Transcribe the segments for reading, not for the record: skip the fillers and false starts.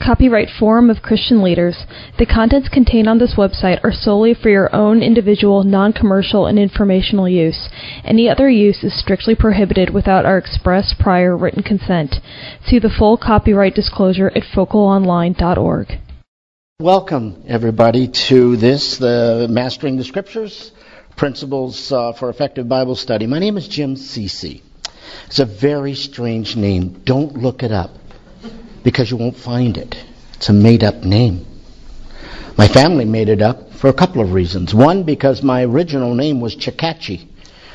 copyright Forum of Christian Leaders. The contents contained on this website are solely for your own individual, non-commercial, and informational use. Any other use is strictly prohibited without our express prior written consent. See the full copyright disclosure at focalonline.org. Welcome, everybody, to this, the Mastering the Scriptures, Principles for Effective Bible Study. My name is Jim Cece. It's a very strange name. Don't look it up, because you won't find it. It's a made-up name. My family made it up for a couple of reasons. One, because my original name was Checacci,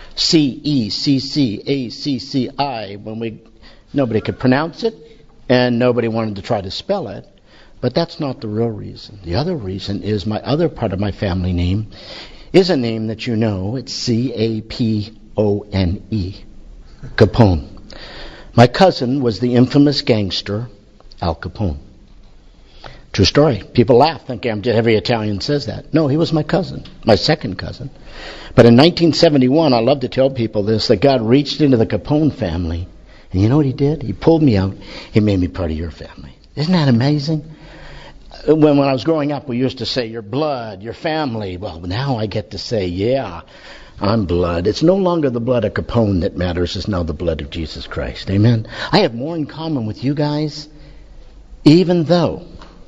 C-E-C-C-A-C-C-I. Nobody could pronounce it, and nobody wanted to try to spell it. But that's not the real reason. The other reason is my other part of my family name is a name that you know. It's C-A-P-O-N-E, Capone. My cousin was the infamous gangster Al Capone. True story. People laugh, thinking every Italian says that. No, he was my cousin, my second cousin. But in 1971, I love to tell people this, that God reached into the Capone family. And you know what he did? He pulled me out. He made me part of your family. Isn't that amazing? When I was growing up, we used to say, your blood, your family. Well, now I get to say, yeah, I'm blood. It's no longer the blood of Capone that matters. It's now the blood of Jesus Christ. Amen? I have more in common with you guys, even though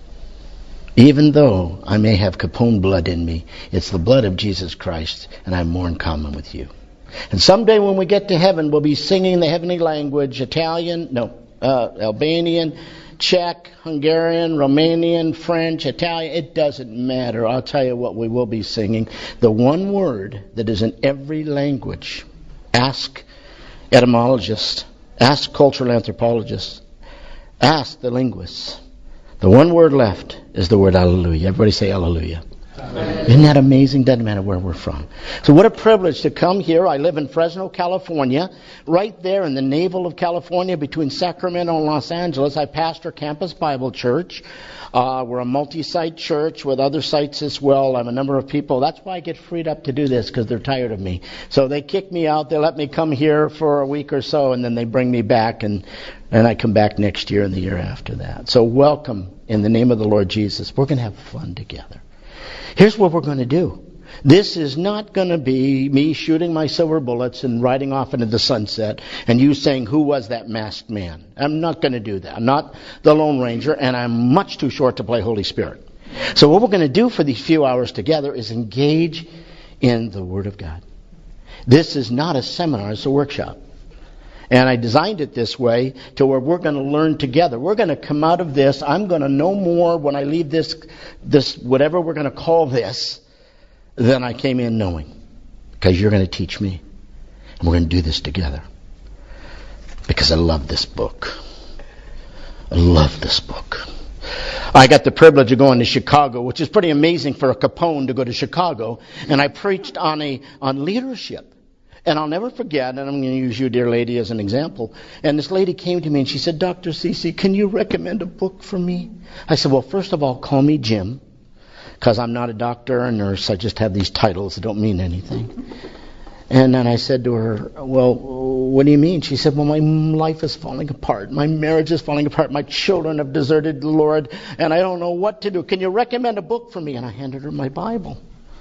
I may have Capone blood in me. It's the blood of Jesus Christ, and I have more in common with you. And someday when we get to heaven, we'll be singing the heavenly language, Albanian, Czech, Hungarian, Romanian, French, Italian. It doesn't matter. I'll tell you what we will be singing. The one word that is in every language. Ask etymologists. Ask cultural anthropologists. Ask the linguists. The one word left is the word hallelujah. Everybody say hallelujah. Amen. Isn't that amazing? Doesn't matter where we're from. So what a privilege to come here. I live in Fresno, California, right there in the navel of California between Sacramento and Los Angeles. I pastor Campus Bible Church. We're a multi-site church with other sites as well. I have a number of people. That's why I get freed up to do this, because they're tired of me. So they kick me out. They let me come here for a week or so, and then they bring me back, and I come back next year and the year after that. So welcome in the name of the Lord Jesus. We're going to have fun together. Here's what we're going to do. This is not going to be me shooting my silver bullets and riding off into the sunset and you saying, who was that masked man? I'm not going to do that. I'm not the Lone Ranger, and I'm much too short to play Holy Spirit. So what we're going to do for these few hours together is engage in the Word of God. This is not a seminar, it's a workshop. And I designed it this way to where we're going to learn together. We're going to come out of this. I'm going to know more when I leave this whatever we're going to call this, than I came in knowing. Because you're going to teach me. And we're going to do this together. Because I love this book. I love this book. I got the privilege of going to Chicago, which is pretty amazing for a Capone to go to Chicago. And I preached on leadership. And I'll never forget, and I'm going to use you, dear lady, as an example. And this lady came to me and she said, Dr. Cece, can you recommend a book for me? I said, well, first of all, call me Jim, because I'm not a doctor or a nurse. I just have these titles that don't mean anything. And then I said to her, well, what do you mean? She said, well, my life is falling apart. My marriage is falling apart. My children have deserted the Lord, and I don't know what to do. Can you recommend a book for me? And I handed her my Bible.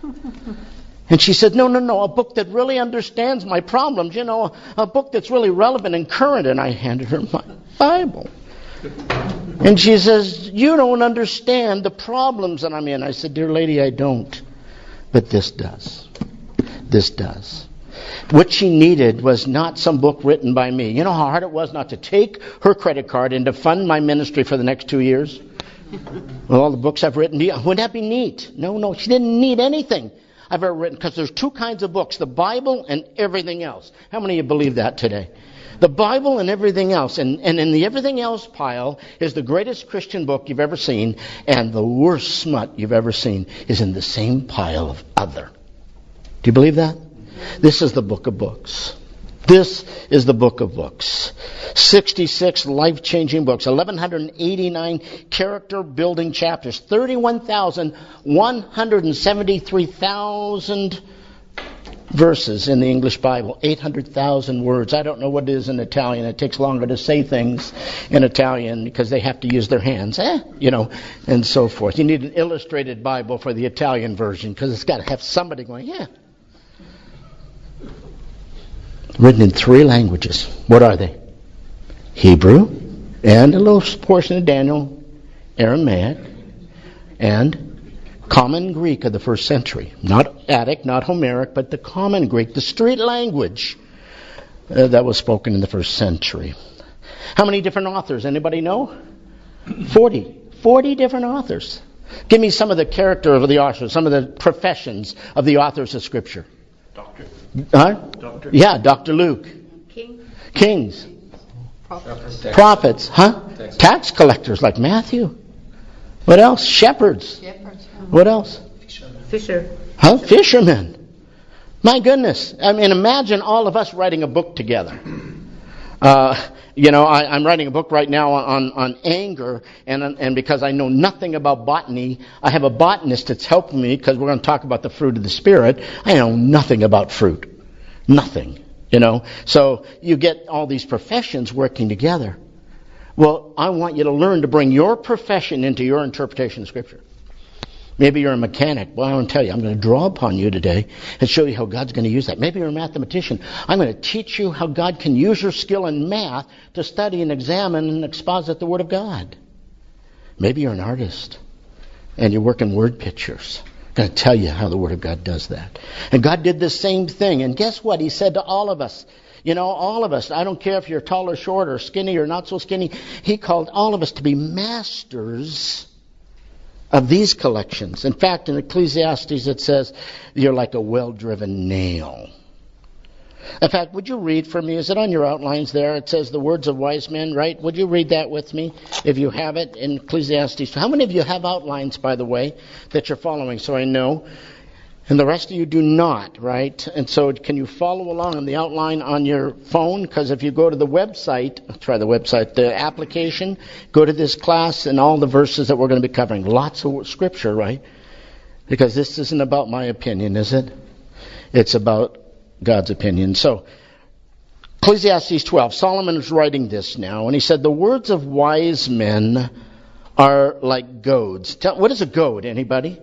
And she said, no, a book that really understands my problems, a book that's really relevant and current. And I handed her my Bible. And she says, you don't understand the problems that I'm in. I said, dear lady, I don't. But this does. This does. What she needed was not some book written by me. You know how hard it was not to take her credit card and to fund my ministry for the next 2 years? With all the books I've written. Wouldn't that be neat? No, she didn't need anything I've ever written, because there's two kinds of books, the Bible and everything else. How many of you believe that today? The Bible and everything else. And in the everything else pile is the greatest Christian book you've ever seen, and the worst smut you've ever seen is in the same pile of other. Do you believe that? This is the book of books. This is the book of books. 66 life-changing books, 1,189 character-building chapters, 31,173,000 verses in the English Bible, 800,000 words. I don't know what it is in Italian. It takes longer to say things in Italian because they have to use their hands, and so forth. You need an illustrated Bible for the Italian version because it's got to have somebody going, yeah. Written in 3 languages. What are they? Hebrew, and a little portion of Daniel, Aramaic, and Common Greek of the first century. Not Attic, not Homeric, but the Common Greek, the street language that was spoken in the first century. How many different authors? Anybody know? 40. 40 different authors. Give me some of the character of the authors, some of the professions of the authors of Scripture. Doctor. Huh? Doctor. Yeah, Dr. Luke. Kings. Prophets. Huh? Tax collectors like Matthew. What else? Shepherds. What else? Fisher. Huh? Fishermen. My goodness. I mean, imagine all of us writing a book together. I'm writing a book right now on anger, and because I know nothing about botany, I have a botanist that's helping me because we're going to talk about the fruit of the Spirit. I know nothing about fruit. Nothing. So you get all these professions working together. Well, I want you to learn to bring your profession into your interpretation of Scripture. Maybe you're a mechanic. Well, I want to tell you, I'm going to draw upon you today and show you how God's going to use that. Maybe you're a mathematician. I'm going to teach you how God can use your skill in math to study and examine and exposit the Word of God. Maybe you're an artist and you work in word pictures. I'm going to tell you how the Word of God does that. And God did the same thing. And guess what? He said to all of us, all of us, I don't care if you're tall or short or skinny or not so skinny, He called all of us to be masters of these collections. In fact, in Ecclesiastes it says, you're like a well-driven nail. In fact, would you read for me? Is it on your outlines there? It says the words of wise men, right? Would you read that with me if you have it in Ecclesiastes? How many of you have outlines, by the way, that you're following so I know? And the rest of you do not, right? And so can you follow along on the outline on your phone? Because if you go to the website, the application, go to this class and all the verses that we're going to be covering. Lots of Scripture, right? Because this isn't about my opinion, is it? It's about God's opinion. So, Ecclesiastes 12, Solomon is writing this now, and he said, the words of wise men are like goads. What is a goad, anybody?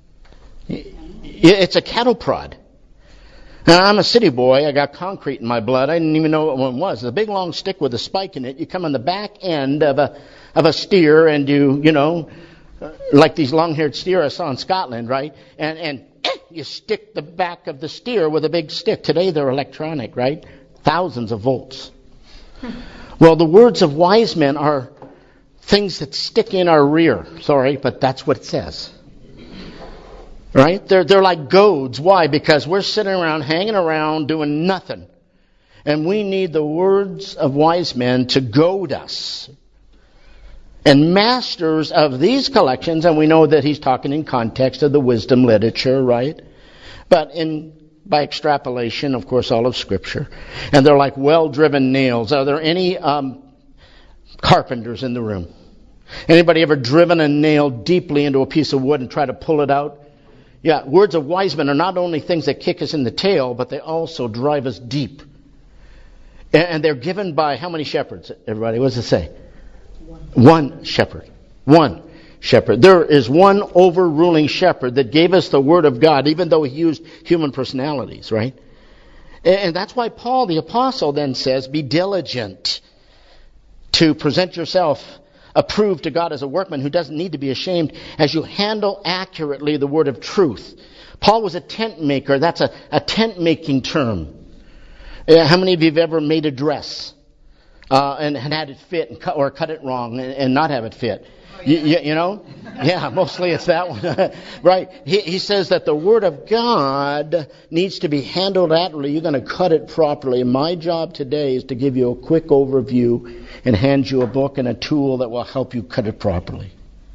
It's a cattle prod. Now, I'm a city boy. I got concrete in my blood. I didn't even know what one was. It's a big long stick with a spike in it. You come on the back end of a steer, and you like these long-haired steer I saw in Scotland, right? And you stick the back of the steer with a big stick. Today they're electronic, right? Thousands of volts. Well, the words of wise men are things that stick in our rear. Sorry, but that's what it says. Right? They're like goads. Why? Because we're sitting around, hanging around, doing nothing. And we need the words of wise men to goad us. And masters of these collections, and we know that he's talking in context of the wisdom literature, right? But by extrapolation, of course, all of Scripture. And they're like well-driven nails. Are there any carpenters in the room? Anybody ever driven a nail deeply into a piece of wood and try to pull it out? Yeah, words of wise men are not only things that kick us in the tail, but they also drive us deep. And they're given by how many shepherds? Everybody, what does it say? One shepherd. One shepherd. There is one overruling shepherd that gave us the Word of God, even though he used human personalities, right? And that's why Paul the Apostle then says, be diligent to present yourself approved to God as a workman who doesn't need to be ashamed as you handle accurately the word of truth. Paul was a tent maker. That's a tent making term. How many of you have ever made a dress and had it fit or cut it wrong and not have it fit? You know? Yeah, mostly it's that one. Right. He says that the Word of God needs to be handled accurately. You're going to cut it properly. My job today is to give you a quick overview and hand you a book and a tool that will help you cut it properly.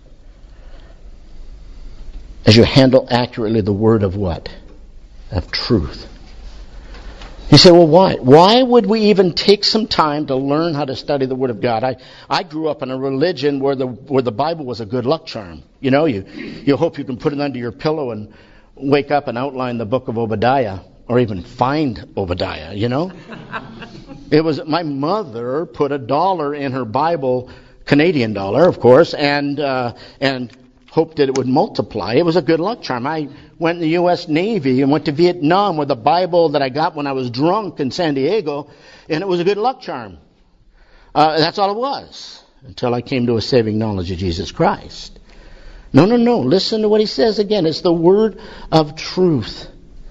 As you handle accurately the Word of what? Of truth. You say, well, why? Why would we even take some time to learn how to study the Word of God? I grew up in a religion where the Bible was a good luck charm. You know, you hope you can put it under your pillow and wake up and outline the book of Obadiah. or even find Obadiah, you know. It was my mother put $1 in her Bible, Canadian dollar, of course, and hoped that it would multiply. It was a good luck charm. I went in the U.S. Navy and went to Vietnam with a Bible that I got when I was drunk in San Diego, and it was a good luck charm. That's all it was, until I came to a saving knowledge of Jesus Christ. No. Listen to what he says again. It's the word of truth,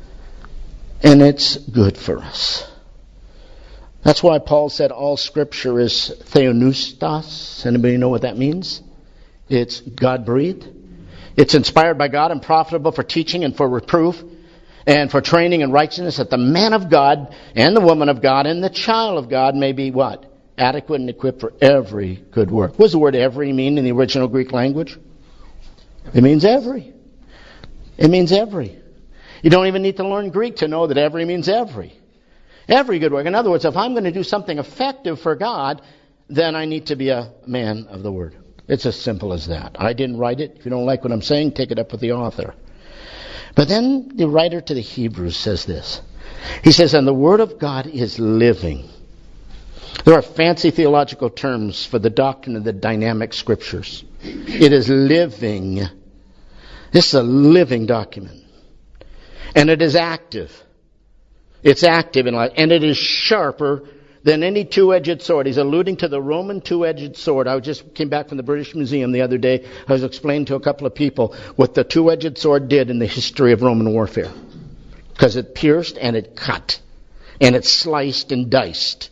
and it's good for us. That's why Paul said all Scripture is theopneustos. Anybody know what that means? It's God-breathed. It's inspired by God and profitable for teaching and for reproof and for training in righteousness, that the man of God and the woman of God and the child of God may be what? Adequate and equipped for every good work. What does the word every mean in the original Greek language? It means every. It means every. You don't even need to learn Greek to know that every means every. Every good work. In other words, if I'm going to do something effective for God, then I need to be a man of the Word. It's as simple as that. I didn't write it. If you don't like what I'm saying, take it up with the author. But then the writer to the Hebrews says this. He says, and the Word of God is living. There are fancy theological terms for the doctrine of the dynamic Scriptures. It is living. This is a living document. And it is active. It's active in life, and it is sharper than any two-edged sword. He's alluding to the Roman two-edged sword. I just came back from the British Museum the other day. I was explaining to a couple of people what the two-edged sword did in the history of Roman warfare. Because it pierced and it cut, and it sliced and diced.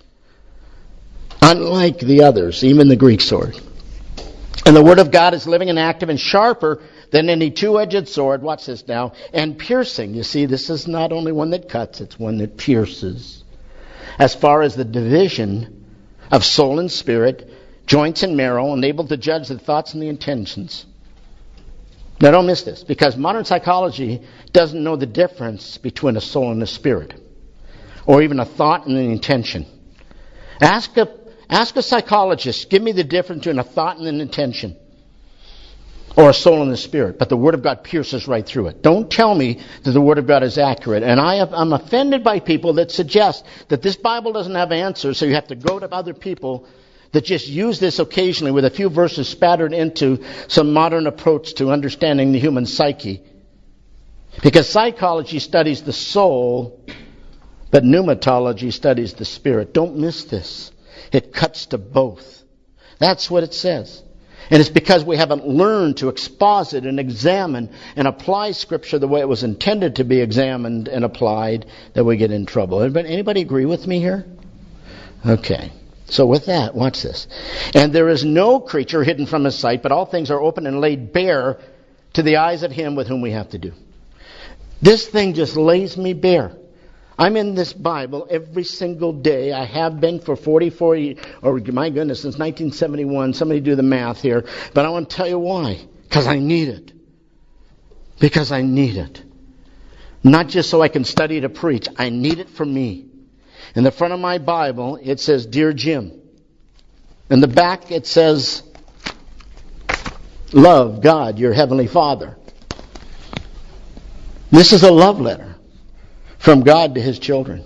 Unlike the others, even the Greek sword. And the Word of God is living and active and sharper than any two-edged sword, watch this now, and piercing. You see, this is not only one that cuts, it's one that pierces. As far as the division of soul and spirit, joints and marrow, and able to judge the thoughts and the intentions. Now don't miss this, because modern psychology doesn't know the difference between a soul and a spirit, or even a thought and an intention. Ask a psychologist, give me the difference between a thought and an intention. Or a soul and a spirit. But the Word of God pierces right through it. Don't tell me that the Word of God is accurate. And I'm offended by people that suggest that this Bible doesn't have answers, so you have to go to other people that just use this occasionally with a few verses spattered into some modern approach to understanding the human psyche. Because psychology studies the soul, but pneumatology studies the spirit. Don't miss this. It cuts to both. That's what it says. And it's because we haven't learned to exposit and examine and apply Scripture the way it was intended to be examined and applied that we get in trouble. Anybody agree with me here? Okay. So with that, watch this. And there is no creature hidden from His sight, but all things are open and laid bare to the eyes of Him with whom we have to do. This thing just lays me bare. I'm in this Bible every single day. I have been for 44 years, or my goodness, since 1971. Somebody do the math here. But I want to tell you why. Because I need it. Because I need it. Not just so I can study to preach. I need it for me. In the front of my Bible, it says, Dear Jim. In the back, it says, Love God, your Heavenly Father. This is a love letter from God to His children.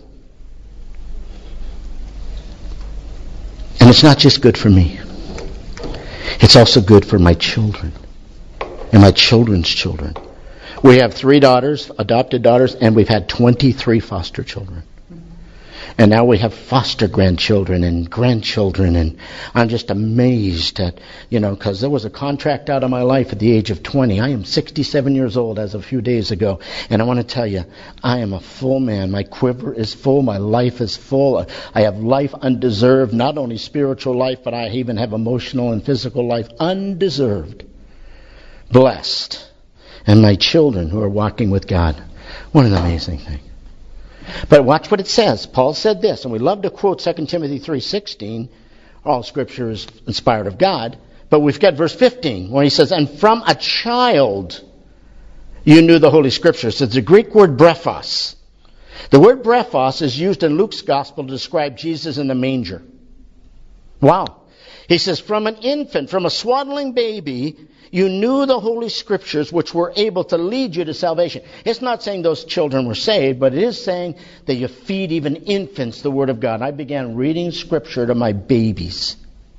And it's not just good for me. It's also good for my children and my children's children. We have 3 daughters, adopted daughters, and we've had 23 foster children. And now we have foster grandchildren and grandchildren, and I'm just amazed at, because there was a contract out of my life at the age of 20. I am 67 years old as of a few days ago, and I want to tell you, I am a full man. My quiver is full. My life is full. I have life undeserved, not only spiritual life, but I even have emotional and physical life undeserved. Blessed. And my children who are walking with God. What an amazing thing. But watch what it says. Paul said this, and we love to quote 2 Timothy 3:16. All Scripture is inspired of God. But we've got verse 15, where he says, and from a child you knew the Holy Scriptures. It's the Greek word brephos. The word brephos is used in Luke's Gospel to describe Jesus in the manger. Wow. He says, from an infant, from a swaddling baby, you knew the Holy Scriptures which were able to lead you to salvation. It's not saying those children were saved, but it is saying that you feed even infants the Word of God. I began reading Scripture to my babies.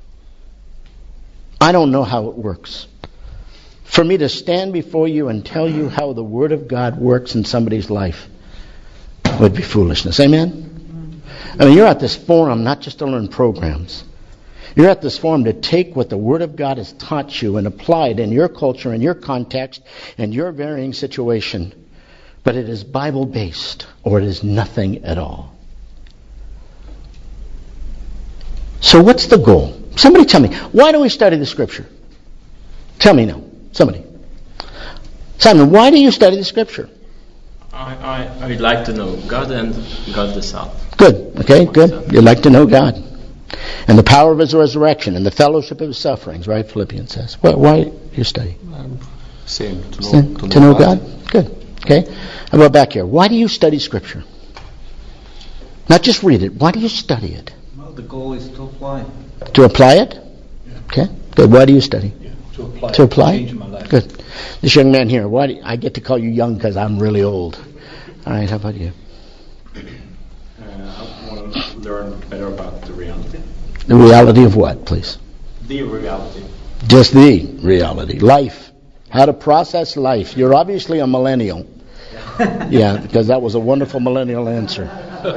I don't know how it works. For me to stand before you and tell you how the Word of God works in somebody's life would be foolishness. Amen? I mean, you're at this forum not just to learn programs. You're at this forum to take what the Word of God has taught you and apply it in your culture, in your context, and your varying situation. But it is Bible-based, or it is nothing at all. So what's the goal? Somebody tell me, why do we study the Scripture? Tell me now. Somebody. Simon, why do you study the Scripture? I'd like to know God and God the Son. Good. Okay, good. You'd like to know God. And the power of His resurrection and the fellowship of His sufferings, right? Philippians says. Why do you study? Same. To know God? Good. Okay. How about back here? Why do you study Scripture? Not just read it. Why do you study it? Well, the goal is to apply. To apply it? Yeah. Okay. Good. Why do you study? Yeah. To apply. To apply? Change my life. Good. This young man here, I get to call you young because I'm really old. All right. How about you? I want to learn better about the reality. The reality of what, please? The reality. Just the reality. Life. How to process life. You're obviously a millennial. Yeah, because that was a wonderful millennial answer.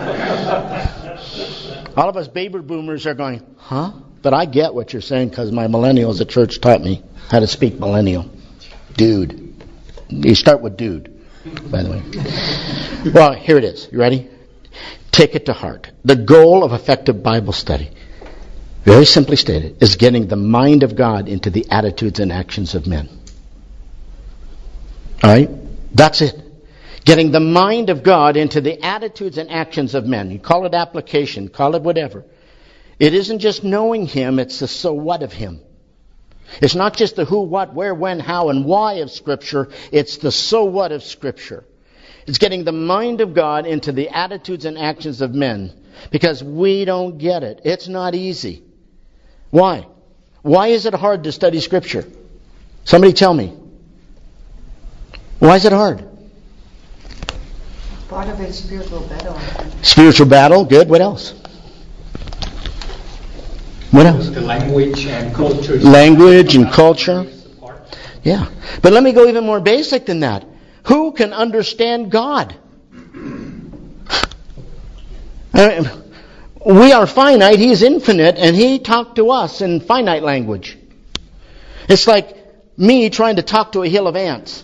All of us baby boomers are going, huh? But I get what you're saying because my millennials at church taught me how to speak millennial. Dude. You start with dude, by the way. Well, here it is. You ready? Take it to heart. The goal of effective Bible study, very simply stated, is getting the mind of God into the attitudes and actions of men. All right? That's it. Getting the mind of God into the attitudes and actions of men. You call it application, call it whatever. It isn't just knowing Him, it's the so what of Him. It's not just the who, what, where, when, how, and why of Scripture. It's the so what of Scripture. It's getting the mind of God into the attitudes and actions of men. Because we don't get it. It's not easy. Why? Why is it hard to study Scripture? Somebody tell me. Why is it hard? Part of it is spiritual battle. Spiritual battle, good. What else? What else? The language and culture. Language and culture. Yeah. But let me go even more basic than that. Who can understand God? We are finite, He is infinite, and He talked to us in finite language. It's like me trying to talk to a hill of ants.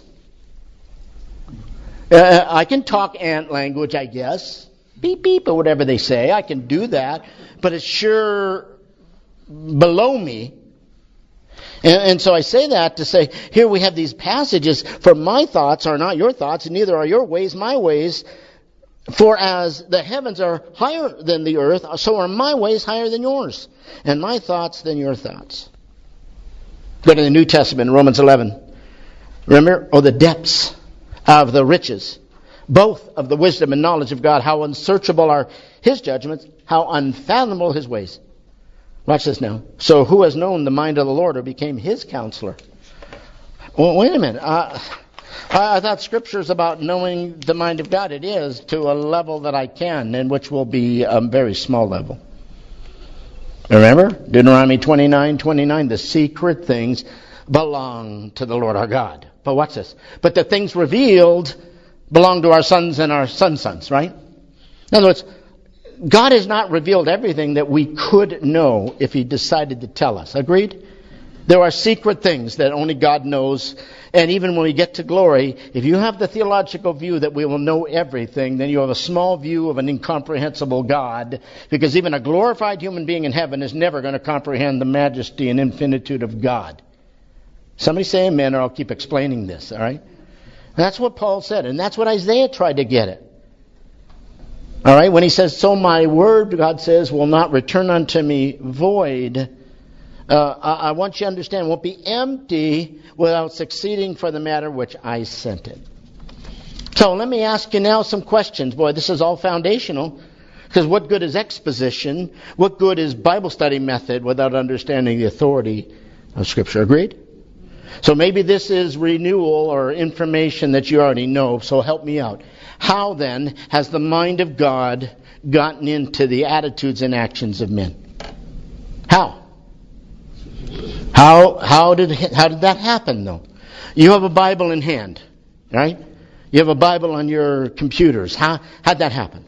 I can talk ant language, I guess. Beep, beep, or whatever they say. I can do that. But it's sure below me. And so I say that to say, here we have these passages, for my thoughts are not your thoughts, and neither are your ways my ways. For as the heavens are higher than the earth, so are my ways higher than yours, and my thoughts than your thoughts. Go to the New Testament, Romans 11. Remember, the depths of the riches, both of the wisdom and knowledge of God, how unsearchable are His judgments, how unfathomable His ways. Watch this now. So who has known the mind of the Lord or became His counselor? Well, wait a minute. I thought Scripture is about knowing the mind of God. It is to a level that I can, and which will be a very small level. Remember? Deuteronomy 29:29. The secret things belong to the Lord our God. But watch this. But the things revealed belong to our sons and our sons, right? In other words, God has not revealed everything that we could know if He decided to tell us. Agreed? There are secret things that only God knows. And even when we get to glory, if you have the theological view that we will know everything, then you have a small view of an incomprehensible God. Because even a glorified human being in heaven is never going to comprehend the majesty and infinitude of God. Somebody say amen, or I'll keep explaining this, all right? That's what Paul said, and that's what Isaiah tried to get at. All right, when he says, so my word, God says, will not return unto me void. I want you to understand, it won't be empty without succeeding for the matter which I sent it. So let me ask you now some questions. Boy, this is all foundational. Because what good is exposition? What good is Bible study method without understanding the authority of Scripture? Agreed? So maybe this is renewal or information that you already know, so help me out. How then has the mind of God gotten into the attitudes and actions of men? How? How did that happen though? You have a Bible in hand, right? You have a Bible on your computers. How'd that happen?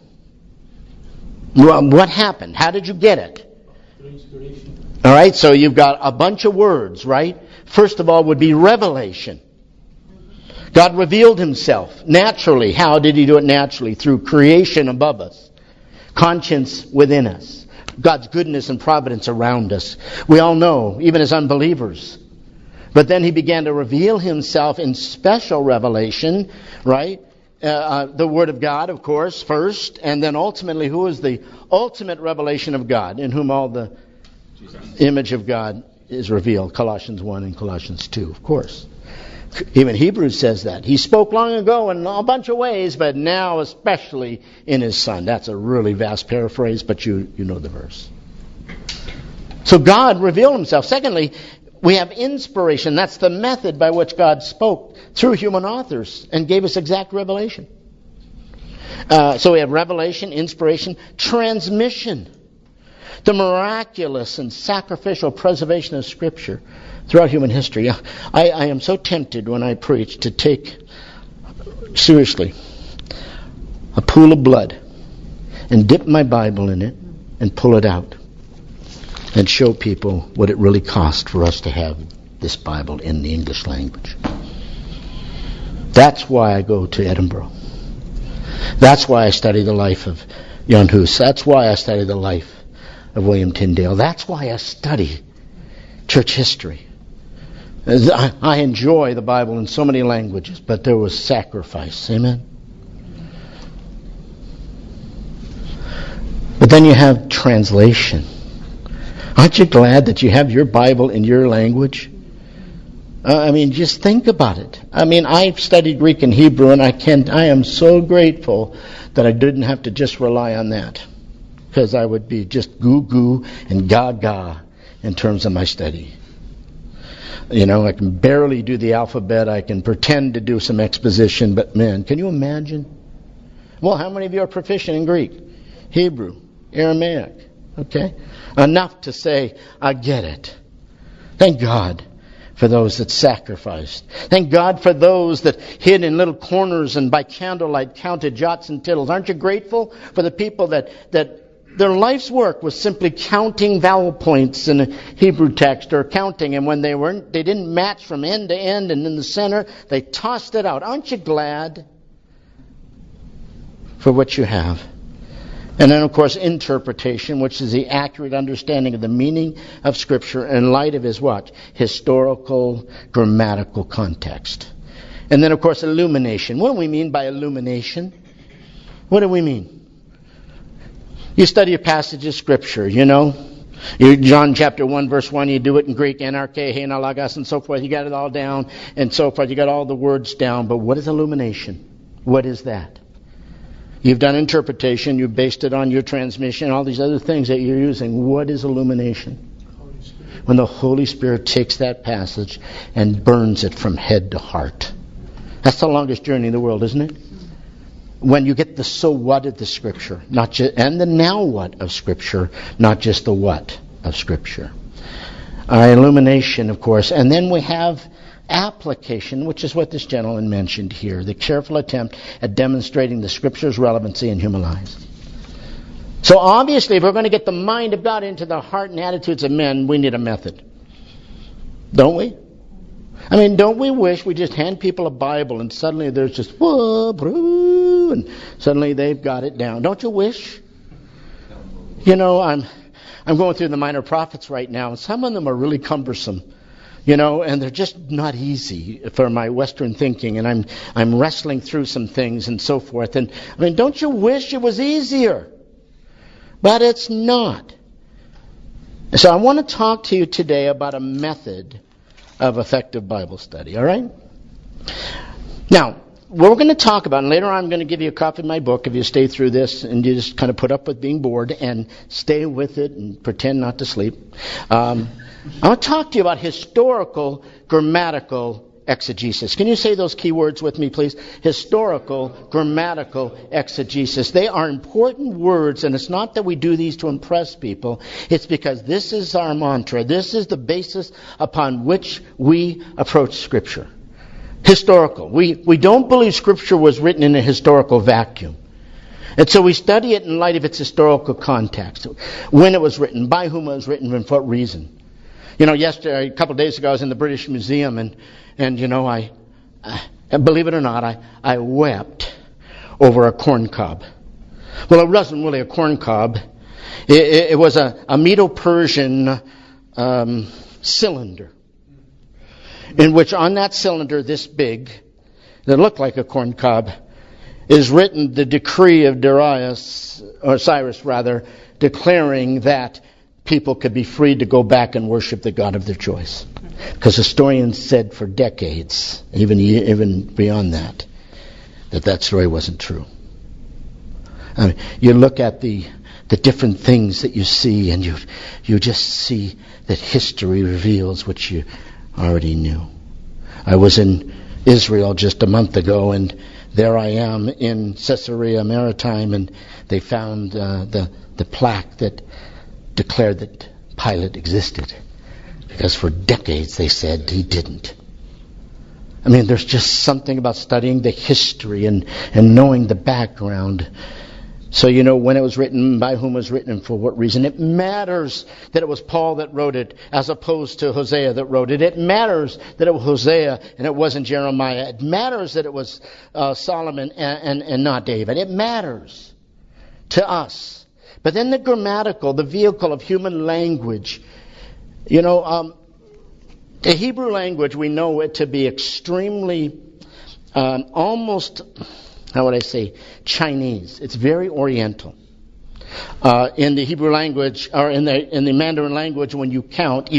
What happened? How did you get it? All right, so you've got a bunch of words, right? First of all would be revelation. God revealed himself naturally. How did he do it naturally? Through creation above us, conscience within us, God's goodness and providence around us. We all know, even as unbelievers. But then he began to reveal himself in special revelation, right? The Word of God, of course, first, and then ultimately, who is the ultimate revelation of God, in whom all the image of God is revealed? Colossians 1 and Colossians 2, of course. Even Hebrews says that. He spoke long ago in a bunch of ways, but now especially in his Son. That's a really vast paraphrase, but you know the verse. So God revealed himself. Secondly, we have inspiration. That's the method by which God spoke through human authors and gave us exact revelation. So we have revelation, inspiration, transmission. The miraculous and sacrificial preservation of Scripture throughout human history. I am so tempted when I preach to take seriously a pool of blood and dip my Bible in it and pull it out and show people what it really cost for us to have this Bible in the English language. That's why I go to Edinburgh. That's why I study the life of Jan Hus. That's why I study the life of William Tyndale. That's why I study church history. I enjoy the Bible in so many languages, but there was sacrifice. Amen? But then you have translation. Aren't you glad that you have your Bible in your language? Just think about it. I've studied Greek and Hebrew, and I am so grateful that I didn't have to just rely on that, because I would be just goo-goo and gaga in terms of my study. I can barely do the alphabet. I can pretend to do some exposition, but man, can you imagine? Well, how many of you are proficient in Greek, Hebrew, Aramaic? Okay? Enough to say, I get it. Thank God for those that sacrificed. Thank God for those that hid in little corners and by candlelight counted jots and tittles. Aren't you grateful for the people that their life's work was simply counting vowel points in a Hebrew text, or counting, and when they didn't match from end to end and in the center, they tossed it out. Aren't you glad for what you have? And then, of course, interpretation, which is the accurate understanding of the meaning of Scripture in light of his what? Historical, grammatical context. And then, of course, illumination. What do we mean by illumination? What do we mean? You study a passage of Scripture, John chapter 1, verse 1, you do it in Greek, anarche, henalagas, and so forth. You got it all down, and so forth. You got all the words down. But what is illumination? What is that? You've done interpretation. You've based it on your transmission, all these other things that you're using. What is illumination? When the Holy Spirit takes that passage and burns it from head to heart. That's the longest journey in the world, isn't it? When you get the so what of the Scripture, and the now what of Scripture, not just the what of Scripture. Illumination, of course. And then we have application, which is what this gentleman mentioned here, the careful attempt at demonstrating the Scripture's relevancy in human lives. So obviously, if we're going to get the mind of God into the heart and attitudes of men, we need a method. Don't we? Don't we wish we just hand people a Bible and suddenly there's just, whoa, bro, and suddenly they've got it down. Don't you wish? I'm going through the minor prophets right now, and some of them are really cumbersome. And they're just not easy for my Western thinking, and I'm wrestling through some things and so forth. And don't you wish it was easier? But it's not. So I want to talk to you today about a method of effective Bible study. All right? Now, what we're going to talk about, and later on I'm going to give you a copy of my book if you stay through this and you just kind of put up with being bored and stay with it and pretend not to sleep. I want to talk to you about historical grammatical exegesis. Can you say those key words with me, please? Historical grammatical exegesis. They are important words, and it's not that we do these to impress people. It's because this is our mantra. This is the basis upon which we approach Scripture. Historical. We don't believe Scripture was written in a historical vacuum. And so we study it in light of its historical context. When it was written, by whom it was written, and for what reason. Yesterday, a couple of days ago, I was in the British Museum, and I believe it or not, I wept over a corn cob. Well, it wasn't really a corn cob. It was a Medo-Persian cylinder, in which on that cylinder, this big, that looked like a corn cob, is written the decree of Cyrus, declaring that people could be free to go back and worship the God of their choice. Because historians said for decades, even beyond that story wasn't true. I mean, you look at the different things that you see, and you just see that history reveals what you already knew. I was in Israel just a month ago, and there I am in Caesarea Maritime, and they found the plaque that declared that Pilate existed. Because for decades they said he didn't. I mean, there's just something about studying the history and knowing the background. So when it was written, by whom it was written, and for what reason. It matters that it was Paul that wrote it as opposed to Hosea that wrote it. It matters that it was Hosea and it wasn't Jeremiah. It matters that it was Solomon and not David. It matters to us. But then the grammatical, the vehicle of human language. The Hebrew language, we know it to be extremely, almost, how would I say, Chinese. It's very Oriental. In the Hebrew language, or in the Mandarin language, when you count,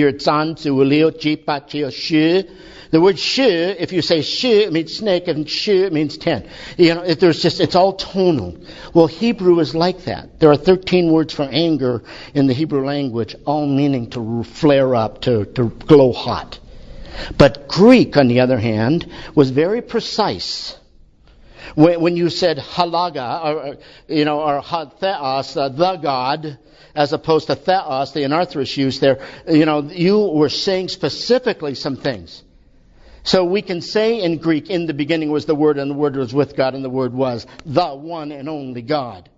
the word shi, if you say shi, it means snake, and shi, it means 10. It's all tonal. Well, Hebrew is like that. There are 13 words for anger in the Hebrew language, all meaning to flare up, to glow hot. But Greek, on the other hand, was very precise. When you said halaga, or theos, the God, as opposed to theos, the anarthrous use there, you were saying specifically some things. So we can say in Greek, in the beginning was the Word, and the Word was with God, and the Word was the one and only God.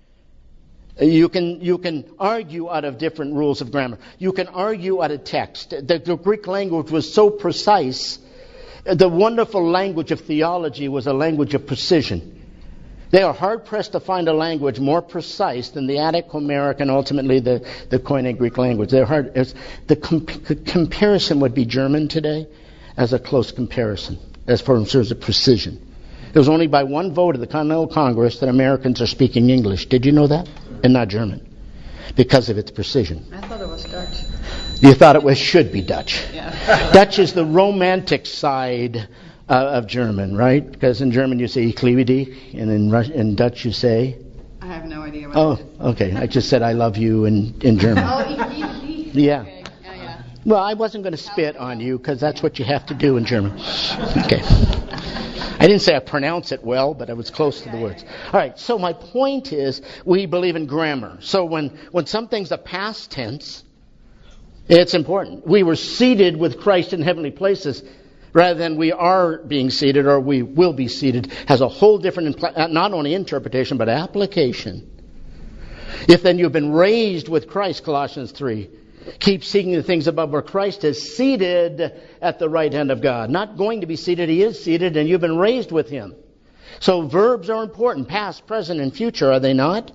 You can argue out of different rules of grammar. You can argue out of text. The Greek language was so precise. The wonderful language of theology was a language of precision. They are hard-pressed to find a language more precise than the Attic, Homeric, and ultimately the Koine Greek language. They're hard. The comparison would be German today as a close comparison, as far as terms of precision. It was only by one vote of the Continental Congress that Americans are speaking English. Did you know that? And not German. Because of its precision. I thought it was Dutch. You thought it should be Dutch. Yeah. Dutch is the romantic side of German, right? Because in German you say ich liebe dich, and in Dutch you say? I have no idea what Oh, okay. I just said I love you in German. Oh, ich. Yeah. Okay. Yeah. Well, I wasn't going to spit on you because that's what you have to do in German. Okay. I didn't say I pronounce it well, but I was close to the words. All right, so my point is we believe in grammar. So when something's a past tense, it's important. We were seated with Christ in heavenly places rather than we are being seated or we will be seated has a whole different, not only interpretation, but application. If then you've been raised with Christ, Colossians 3, keep seeking the things above where Christ is seated at the right hand of God. Not going to be seated, He is seated, and you've been raised with Him. So verbs are important, past, present, and future, are they not?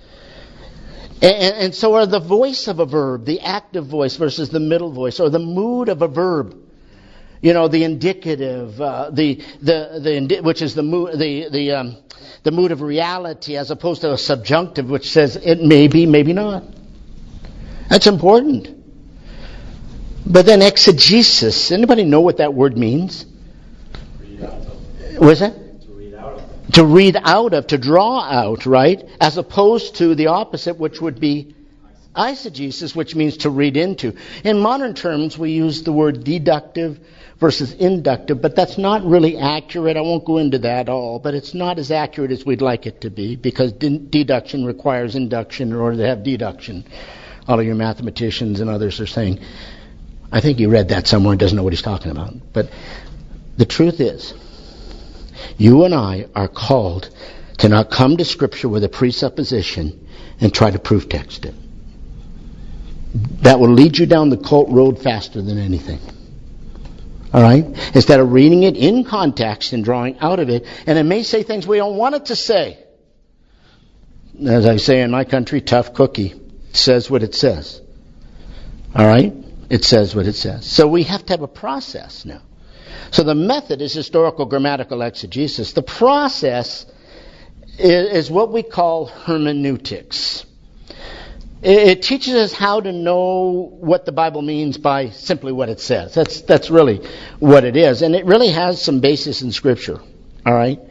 And so are the voice of a verb, the active voice versus the middle voice, or the mood of a verb. The indicative, which is the mood, the mood of reality, as opposed to a subjunctive, which says it may be, maybe not. That's important. But then exegesis. Anybody know what that word means? Read out of. What is that? To To read out of, to draw out, right? As opposed to the opposite, which would be eisegesis, which means to read into. In modern terms, we use the word deductive versus inductive, but that's not really accurate. I won't go into that at all, but it's not as accurate as we'd like it to be, because deduction requires induction in order to have deduction. All of your mathematicians and others are saying, I think he read that somewhere and doesn't know what he's talking about. But the truth is, you and I are called to not come to Scripture with a presupposition and try to proof text it. That will lead you down the cult road faster than anything. All right? Instead of reading it in context and drawing out of it, and it may say things we don't want it to say. As I say in my country, tough cookie. It says what it says. All right? It says what it says. So we have to have a process now. So the method is historical grammatical exegesis. The process is what we call hermeneutics. It teaches us how to know what the Bible means by simply what it says. That's really what it is. And it really has some basis in Scripture. All right?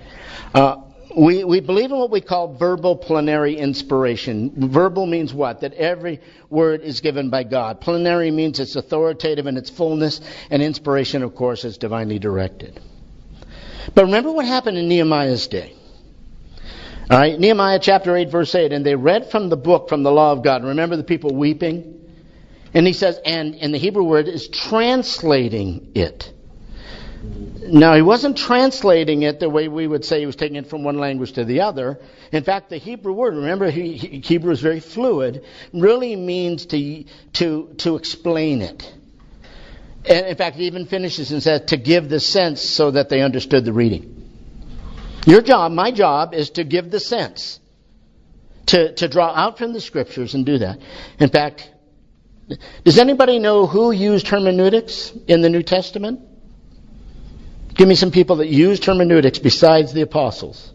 We believe in what we call verbal plenary inspiration. Verbal means what? That every word is given by God. Plenary means it's authoritative in its fullness. And inspiration, of course, is divinely directed. But remember what happened in Nehemiah's day. All right, Nehemiah chapter 8, verse 8, and they read from the book, from the law of God. Remember the people weeping? And he says, and the Hebrew word is translating it. Now, he wasn't translating it the way we would say he was taking it from one language to the other. In fact, the Hebrew word, remember, Hebrew is very fluid, really means to explain it. And in fact, it even finishes and says, to give the sense so that they understood the reading. Your job, my job, is to give the sense. To draw out from the Scriptures and do that. In fact, does anybody know who used hermeneutics in the New Testament? Give me some people that used hermeneutics besides the apostles.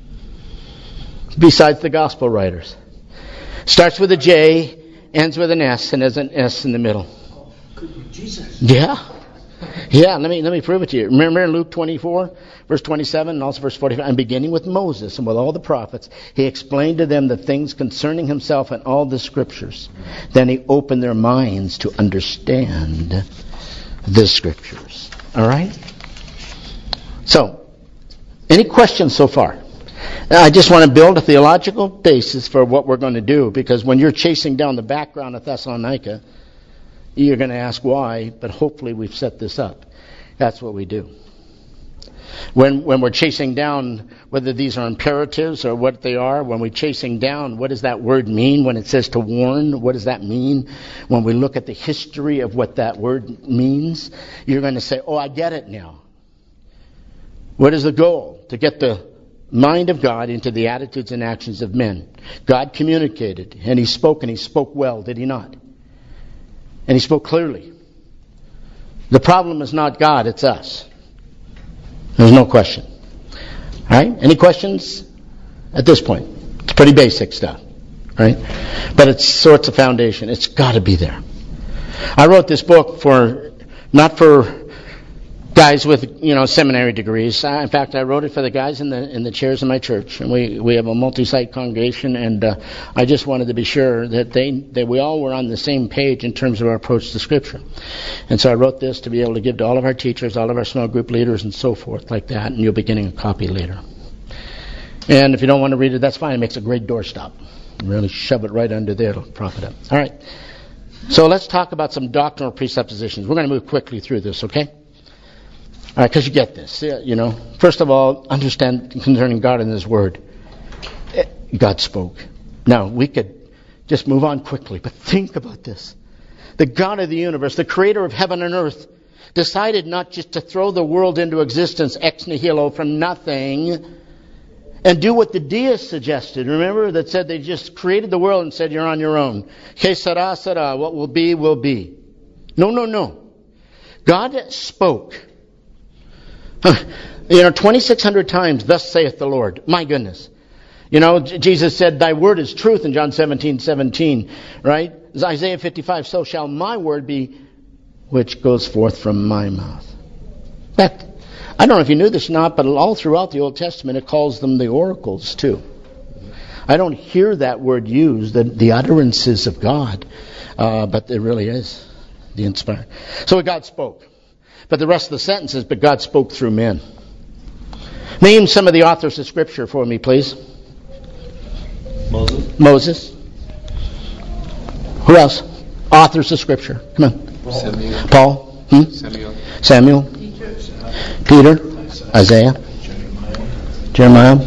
Besides the gospel writers. Starts with a J, ends with an S, and has an S in the middle. Could be Jesus. Yeah. Yeah, let me prove it to you. Remember in Luke 24, verse 27, and also verse 45, and beginning with Moses and with all the prophets, he explained to them the things concerning himself and all the Scriptures. Then he opened their minds to understand the Scriptures. All right? So, any questions so far? Now, I just want to build a theological basis for what we're going to do, because when you're chasing down the background of Thessalonica, you're going to ask why, but hopefully we've set this up. That's what we do. When we're chasing down whether these are imperatives or what they are, when we're chasing down what does that word mean when it says to warn, what does that mean? When we look at the history of what that word means, you're going to say, oh, I get it now. What is the goal? To get the mind of God into the attitudes and actions of men. God communicated, and He spoke well, did He not? And He spoke clearly. The problem is not God, it's us. There's no question. All right? Any questions at this point? It's pretty basic stuff. Right? But it's sorts of foundation. It's got to be there. I wrote this book not for guys with seminary degrees. In fact, I wrote it for the guys in the chairs in my church, and we have a multi-site congregation, and I just wanted to be sure that we all were on the same page in terms of our approach to Scripture. And so I wrote this to be able to give to all of our teachers, all of our small group leaders, and so forth like that. And you'll be getting a copy later. And if you don't want to read it, that's fine. It makes a great doorstop. Really shove it right under there. It'll prop it up. All right. So let's talk about some doctrinal presuppositions. We're going to move quickly through this, okay? All right, because you get this. First of all, understand concerning God and His Word. God spoke. Now, we could just move on quickly, but think about this. The God of the universe, the creator of heaven and earth, decided not just to throw the world into existence ex nihilo from nothing and do what the deists suggested. Remember that said they just created the world and said, you're on your own. Que sera, sera. What will be, will be. No. God spoke. 2,600 times, thus saith the Lord. My goodness. Jesus said, thy word is truth in John 17:17, right? Isaiah 55, so shall my word be, which goes forth from my mouth. I don't know if you knew this or not, but all throughout the Old Testament it calls them the oracles too. I don't hear that word used, the utterances of God, but it really is the inspired. So God spoke. But the rest of the sentence is, but God spoke through men. Name some of the authors of Scripture for me, please. Moses. Who else? Authors of Scripture. Come on. Samuel. Paul. Samuel. Peter. Isaiah. Jeremiah.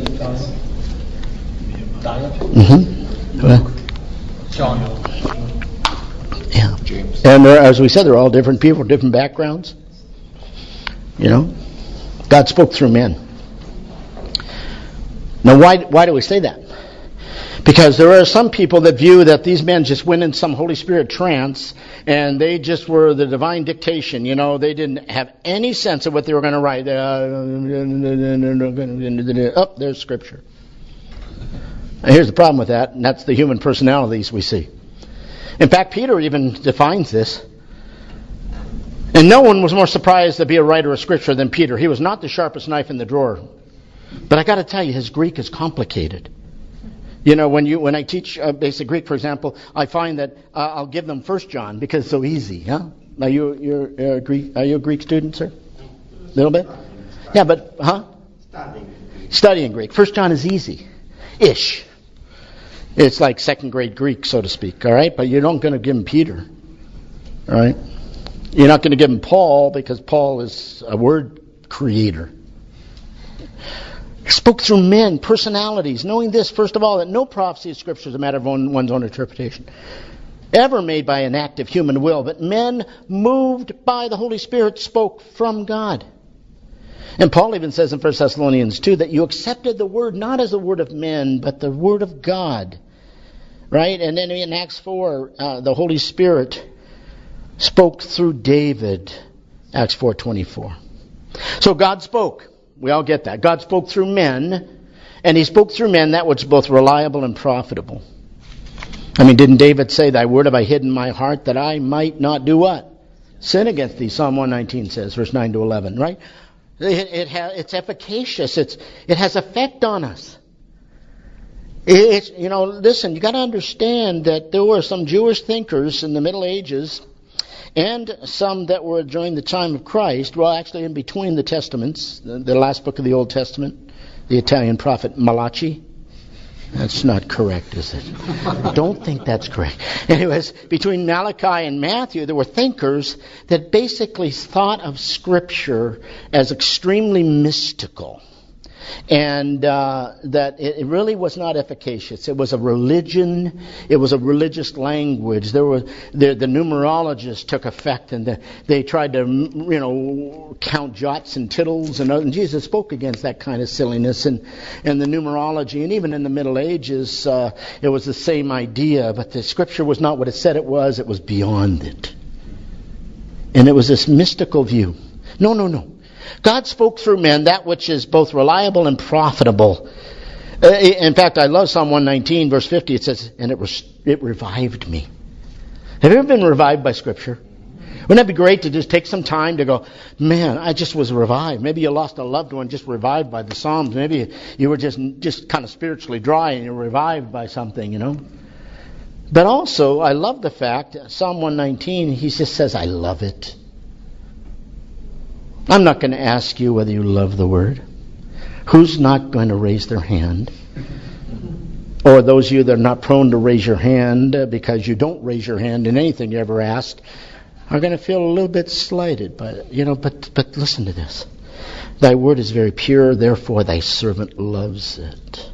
John. Yeah. James. And as we said, they're all different people, different backgrounds. You know, God spoke through men. Now, why do we say that? Because there are some people that view that these men just went in some Holy Spirit trance and they just were the divine dictation. You know, they didn't have any sense of what they were going to write. Oh, there's Scripture. And here's the problem with that, and that's the human personalities we see. In fact, Peter even defines this. And no one was more surprised to be a writer of Scripture than Peter. He was not the sharpest knife in the drawer. But I got to tell you, his Greek is complicated. You know, when I teach basic Greek, for example, I find that I'll give them 1 John because it's so easy. Huh? Now are you a Greek student, sir? A little bit? Yeah, but Studying Greek. 1 John is easy-ish. It's like second grade Greek, so to speak. All right, but you're not going to give him Peter. All right, you're not going to give him Paul because Paul is a word creator. He spoke through men, personalities, knowing this, first of all, that no prophecy of Scripture is a matter of one's own interpretation, ever made by an act of human will, but men moved by the Holy Spirit spoke from God. And Paul even says in 1 Thessalonians 2 that you accepted the word not as the word of men, but the word of God. Right? And then in Acts 4, the Holy Spirit spoke through David, Acts 4:24. So God spoke. We all get that. God spoke through men, and He spoke through men that which is both reliable and profitable. I mean, didn't David say, thy word have I hid in my heart that I might not do what? Sin against thee, Psalm 119 says, verse 9 to 11, right? It's efficacious. It has effect on us. Listen, you got to understand that there were some Jewish thinkers in the Middle Ages and some that were during the time of Christ, well, actually in between the Testaments, the last book of the Old Testament, the Italian prophet Malachi. That's not correct, is it? Don't think that's correct. Anyways, between Malachi and Matthew, there were thinkers that basically thought of Scripture as extremely mystical. And that it really was not efficacious. It was a religion. It was a religious language. The numerologists took effect, and they tried to, count jots and tittles, and Jesus spoke against that kind of silliness and the numerology. And even in the Middle Ages, it was the same idea. But the Scripture was not what it said it was. It was beyond it, and it was this mystical view. No. God spoke through men that which is both reliable and profitable. In fact, I love Psalm 119, verse 50. It says, and it revived me. Have you ever been revived by Scripture? Wouldn't that be great to just take some time to go, man, I just was revived. Maybe you lost a loved one just revived by the Psalms. Maybe you were just kind of spiritually dry and you're revived by something, But also, I love the fact, Psalm 119, he just says, I love it. I'm not going to ask you whether you love the Word. Who's not going to raise their hand? Or those of you that are not prone to raise your hand because you don't raise your hand in anything you ever asked are going to feel a little bit slighted. But listen to this. Thy Word is very pure, therefore thy servant loves it.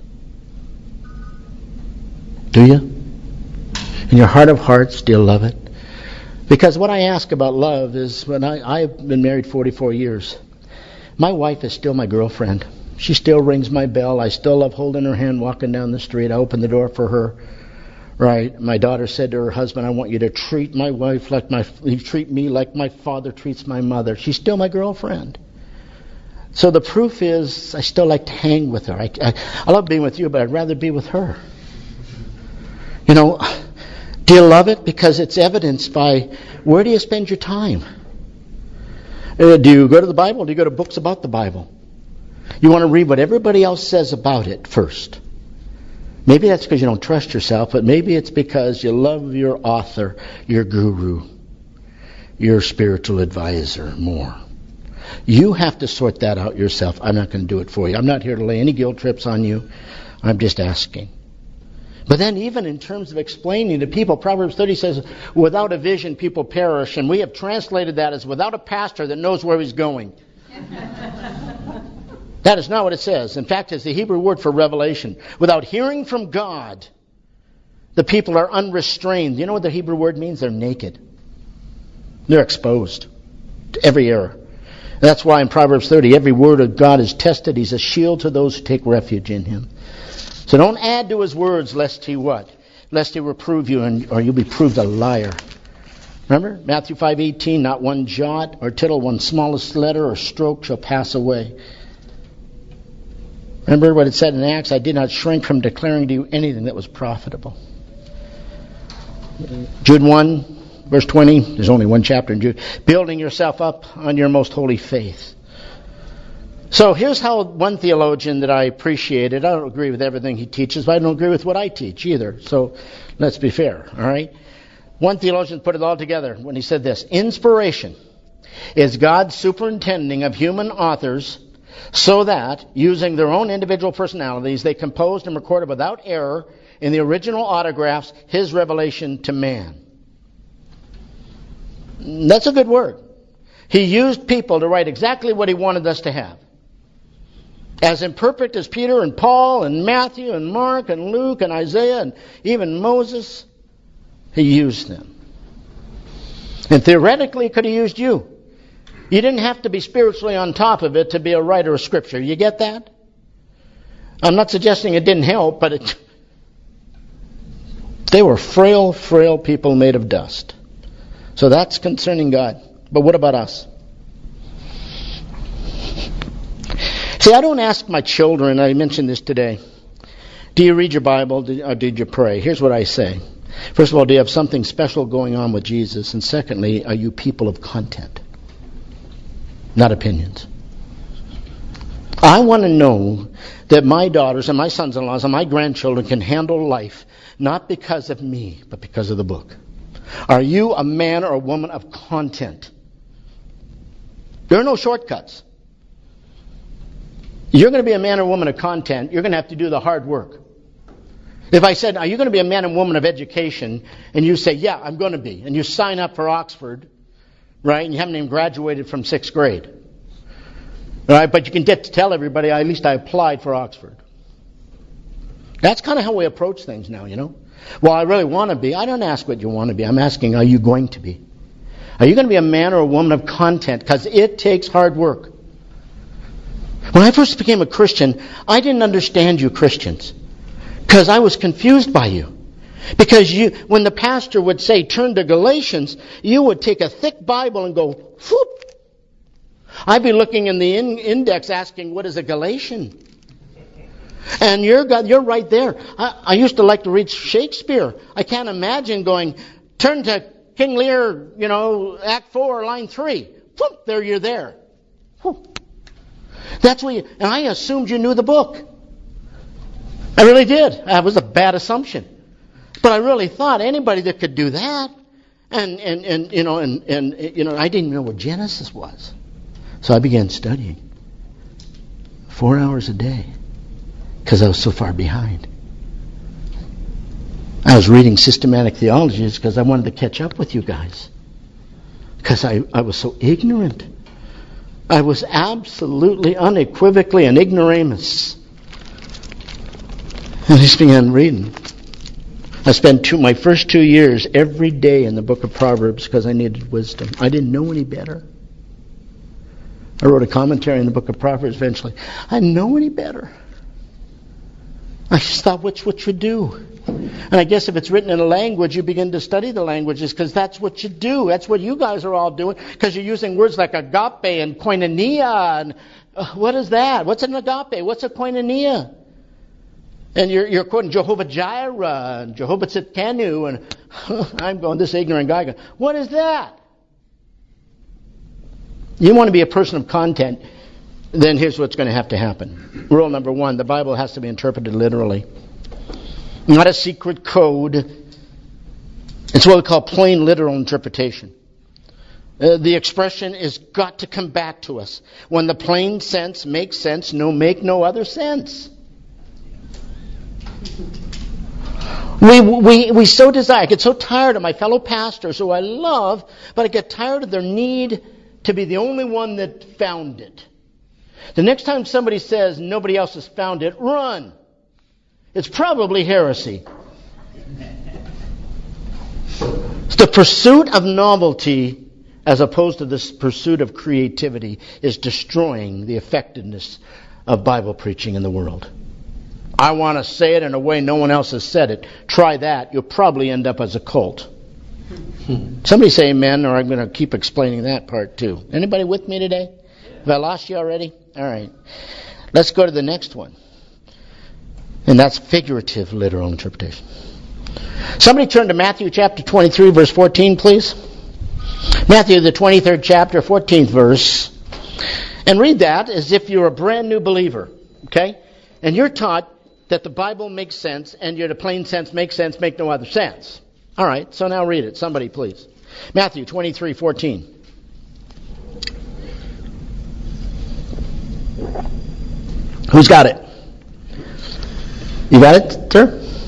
Do you? In your heart of hearts, do you love it? Because what I ask about love is, when I've been married 44 years, my wife is still my girlfriend. She still rings my bell. I still love holding her hand walking down the street. I open the door for her. Right? My daughter said to her husband, I want you to treat my wife treat me like my father treats my mother. She's still my girlfriend. So the proof is, I still like to hang with her. I love being with you, but I'd rather be with her. Do you love it? Because it's evidenced by, where do you spend your time? Do you go to the Bible? Or do you go to books about the Bible? You want to read what everybody else says about it first. Maybe that's because you don't trust yourself, but maybe it's because you love your author, your guru, your spiritual advisor more. You have to sort that out yourself. I'm not going to do it for you. I'm not here to lay any guilt trips on you. I'm just asking. But then even in terms of explaining to people, Proverbs 30 says, without a vision, people perish. And we have translated that as without a pastor that knows where he's going. That is not what it says. In fact, it's the Hebrew word for revelation. Without hearing from God, the people are unrestrained. You know what the Hebrew word means? They're naked. They're exposed to every error. And that's why in Proverbs 30, every word of God is tested. He's a shield to those who take refuge in him. So don't add to his words lest he what? Lest he reprove you or you'll be proved a liar. Remember? Matthew 5:18, not one jot or tittle, one smallest letter or stroke shall pass away. Remember what it said in Acts? I did not shrink from declaring to you anything that was profitable. Jude 1, verse 20. There's only one chapter in Jude. Building yourself up on your most holy faith. So here's how one theologian that I appreciated. I don't agree with everything he teaches, but I don't agree with what I teach either. So let's be fair, all right? One theologian put it all together when he said this. Inspiration is God's superintending of human authors so that, using their own individual personalities, they composed and recorded without error in the original autographs his revelation to man. That's a good word. He used people to write exactly what he wanted us to have. As imperfect as Peter and Paul and Matthew and Mark and Luke and Isaiah and even Moses, he used them. And theoretically, could he used you? You didn't have to be spiritually on top of it to be a writer of Scripture. You get that? I'm not suggesting it didn't help, but they were frail people made of dust. So that's concerning God. But what about us? See, I don't ask my children, I mentioned this today, do you read your Bible or did you pray? Here's what I say. First of all, do you have something special going on with Jesus? And secondly, are you people of content? Not opinions. I want to know that my daughters and my sons-in-laws and my grandchildren can handle life not because of me, but because of the book. Are you a man or a woman of content? There are no shortcuts. You're going to be a man or woman of content. You're going to have to do the hard work. If I said, are you going to be a man and woman of education? And you say, yeah, I'm going to be. And you sign up for Oxford, right? And you haven't even graduated from 6th grade. All right? But you can get to tell everybody, at least I applied for Oxford. That's kind of how we approach things now, you know. Well, I really want to be. I don't ask what you want to be. I'm asking, are you going to be? Are you going to be a man or a woman of content? Because it takes hard work. When I first became a Christian, I didn't understand you Christians. Because I was confused by you. Because when the pastor would say, turn to Galatians, you would take a thick Bible and go, whoop. I'd be looking in the index asking, what is a Galatian? And you're right there. I used to like to read Shakespeare. I can't imagine going, turn to King Lear, Act 4, line 3. Whoop, there you're there. Whoop. That's what and I assumed you knew the book. I really did. That was a bad assumption. But I really thought anybody that could do that, and I didn't know what Genesis was. So I began studying 4 hours a day because I was so far behind. I was reading systematic theologies because I wanted to catch up with you guys. Because I was so ignorant. I was absolutely, unequivocally an ignoramus. And I just began reading. I spent my first 2 years every day in the book of Proverbs because I needed wisdom. I didn't know any better. I wrote a commentary in the book of Proverbs eventually. I didn't know any better. I just thought, what's what you do? And I guess if it's written in a language, you begin to study the languages because that's what you do. That's what you guys are all doing because you're using words like agape and koinonia. And what is that? What's an agape? What's a koinonia? And you're quoting Jehovah Jireh and Jehovah Tzidkenu. And I'm going, this ignorant guy going, what is that? You want to be a person of content, then here's what's going to have to happen. Rule number 1, the Bible has to be interpreted literally. Not a secret code. It's what we call plain literal interpretation. The expression is got to come back to us. When the plain sense makes sense, make no other sense. We so desire, I get so tired of my fellow pastors who I love, but I get tired of their need to be the only one that found it. The next time somebody says nobody else has found it, run. It's probably heresy. It's the pursuit of novelty as opposed to this pursuit of creativity is destroying the effectiveness of Bible preaching in the world. I want to say it in a way no one else has said it. Try that. You'll probably end up as a cult. Somebody say amen, or I'm going to keep explaining that part too. Anybody with me today? Have I lost you already? All right. Let's go to the next one. And that's figurative literal interpretation. Somebody turn to Matthew chapter 23, verse 14, please. Matthew, the 23rd chapter, 14th verse. And read that as if you're a brand new believer. Okay? And you're taught that the Bible makes sense, and you're the plain sense makes sense, make no other sense. All right, so now read it. Somebody, please. Matthew 23:14. Who's got it? You got it, sir?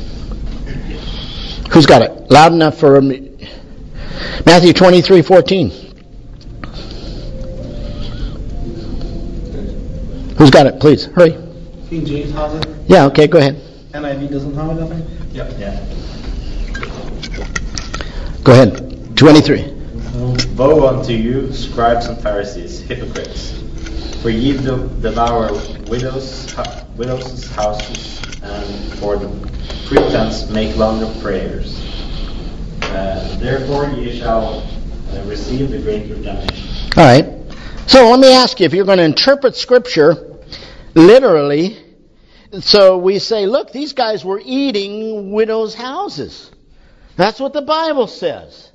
Who's got it? Loud enough for me. Matthew 23:14. Who's got it? Please, hurry. King James has it. Yeah, okay, go ahead. NIV doesn't have it, I think. Yeah. Go ahead. 23. Woe unto you, scribes and Pharisees, hypocrites! For ye devour widows' houses, and for the pretense make longer prayers. Therefore ye shall receive the greater damnation. All right. So let me ask you, if you're going to interpret Scripture literally, so we say, look, these guys were eating widows' houses. That's what the Bible says.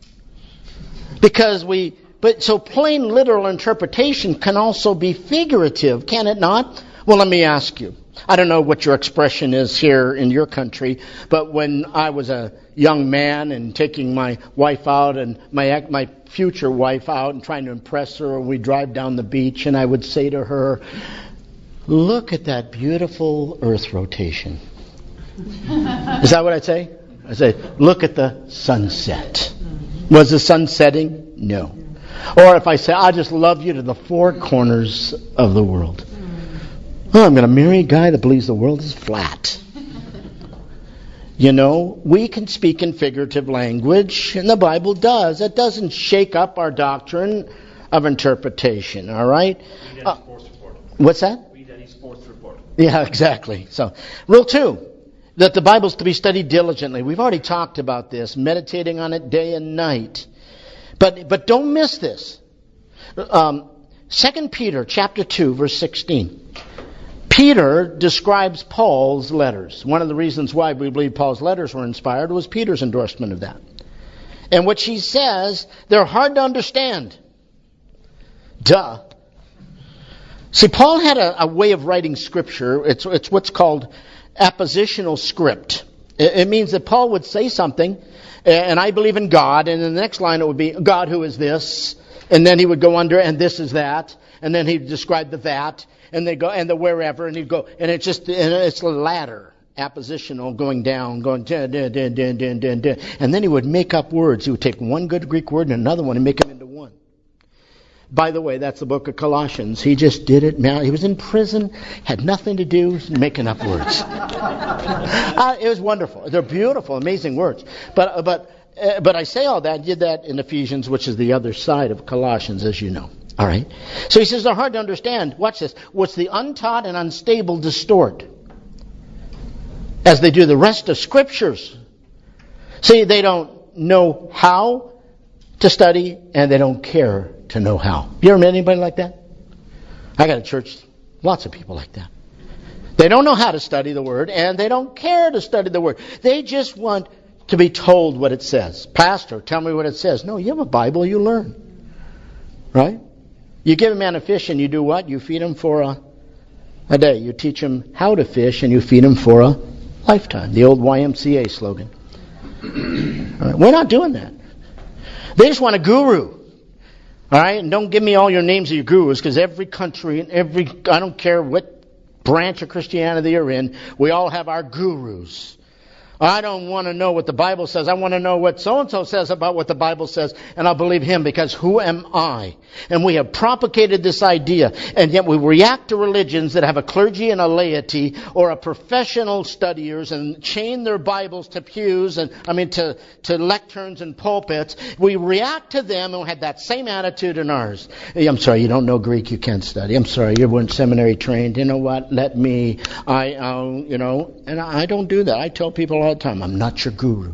So plain literal interpretation can also be figurative, can it not? Well, let me ask you. I don't know what your expression is here in your country, but when I was a young man and taking my wife out and my future wife out and trying to impress her, we drive down the beach and I would say to her, look at that beautiful earth rotation. Is that what I'd say? I say, look at the sunset. Was the sun setting? No. Or if I say, I just love you to the four corners of the world. Oh, I'm going to marry a guy that believes the world is flat. You know, we can speak in figurative language, and the Bible does. It doesn't shake up our doctrine of interpretation, all right? Read any sports report. What's that? Read any sports report. Yeah, exactly. So, rule 2, that the Bible's to be studied diligently. We've already talked about this, meditating on it day and night. But don't miss this. 2 Peter chapter 2, verse 16. Peter describes Paul's letters. One of the reasons why we believe Paul's letters were inspired was Peter's endorsement of that. And what he says, they're hard to understand. Duh. See, Paul had a way of writing Scripture. It's what's called appositional script. It means that Paul would say something, and I believe in God, and in the next line it would be, God who is this, and then he would go under, and this is that, and then he'd describe the that, and they go, and the wherever, and he'd go, and it's a ladder, appositional, going down, going, dun, dun, dun, dun, dun, dun, dun. And then he would make up words. He would take one good Greek word and another one and make them into one. By the way, that's the book of Colossians. He just did it. Now he was in prison, had nothing to do, making up words. It was wonderful. They're beautiful, amazing words. But I say all that. Did that in Ephesians, which is the other side of Colossians, as you know. All right. So he says they're hard to understand. Watch this. What's the untaught and unstable distort, as they do the rest of Scriptures. See, they don't know how to study, and they don't care to know how. You ever met anybody like that? I got a church, lots of people like that. They don't know how to study the Word, and they don't care to study the Word. They just want to be told what it says. Pastor, tell me what it says. No, you have a Bible, you learn. Right? You give a man a fish and you do what? You feed him for a day. You teach him how to fish and you feed him for a lifetime. The old YMCA slogan. All right. We're not doing that. They just want a guru. All right? And don't give me all your names of your gurus, because every country and I don't care what branch of Christianity you're in, we all have our gurus. I don't want to know what the Bible says. I want to know what so-and-so says about what the Bible says, and I'll believe him, because who am I? And we have propagated this idea, and yet we react to religions that have a clergy and a laity, or a professional studiers, and chain their Bibles to pews, to lecterns and pulpits. We react to them and have that same attitude in ours. I'm sorry, you don't know Greek, you can't study. I'm sorry, you weren't seminary trained. You know what? Let me. And I don't do that. I tell people all the time, I'm not your guru.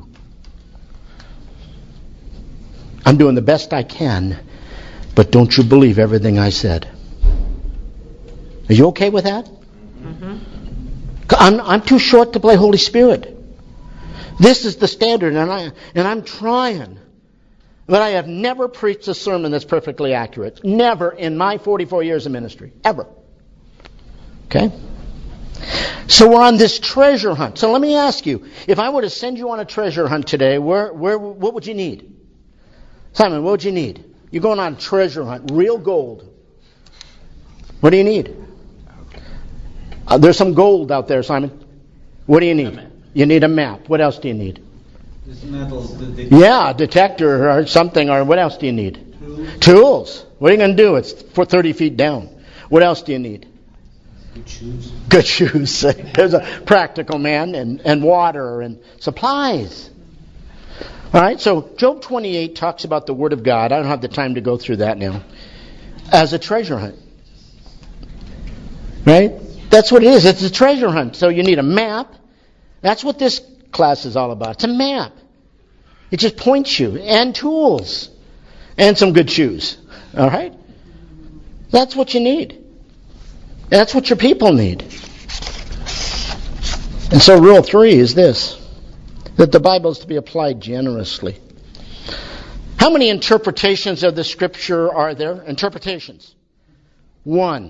I'm doing the best I can, but don't you believe everything I said. Are you okay with that? Mm-hmm. I'm too short to play Holy Spirit. This is the standard, and I'm trying. But I have never preached a sermon that's perfectly accurate. Never in my 44 years of ministry. Ever. Okay? So we're on this treasure hunt. So let me ask you, if I were to send you on a treasure hunt today, what would you need? Simon, what would you need? You're going on a treasure hunt, real gold. What do you need? There's some gold out there, Simon. What do you need? You need a map. What else do you need? Yeah, a detector or something. Or what else do you need? Tools. What are you going to do? It's for 30 feet down. What else do you need? Good shoes. There's a practical man, and water and supplies. All right, so Job 28 talks about the Word of God. I don't have the time to go through that now. As a treasure hunt. Right? That's what it is. It's a treasure hunt. So you need a map. That's what this class is all about. It's a map. It just points you. And tools. And some good shoes. All right? That's what you need. That's what your people need. And so rule 3 is this, that the Bible is to be applied generously. How many interpretations of the Scripture are there? Interpretations. 1.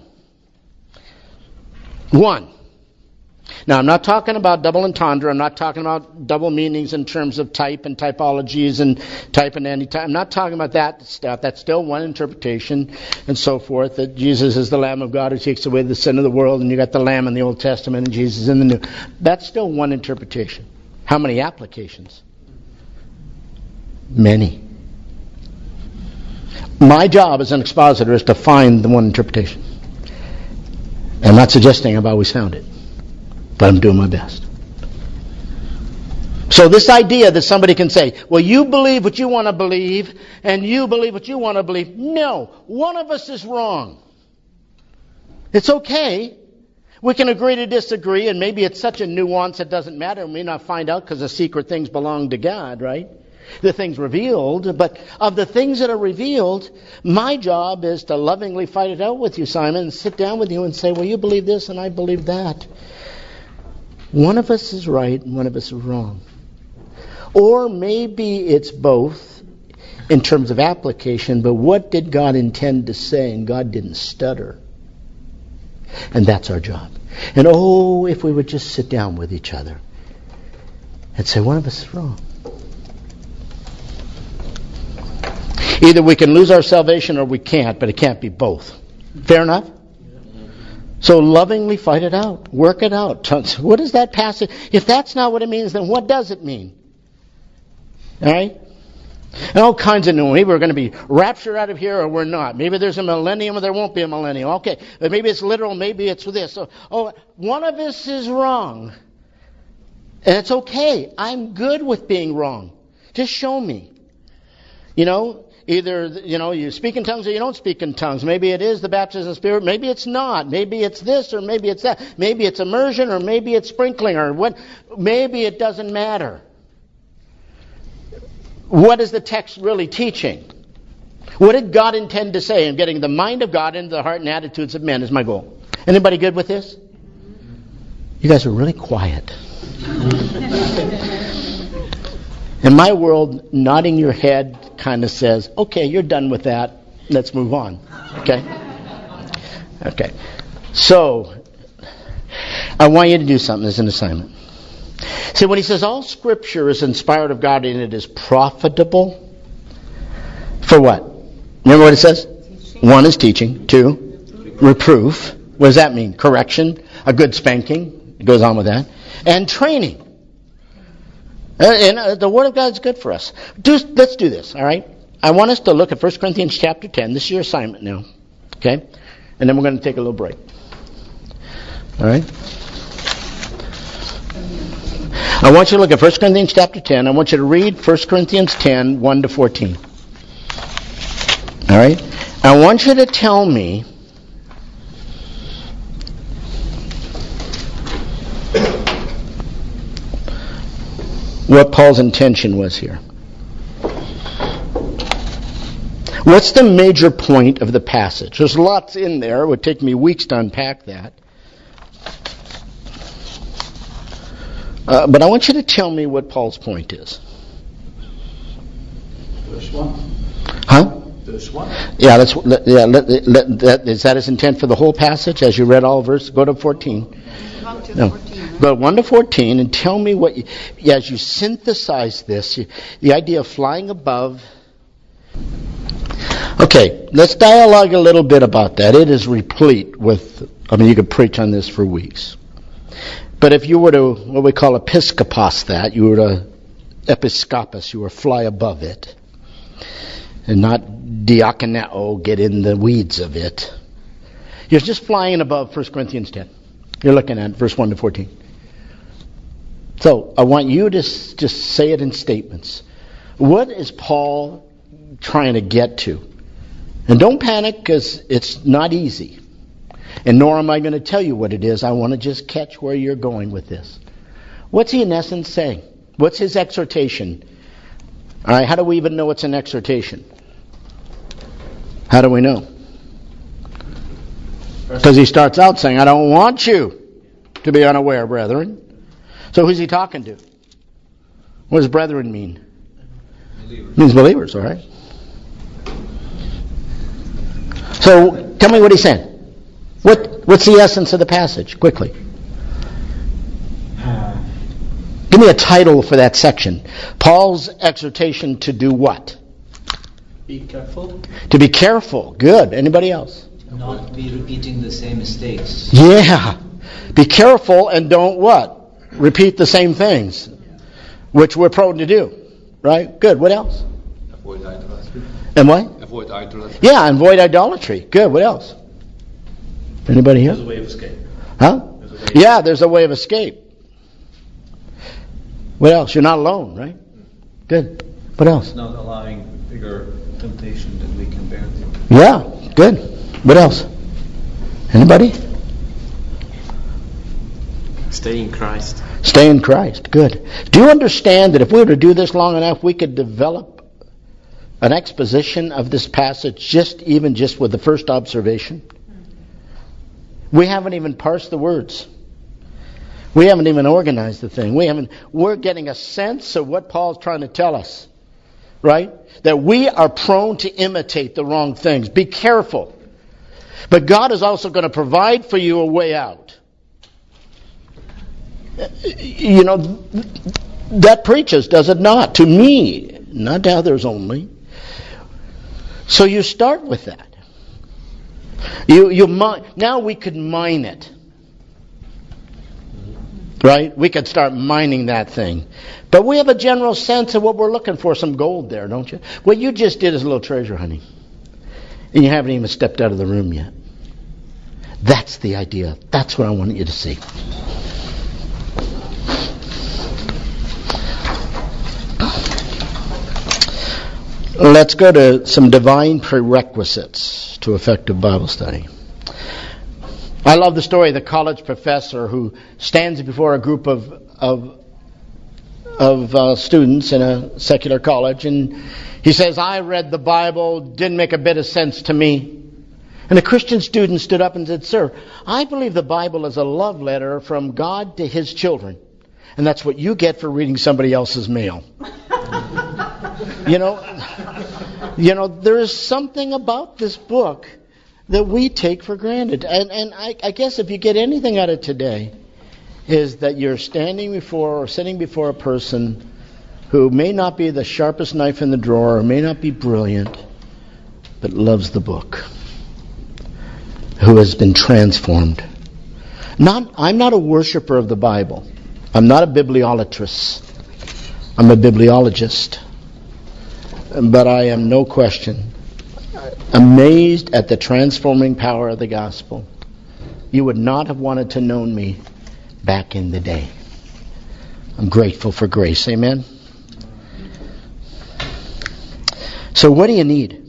Now, I'm not talking about double entendre. I'm not talking about double meanings in terms of type and typologies and type and anti-type. I'm not talking about that stuff. That's still one interpretation and so forth, that Jesus is the Lamb of God who takes away the sin of the world, and you got the Lamb in the Old Testament and Jesus in the New. That's still one interpretation. How many applications? Many. My job as an expositor is to find the one interpretation. I'm not suggesting I've always found it, but I'm doing my best. So this idea that somebody can say, well, you believe what you want to believe, and you believe what you want to believe. No, one of us is wrong. It's okay. We can agree to disagree, and maybe it's such a nuance it doesn't matter. We may not find out because the secret things belong to God, right? The things revealed. But of the things that are revealed, my job is to lovingly fight it out with you, Simon, and sit down with you and say, well, you believe this and I believe that. One of us is right and one of us is wrong. Or maybe it's both in terms of application, but what did God intend to say? And God didn't stutter. And that's our job. And if we would just sit down with each other and say, one of us is wrong. Either we can lose our salvation or we can't, but it can't be both. Fair enough? So lovingly fight it out. Work it out. What is that passage? If that's not what it means, then what does it mean? All right? And all kinds of new. Maybe we're going to be raptured out of here or we're not. Maybe there's a millennium or there won't be a millennium. Okay. But maybe it's literal. Maybe it's this. So, one of us is wrong. And it's okay. I'm good with being wrong. Just show me. Either, you speak in tongues or you don't speak in tongues. Maybe it is the baptism of the Spirit. Maybe it's not. Maybe it's this or maybe it's that. Maybe it's immersion or maybe it's sprinkling or what. Maybe it doesn't matter. What is the text really teaching? What did God intend to say? And getting the mind of God into the heart and attitudes of men is my goal. Anybody good with this? You guys are really quiet. In my world, nodding your head kind of says, okay, you're done with that. let's move on. Okay? Okay. So, I want you to do something as an assignment. See, when he says all Scripture is inspired of God and it is profitable, for what? Remember what it says? One is teaching. Two, reproof. What does that mean? Correction. A good spanking. It goes on with that. And training. And the Word of God is good for us. Let's do this, all right? I want us to look at 1 Corinthians chapter 10. This is your assignment now. Okay? And then we're going to take a little break. All right? I want you to look at 1 Corinthians chapter 10. I want you to read 1 Corinthians 10, 1 to 14. All right? I want you to tell me what Paul's intention was here. What's the major point of the passage? There's lots in there. It would take me weeks to unpack that. But I want you to tell me what Paul's point is. Verse 1. Huh? Verse 1. Yeah, is that his intent for the whole passage as you read all verses? Go to 14. No. Go 1 to 14 and tell me what, as you synthesize this, the idea of flying above. Okay, let's dialogue a little bit about that. It is replete with, you could preach on this for weeks. But if you were to, what we call episkopos that, you were to episkopos, you were fly above it. And not diakoneo, get in the weeds of it. You're just flying above 1 Corinthians 10. You're looking at verse 1 to 14. So, I want you to just say it in statements. What is Paul trying to get to? And don't panic, because it's not easy. And nor am I going to tell you what it is. I want to just catch where you're going with this. What's he in essence saying? What's his exhortation? All right, how do we even know it's an exhortation? How do we know? Because he starts out saying, I don't want you to be unaware, brethren. So who's he talking to? What does brethren mean? Believers. It means believers, all right? So tell me what he's saying. What's the essence of the passage? Quickly. Give me a title for that section. Paul's exhortation to do what? Be careful. To be careful. Good. Anybody else? Not be repeating the same mistakes. Yeah. Be careful and don't what? Repeat the same things, which we're prone to do. Right? Good. What else? Avoid idolatry. And what? Avoid idolatry. Yeah, avoid idolatry. Good. What else? Anybody here? There's a way of escape. Huh? Yeah, there's a way of escape. What else? You're not alone, right? Good. What else? Not allowing bigger temptation than we can bear. Yeah, good. What else? Anybody? Stay in Christ. Stay in Christ. Good. Do you understand that if we were to do this long enough, we could develop an exposition of this passage just with the first observation? We haven't even parsed the words. We haven't even organized the thing. We're getting a sense of what Paul's trying to tell us. Right? That we are prone to imitate the wrong things. Be careful. But God is also going to provide for you a way out. You know, that preaches, does it not? To me, not to others only. So you start with that. Now we could mine it. Right? We could start mining that thing. But we have a general sense of what we're looking for, some gold there, don't you? What you just did is a little treasure hunting. And you haven't even stepped out of the room yet. That's the idea. That's what I want you to see. Let's go to some divine prerequisites to effective Bible study. I love the story of the college professor who stands before a group of students in a secular college, and he says, I read the Bible, didn't make a bit of sense to me. And a Christian student stood up and said, Sir, I believe the Bible is a love letter from God to His children. And that's what you get for reading somebody else's mail. You know, There is something about this book that we take for granted. And I guess if you get anything out of today, is that you're standing before or sitting before a person who may not be the sharpest knife in the drawer, or may not be brilliant, but loves the book, who has been transformed. I'm not a worshiper of the Bible. I'm not a bibliolatrist. I'm a bibliologist. But I am, no question, amazed at the transforming power of the gospel. You would not have wanted to know me back in the day. I'm grateful for grace. Amen? So what do you need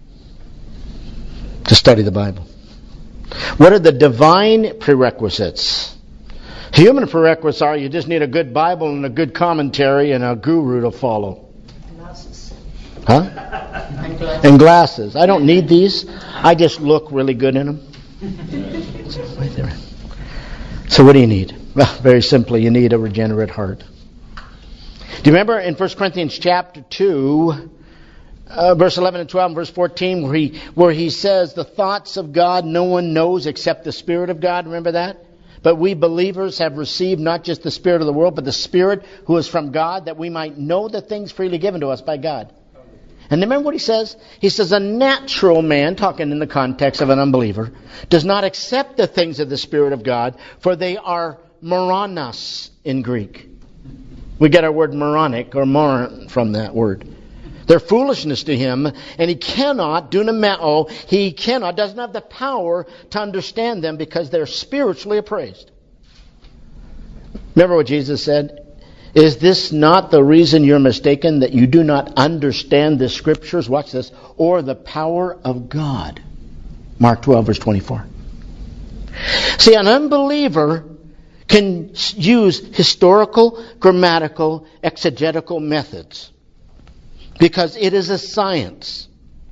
to study the Bible? What are the divine prerequisites? Human prerequisites are you just need a good Bible and a good commentary and a guru to follow. Glasses. Huh? And glasses. I don't need these. I just look really good in them. Right there. So what do you need? Well, very simply, you need a regenerate heart. Do you remember in 1 Corinthians chapter 2, verse 11 and 12 and verse 14, where he says, the thoughts of God no one knows except the Spirit of God? Remember that? But we believers have received not just the Spirit of the world, but the Spirit who is from God, that we might know the things freely given to us by God. And remember what he says? He says, a natural man, talking in the context of an unbeliever, does not accept the things of the Spirit of God, for they are moranos in Greek. We get our word moronic or moron from that word. They're foolishness to him, and he cannot, dunameo, doesn't have the power to understand them because they're spiritually appraised. Remember what Jesus said? Is this not the reason you're mistaken, that you do not understand the Scriptures? Watch this. Or the power of God. Mark 12, verse 24. See, an unbeliever can use historical, grammatical, exegetical methods because it is a science.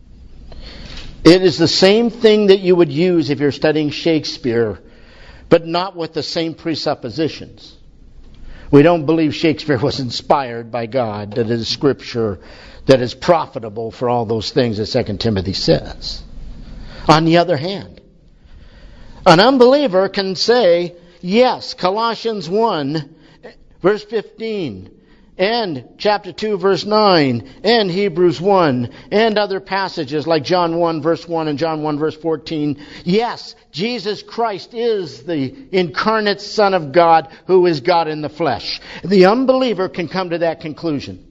It is the same thing that you would use if you're studying Shakespeare, but not with the same presuppositions. We don't believe Shakespeare was inspired by God, that it is Scripture, that is profitable for all those things that 2 Timothy says. On the other hand, an unbeliever can say, yes, Colossians 1, verse 15, and chapter 2, verse 9, and Hebrews 1, and other passages like John 1, verse 1, and John 1, verse 14. Yes, Jesus Christ is the incarnate Son of God who is God in the flesh. The unbeliever can come to that conclusion.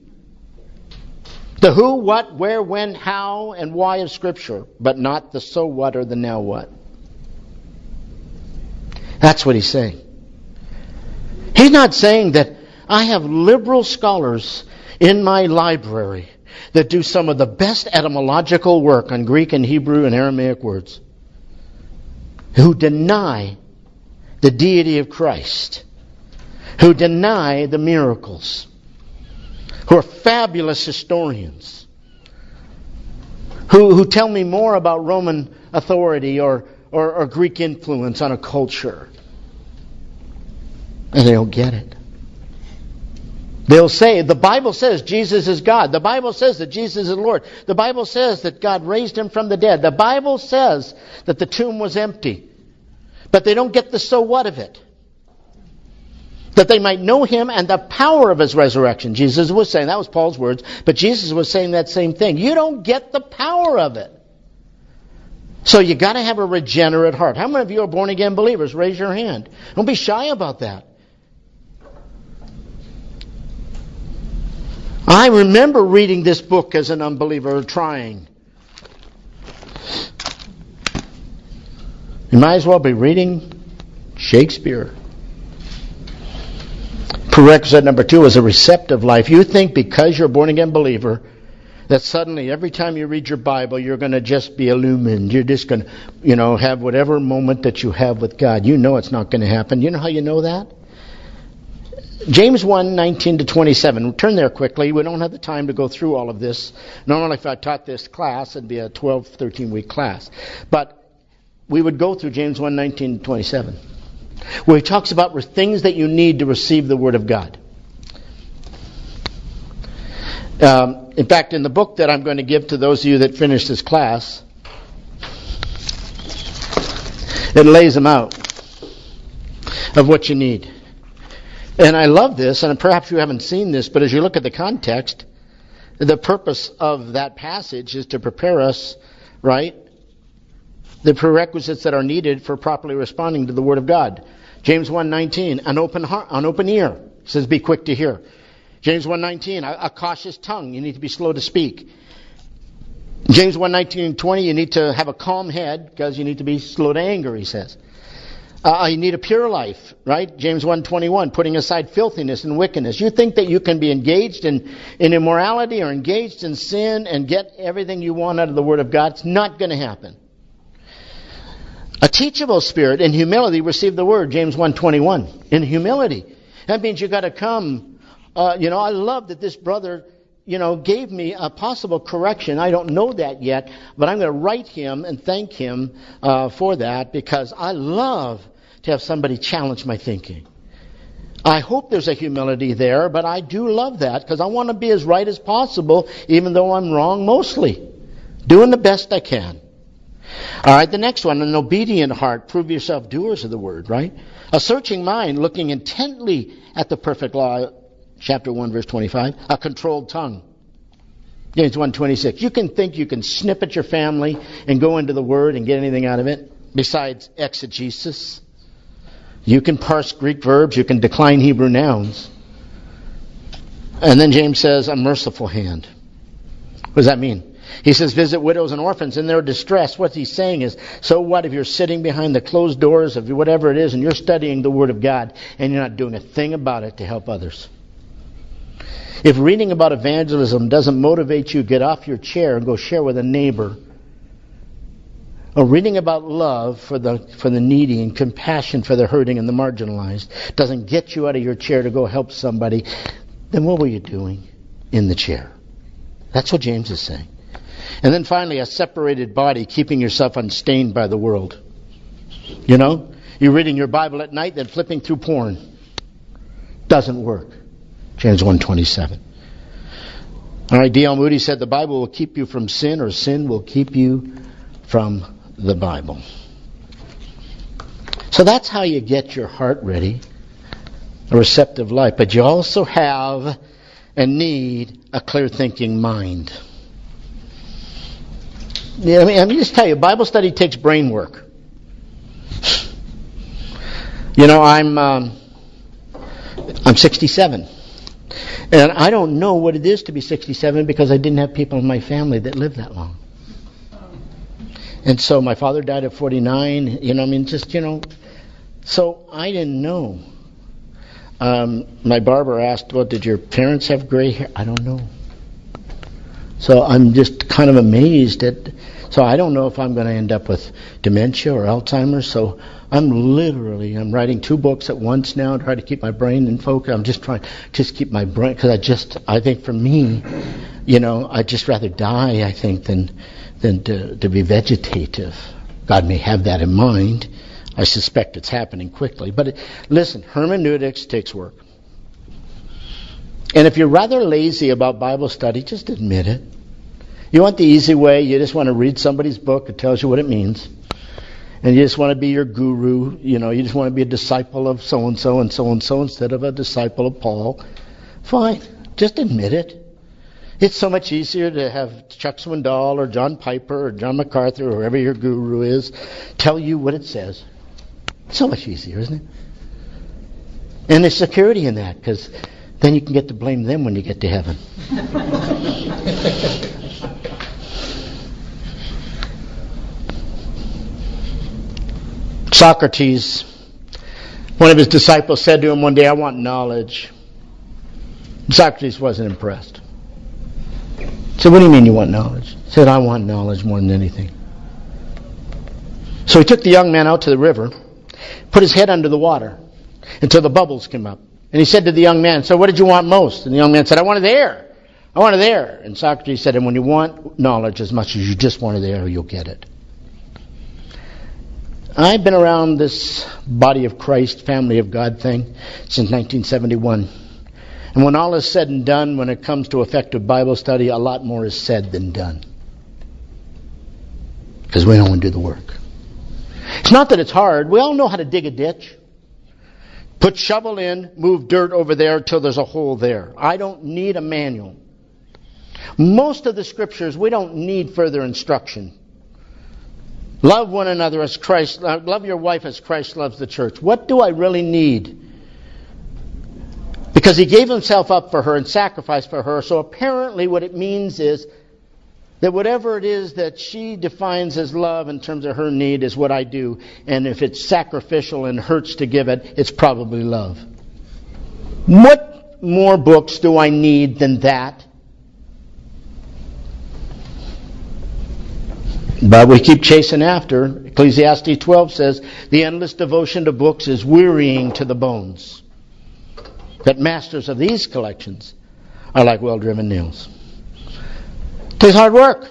The who, what, where, when, how, and why of Scripture, but not the so what or the now what. That's what he's saying. He's not saying that I have liberal scholars in my library that do some of the best etymological work on Greek and Hebrew and Aramaic words, who deny the deity of Christ, who deny the miracles, who are fabulous historians, who tell me more about Roman authority or Greek influence on a culture. And they don't get it. They'll say, the Bible says Jesus is God. The Bible says that Jesus is Lord. The Bible says that God raised him from the dead. The Bible says that the tomb was empty. But they don't get the so what of it. That they might know him and the power of his resurrection. Jesus was saying, that was Paul's words, but Jesus was saying that same thing. You don't get the power of it. So you got to have a regenerate heart. How many of you are born again believers? Raise your hand. Don't be shy about that. I remember reading this book as an unbeliever, trying. You might as well be reading Shakespeare. Prerequisite number 2 is a receptive life. You think because you're a born again believer that suddenly every time you read your Bible you're going to just be illumined. You're just going to, have whatever moment that you have with God. You know it's not going to happen. You know how you know that? James 1, 19 to 27. Turn there quickly. We don't have the time to go through all of this. Normally if I taught this class, it'd be a 12, 13-week class. But we would go through James 1, 19 to 27, where he talks about things that you need to receive the Word of God. In fact, in the book that I'm going to give to those of you that finish this class, it lays them out of what you need. And I love this, and perhaps you haven't seen this, but as you look at the context, the purpose of that passage is to prepare us, right? The prerequisites that are needed for properly responding to the Word of God. James 1:19, an open ear. It says, be quick to hear. James 1:19, a cautious tongue. You need to be slow to speak. James 1:19-20, you need to have a calm head because you need to be slow to anger, he says. You need a pure life, right? James 1:21, putting aside filthiness and wickedness. You think that you can be engaged in immorality or engaged in sin and get everything you want out of the Word of God? It's not going to happen. A teachable spirit in humility receive the Word, James 1:21. In humility. That means you got to come. I love that this brother, gave me a possible correction. I don't know that yet, but I'm going to write him and thank him for that because I love to have somebody challenge my thinking. I hope there's a humility there, but I do love that because I want to be as right as possible, even though I'm wrong mostly. Doing the best I can. All right, the next one, an obedient heart. Prove yourself doers of the word, right? A searching mind, looking intently at the perfect law, chapter 1, verse 25. A controlled tongue. James 1:26. You can think you can snip at your family and go into the word and get anything out of it besides exegesis. You can parse Greek verbs. You can decline Hebrew nouns. And then James says, a merciful hand. What does that mean? He says, visit widows and orphans in their distress. What he's saying is, so what if you're sitting behind the closed doors of whatever it is and you're studying the Word of God and you're not doing a thing about it to help others? If reading about evangelism doesn't motivate you to get off your chair and go share with a neighbor, or reading about love for the needy and compassion for the hurting and the marginalized doesn't get you out of your chair to go help somebody, then what were you doing in the chair? That's what James is saying. And then finally, a separated body, keeping yourself unstained by the world. You're reading your Bible at night, then flipping through porn. Doesn't work. James 1:27. All right, D.L. Moody said the Bible will keep you from sin, or sin will keep you from the Bible. So that's how you get your heart ready, a receptive life. But you also have and need a clear-thinking mind. Yeah, let me just tell you, Bible study takes brain work. I'm 67. And I don't know what it is to be 67 because I didn't have people in my family that lived that long. And so my father died at 49, so I didn't know. My barber asked, well, did your parents have gray hair? I don't know. So I'm just kind of amazed so I don't know if I'm going to end up with dementia or Alzheimer's. So I'm writing 2 books at once now, trying to keep my brain in focus. I'm just trying to keep my brain, because I think for me, I'd just rather die, I think, than to be vegetative. God may have that in mind. I suspect it's happening quickly. But listen, hermeneutics takes work. And if you're rather lazy about Bible study, just admit it. You want the easy way. You just want to read somebody's book. It tells you what it means. And you just want to be your guru. You just want to be a disciple of so-and-so and so-and-so instead of a disciple of Paul. Fine. Just admit it. It's so much easier to have Chuck Swindoll or John Piper or John MacArthur or whoever your guru is tell you what it says. It's so much easier, isn't it? And there's security in that, because then you can get to blame them when you get to heaven. Socrates, one of his disciples, said to him one day, I want knowledge. Socrates wasn't impressed. He said, what do you mean you want knowledge? He said, I want knowledge more than anything. So he took the young man out to the river, put his head under the water until the bubbles came up. And he said to the young man, so what did you want most? And the young man said, I wanted the air. I wanted the air. And Socrates said, and when you want knowledge as much as you just wanted the air, you'll get it. I've been around this body of Christ, family of God thing since 1971. And when all is said and done, when it comes to effective Bible study, a lot more is said than done. Because we don't want to do the work. It's not that it's hard. We all know how to dig a ditch. Put shovel in, move dirt over there till there's a hole there. I don't need a manual. Most of the scriptures, we don't need further instruction. Love one another as Christ, love your wife as Christ loves the church. What do I really need? Because he gave himself up for her and sacrificed for her. So apparently what it means is that whatever it is that she defines as love in terms of her need is what I do. And if it's sacrificial and hurts to give it, it's probably love. What more books do I need than that? But we keep chasing after. Ecclesiastes 12 says, the endless devotion to books is wearying to the bones. That masters of these collections are like well-driven nails. It takes hard work.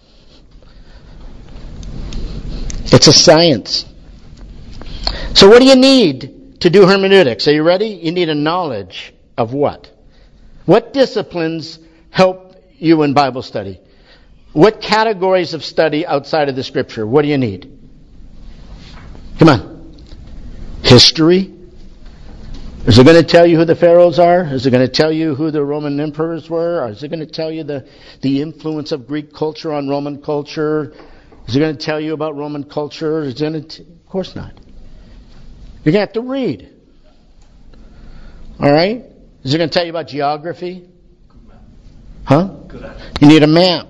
It's a science. So what do you need to do hermeneutics? Are you ready? You need a knowledge of what? What disciplines help you in Bible study? What categories of study outside of the Scripture? What do you need? Come on. History? Is it going to tell you who the pharaohs are? Is it going to tell you who the Roman emperors were? Or is it going to tell you the influence of Greek culture on Roman culture? Is it going to tell you about Roman culture? Is it going to of course not. You're going to have to read. All right? Is it going to tell you about geography? Huh? You need a map.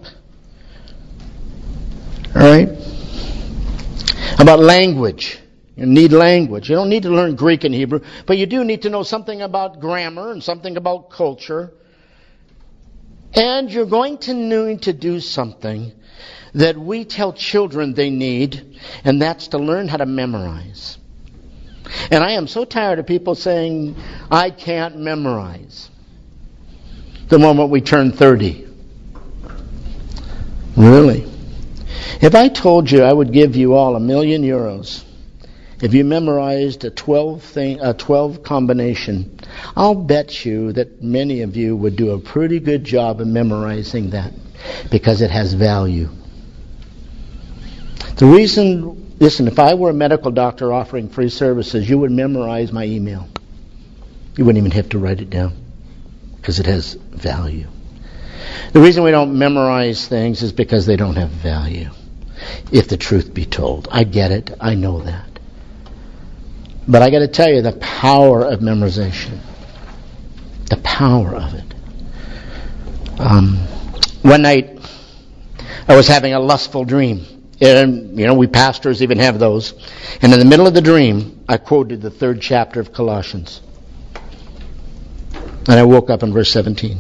All right? About language. You need language. You don't need to learn Greek and Hebrew, but you do need to know something about grammar and something about culture. And you're going to need to do something that we tell children they need, and that's to learn how to memorize. And I am so tired of people saying, I can't memorize. The moment we turn 30. Really? If I told you I would give you all €1,000,000 if you memorized a 12 combination, I'll bet you that many of you would do a pretty good job of memorizing that because it has value. The reason, listen, if I were a medical doctor offering free services, you would memorize my email. You wouldn't even have to write it down because it has value. The reason we don't memorize things is because they don't have value, if the truth be told. I get it. I know that. But I got to tell you the power of memorization. The power of it. One night, I was having a lustful dream. And, we pastors even have those. And in the middle of the dream, I quoted the 3rd chapter of Colossians. And I woke up in verse 17.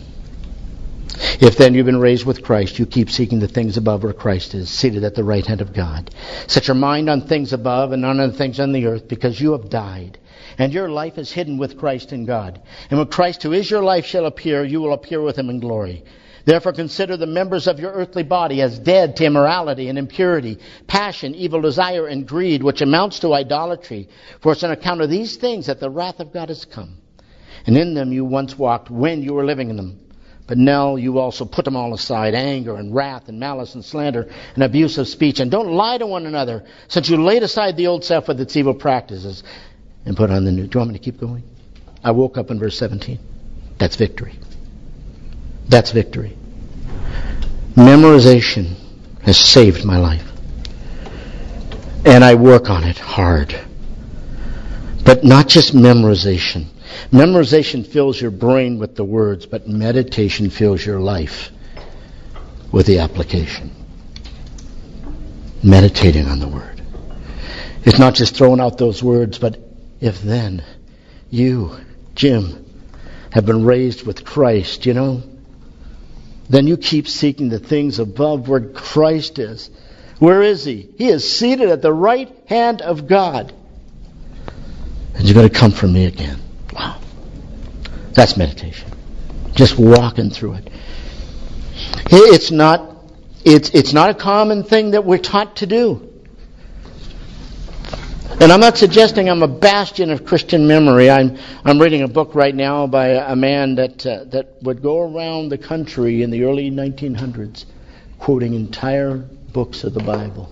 If then you've been raised with Christ, you keep seeking the things above where Christ is, seated at the right hand of God. Set your mind on things above and not on things on the earth, because you have died, and your life is hidden with Christ in God. And when Christ, who is your life, shall appear, you will appear with him in glory. Therefore consider the members of your earthly body as dead to immorality and impurity, passion, evil desire, and greed, which amounts to idolatry. For it's on account of these things that the wrath of God has come. And in them you once walked when you were living in them. But now you also put them all aside, anger and wrath and malice and slander and abuse of speech. And don't lie to one another, since you laid aside the old self with its evil practices and put on the new. Do you want me to keep going? I woke up in verse 17. That's victory. That's victory. Memorization has saved my life. And I work on it hard. But not just memorization. Memorization fills your brain with the words, but meditation fills your life with the application. Meditating on the Word. It's not just throwing out those words, but if then you, Jim, have been raised with Christ, then you keep seeking the things above where Christ is. Where is He? He is seated at the right hand of God. And you're going to come from me again. Wow. That's meditation. Just walking through it. It's not a common thing that we're taught to do. And I'm not suggesting I'm a bastion of Christian memory. I'm reading a book right now by a man that would go around the country in the early 1900s quoting entire books of the Bible.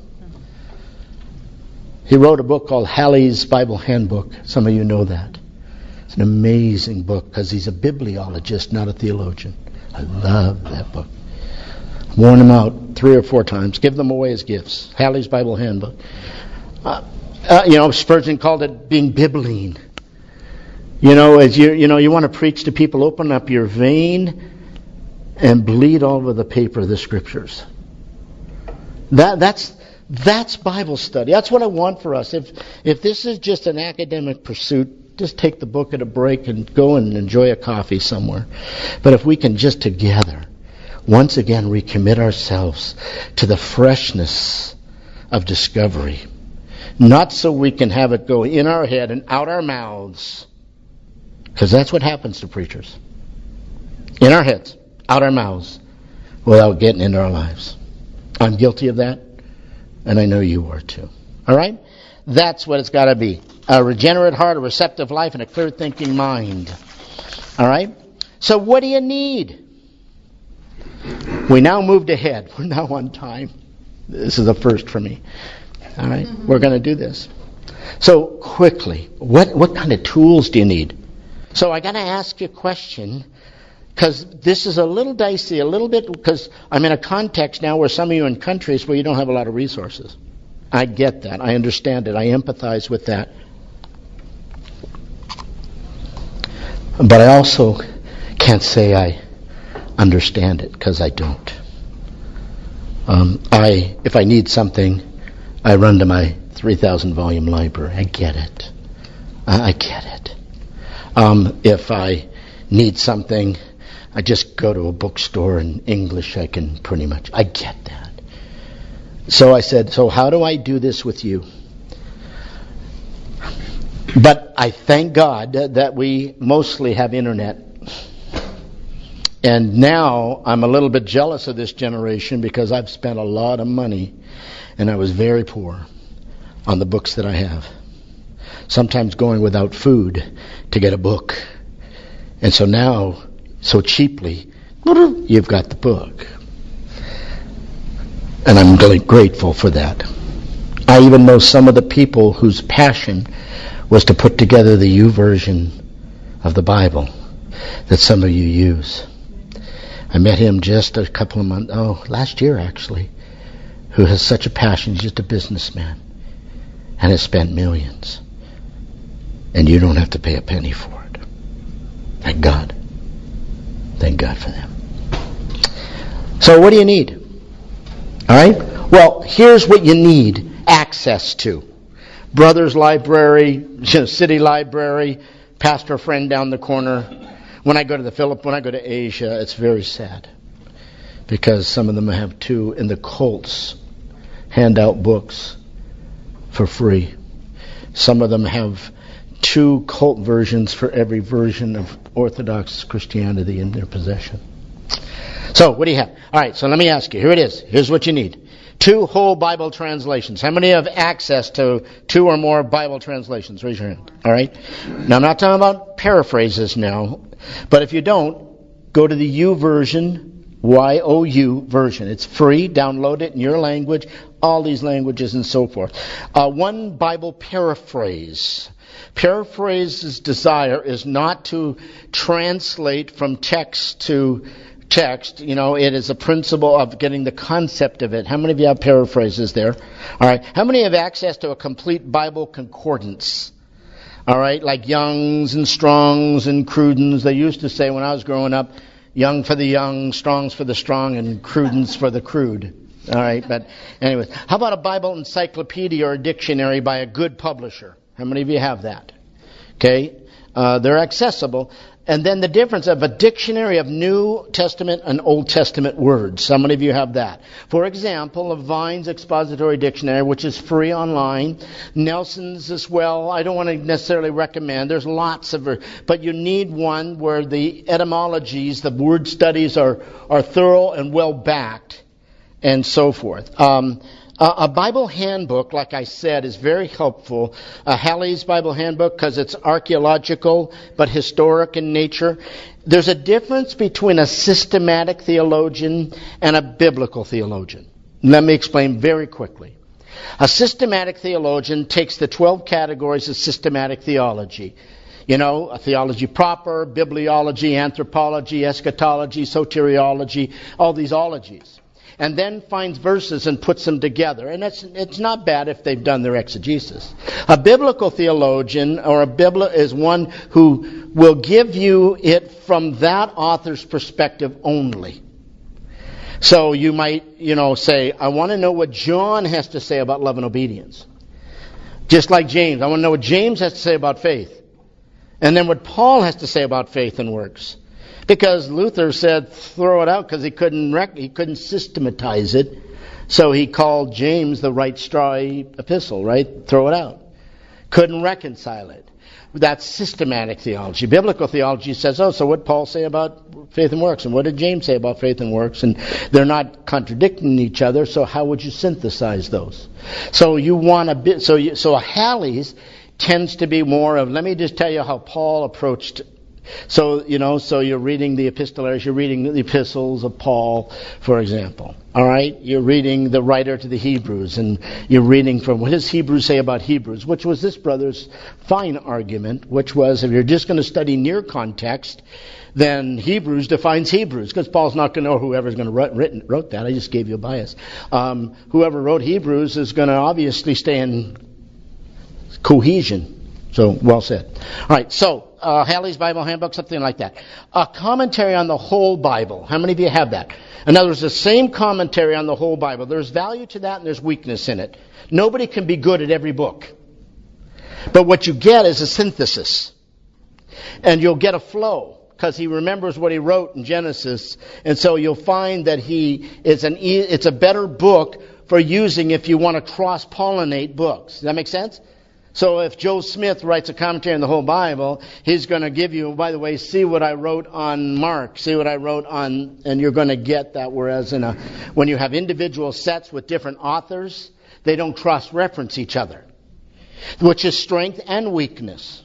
He wrote a book called Halley's Bible Handbook. Some of you know that. It's an amazing book because he's a bibliologist, not a theologian. I love that book. Worn them out 3 or 4 times. Give them away as gifts. Halley's Bible Handbook. Spurgeon called it being bibline. As you want to preach to people, open up your vein and bleed all over the paper of the Scriptures. That's Bible study. That's what I want for us. If this is just an academic pursuit, just take the book at a break and go and enjoy a coffee somewhere. But if we can just together, once again, recommit ourselves to the freshness of discovery. Not so we can have it go in our head and out our mouths. Because that's what happens to preachers. In our heads, out our mouths, without getting into our lives. I'm guilty of that, and I know you are too. All right? That's what it's got to be. A regenerate heart, a receptive life, and a clear-thinking mind. All right? So what do you need? We now moved ahead. We're now on time. This is a first for me. All right? We're going to do this. So quickly, what kind of tools do you need? So I got to ask you a question, because this is a little dicey, a little bit, because I'm in a context now where some of you are in countries where you don't have a lot of resources. I get that. I understand it. I empathize with that. But I also can't say I understand it, because I don't. If I need something, I run to my 3,000 volume library. I get it. I get it. If I need something, I just go to a bookstore in English. I get that. So I said, so how do I do this with you? But I thank God that we mostly have internet. And now I'm a little bit jealous of this generation because I've spent a lot of money and I was very poor on the books that I have. Sometimes going without food to get a book. And so now, so cheaply, you've got the book. And I'm really grateful for that. I even know some of the people whose passion was to put together the YouVersion of the Bible that some of you use. I met him just a couple of months, last year actually, who has such a passion. He's just a businessman and has spent millions. And you don't have to pay a penny for it. Thank God. Thank God for them. So what do you need? All right? Well, here's what you need access to. Brother's library, city library, pastor friend down the corner. When I go to Asia, it's very sad. Because some of them have two, and the cults hand out books for free. Some of them have 2 cult versions for every version of Orthodox Christianity in their possession. So, what do you have? All right, so let me ask you. Here it is. Here's what you need. 2 whole Bible translations. How many have access to 2 or more Bible translations? Raise your hand. All right? Now, I'm not talking about paraphrases now, but if you don't, go to the YouVersion, Y-O-U version. It's free. Download it in your language, all these languages and so forth. 1 Bible paraphrase. Paraphrase's desire is not to translate from text to text. It is a principle of getting the concept of it. How many of you have paraphrases there? All right. How many have access to a complete Bible concordance? All right. Like Young's and Strong's and Cruden's. They used to say when I was growing up, Young for the young, Strong's for the strong, and Cruden's for the crude. All right. But anyways, how about a Bible encyclopedia or a dictionary by a good publisher? How many of you have that? Okay. They're accessible. And then the difference of a dictionary of New Testament and Old Testament words. How many of you have that? For example, a Vine's Expository Dictionary, which is free online. Nelson's as well. I don't want to necessarily recommend. There's lots of, but you need one where the etymologies, the word studies are thorough and well backed, and so forth. A Bible handbook, like I said, is very helpful. Halley's Bible handbook, because it's archaeological but historic in nature. There's a difference between a systematic theologian and a biblical theologian. Let me explain very quickly. A systematic theologian takes the 12 categories of systematic theology. You know, a theology proper, bibliology, anthropology, eschatology, soteriology, all these ologies. And then finds verses and puts them together. And it's not bad if they've done their exegesis. A biblical theologian or is one who will give you it from that author's perspective only. So you might, say, I want to know what John has to say about love and obedience. Just like James. I want to know what James has to say about faith. And then what Paul has to say about faith and works. Because Luther said, throw it out, because he couldn't systematize it. So he called James the right straw epistle, right? Throw it out. Couldn't reconcile it. That's systematic theology. Biblical theology says, so what did Paul say about faith and works? And what did James say about faith and works? And they're not contradicting each other, so how would you synthesize those? So you want a bit, so a Halley's tends to be more of, let me just tell you how Paul approached. So you're reading the epistolaries, you're reading the epistles of Paul, for example. All right? You're reading the writer to the Hebrews, and you're reading from what does Hebrews say about Hebrews, which was this brother's fine argument, which was if you're just going to study near context, then Hebrews defines Hebrews, because Paul's not going to know whoever's going to wrote that. I just gave you a bias. Whoever wrote Hebrews is going to obviously stay in cohesion. So, well said. All right, so Halley's Bible Handbook, something like that. A commentary on the whole Bible. How many of you have that? In other words, the same commentary on the whole Bible. There's value to that and there's weakness in it. Nobody can be good at every book. But what you get is a synthesis. And you'll get a flow, because he remembers what he wrote in Genesis. And so you'll find that it's a better book for using if you want to cross-pollinate books. Does that make sense? So if Joe Smith writes a commentary on the whole Bible, he's going to give you, by the way, see what I wrote on Mark, see what I wrote on, and you're going to get that. Whereas when you have individual sets with different authors, they don't cross-reference each other, which is strength and weakness.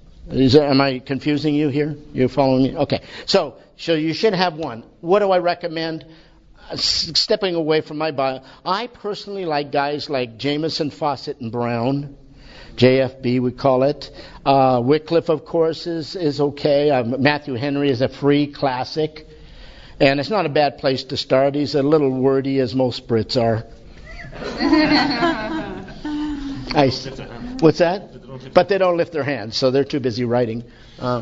Am I confusing you here? You following me? Okay. So you should have one. What do I recommend? Stepping away from my Bible. I personally like guys like Jamieson, Fawcett, and Brown. JFB, we call it. Wycliffe, of course, is okay. Matthew Henry is a free classic. And it's not a bad place to start. He's a little wordy, as most Brits are. What's that? But they don't lift their hands, so they're too busy writing. Not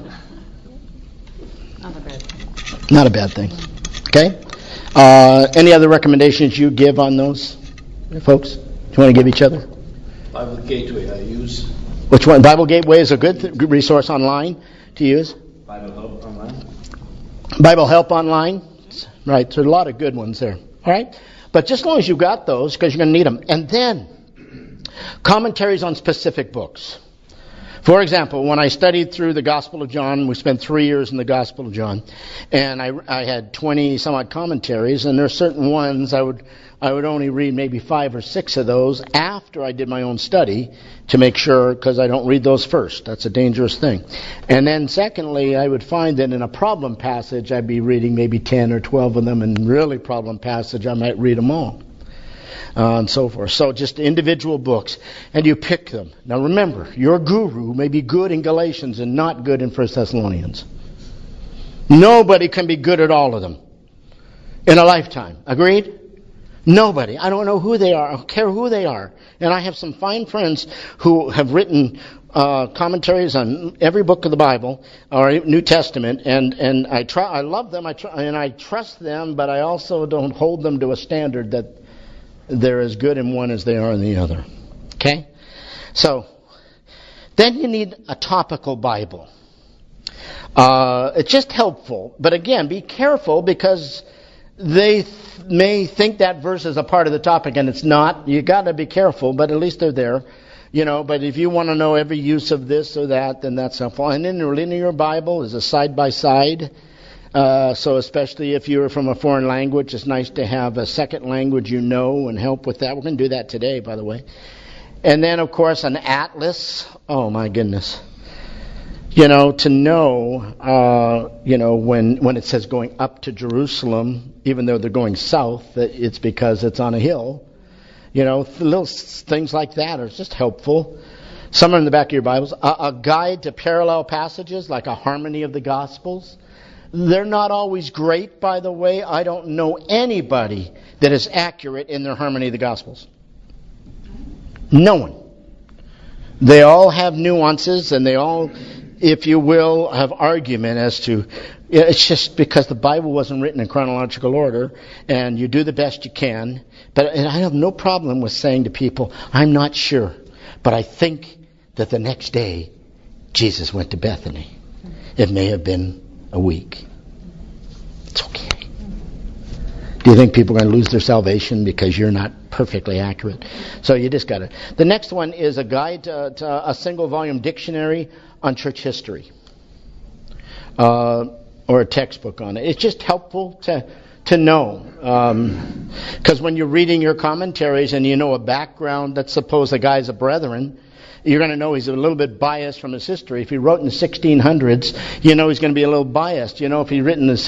a bad thing. Not a bad thing. Okay? Any other recommendations you give on those, folks? Do you want to give each other? Bible Gateway I use. Which one? Bible Gateway is a good resource online to use. Bible Help Online. Bible Help Online. Right, so a lot of good ones there. All right? But just as long as you've got those, because you're going to need them. And then, commentaries on specific books. For example, when I studied through the Gospel of John, we spent 3 years in the Gospel of John, and I had 20 some odd commentaries, and there are certain ones I would only read maybe 5 or 6 of those after I did my own study to make sure, because I don't read those first. That's a dangerous thing. And then secondly, I would find that in a problem passage, I'd be reading maybe 10 or 12 of them, and really problem passage, I might read them all. And so forth. So just individual books, and you pick them. Now remember, your guru may be good in Galatians and not good in 1 Thessalonians. Nobody can be good at all of them in a lifetime. Agreed? Nobody. I don't know who they are. I don't care who they are. And I have some fine friends who have written commentaries on every book of the Bible or New Testament, and I love them. And I trust them, but I also don't hold them to a standard that they're as good in one as they are in the other. Okay? So, then you need a topical Bible. It's just helpful. But again, be careful, because they may think that verse is a part of the topic, and it's not. You got to be careful, but at least they're there. But if you want to know every use of this or that, then that's helpful. And in the Linear Bible is a side-by-side. So especially if you're from a foreign language, it's nice to have a second language you know and help with that. We're going to do that today, by the way. And then, of course, an atlas. Oh, my goodness. To know, when it says going up to Jerusalem, even though they're going south, it's because it's on a hill. Little things like that are just helpful. Somewhere in the back of your Bibles, a guide to parallel passages, like a harmony of the Gospels. They're not always great, by the way. I don't know anybody that is accurate in their harmony of the Gospels. No one. They all have nuances, and they all, if you will, have argument as to, it's just because the Bible wasn't written in chronological order, and you do the best you can. And I have no problem with saying to people, I'm not sure, but I think that the next day Jesus went to Bethany. It may have been a week. It's okay. Do you think people are going to lose their salvation because you're not perfectly accurate? So you just got to. The next one is a guide to a single volume dictionary on church history, or a textbook on it. It's just helpful to know, because when you're reading your commentaries and you know a background, let's suppose the guy's a Brethren, you're going to know he's a little bit biased from his history. If he wrote in the 1600s, you know he's going to be a little biased. If he written in the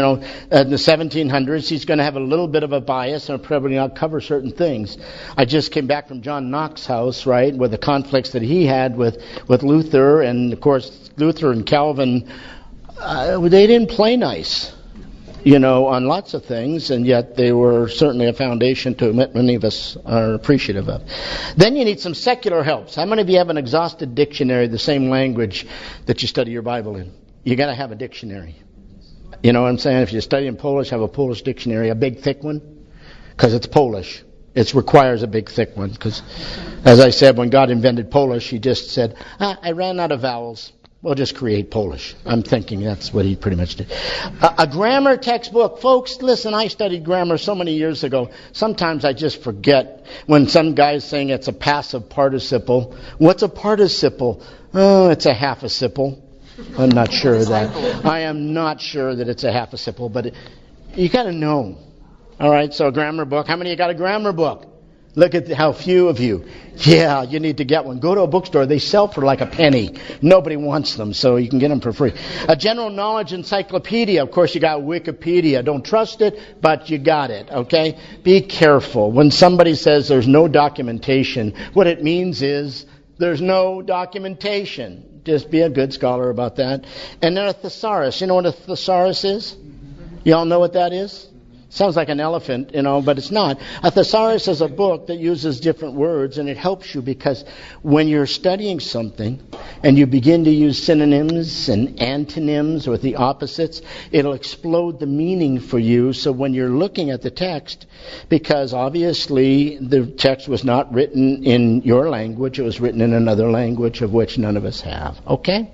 1700s, he's going to have a little bit of a bias and probably not cover certain things. I just came back from John Knox's house, right, with the conflicts that he had with Luther, and of course Luther and Calvin, they didn't play nice. On lots of things, and yet they were certainly a foundation to many of us are appreciative of. Then you need some secular helps. How many of you have an exhausted dictionary, the same language that you study your Bible in? You got to have a dictionary. You know what I'm saying? If you study in Polish, have a Polish dictionary, a big thick one, because it's Polish. It requires a big thick one, because, as I said, when God invented Polish, He just said, I ran out of vowels. We'll just create Polish. I'm thinking that's what he pretty much did. A grammar textbook. Folks, listen, I studied grammar so many years ago. Sometimes I just forget when some guy's saying it's a passive participle. What's a participle? Oh, it's a half a sipple. I'm not sure of that. I am not sure that it's a half a sipple, but you got to know. All right, so a grammar book. How many of you got a grammar book? Look at how few of you. Yeah, you need to get one. Go to a bookstore. They sell for like a penny. Nobody wants them, so you can get them for free. A general knowledge encyclopedia. Of course, you got Wikipedia. Don't trust it, but you got it, okay? Be careful. When somebody says there's no documentation, what it means is there's no documentation. Just be a good scholar about that. And then a thesaurus. You know what a thesaurus is? You all know what that is? Sounds like an elephant, but it's not. A thesaurus is a book that uses different words, and it helps you because when you're studying something and you begin to use synonyms and antonyms with the opposites, it'll explode the meaning for you. So when you're looking at the text, because obviously the text was not written in your language, it was written in another language of which none of us have. Okay?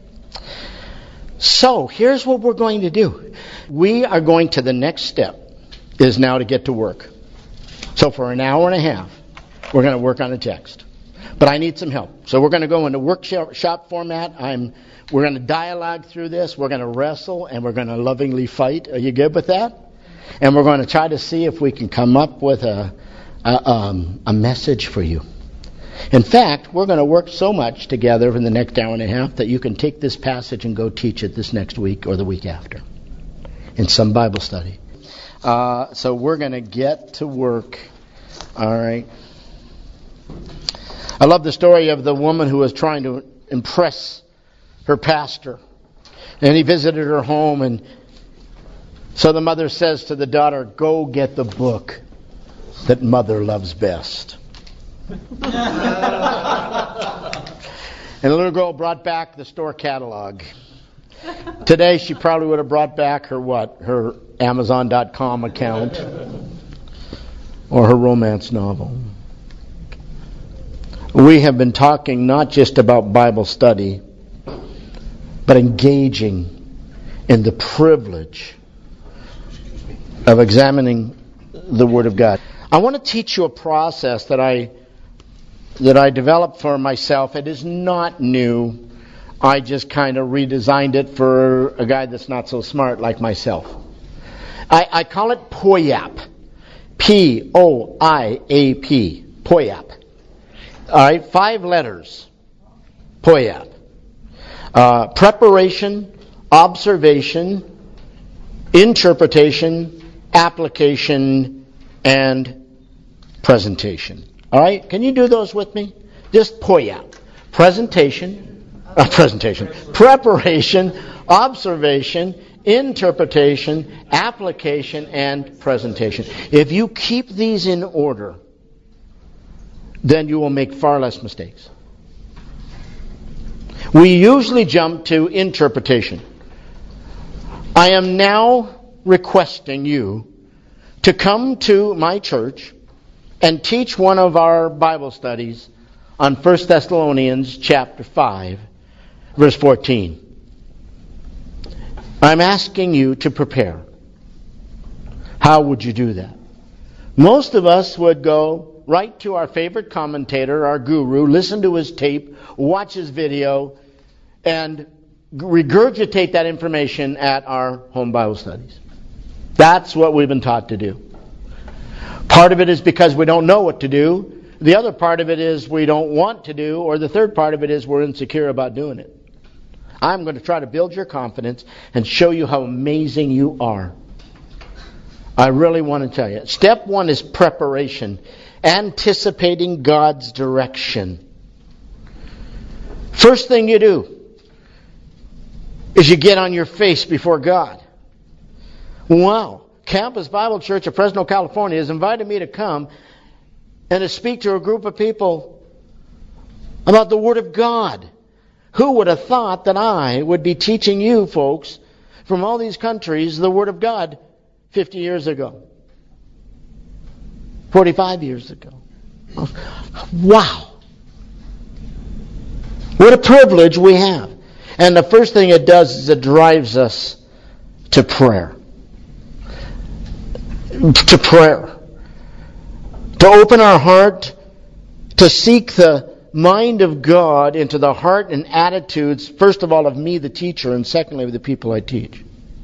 So here's what we're going to do. We are going to the next step. Is now to get to work. So for an hour and a half, we're going to work on the text. But I need some help. So we're going to go into workshop format. We're going to dialogue through this. We're going to wrestle, and we're going to lovingly fight. Are you good with that? And we're going to try to see if we can come up with a message for you. In fact, we're going to work so much together in the next hour and a half that you can take this passage and go teach it this next week or the week after in some Bible study. So we're going to get to work. All right. I love the story of the woman who was trying to impress her pastor. And he visited her home, and so the mother says to the daughter, go get the book that mother loves best. And the little girl brought back the store catalog. Today she probably would have brought back her Amazon.com account or her romance novel. We have been talking not just about Bible study, but engaging in the privilege of examining the Word of God. I want to teach you a process that I developed for myself. It is not new. I just kind of redesigned it for a guy that's not so smart like myself. I call it POYAP. P-O-I-A-P. POYAP. All right, 5 letters. POYAP. Preparation, observation, interpretation, application, and presentation. All right, can you do those with me? Just POYAP. Preparation, observation, interpretation, application, and presentation. If you keep these in order, then you will make far less mistakes. We usually jump to interpretation. I am now requesting you to come to my church and teach one of our Bible studies on 1 Thessalonians chapter 5, verse 14. I'm asking you to prepare. How would you do that? Most of us would go right to our favorite commentator, our guru, listen to his tape, watch his video, and regurgitate that information at our home Bible studies. That's what we've been taught to do. Part of it is because we don't know what to do. The other part of it is we don't want to do, or the third part of it is we're insecure about doing it. I'm going to try to build your confidence and show you how amazing you are. I really want to tell you. Step 1 is preparation. Anticipating God's direction. First thing you do is you get on your face before God. Wow. Campus Bible Church of Fresno, California has invited me to come and to speak to a group of people about the Word of God. Who would have thought that I would be teaching you folks from all these countries the Word of God 50 years ago? 45 years ago. Wow. What a privilege we have. And the first thing it does is it drives us to prayer. To prayer. To open our heart, to seek the mind of God into the heart and attitudes, first of all, of me, the teacher, and secondly, of the people I teach.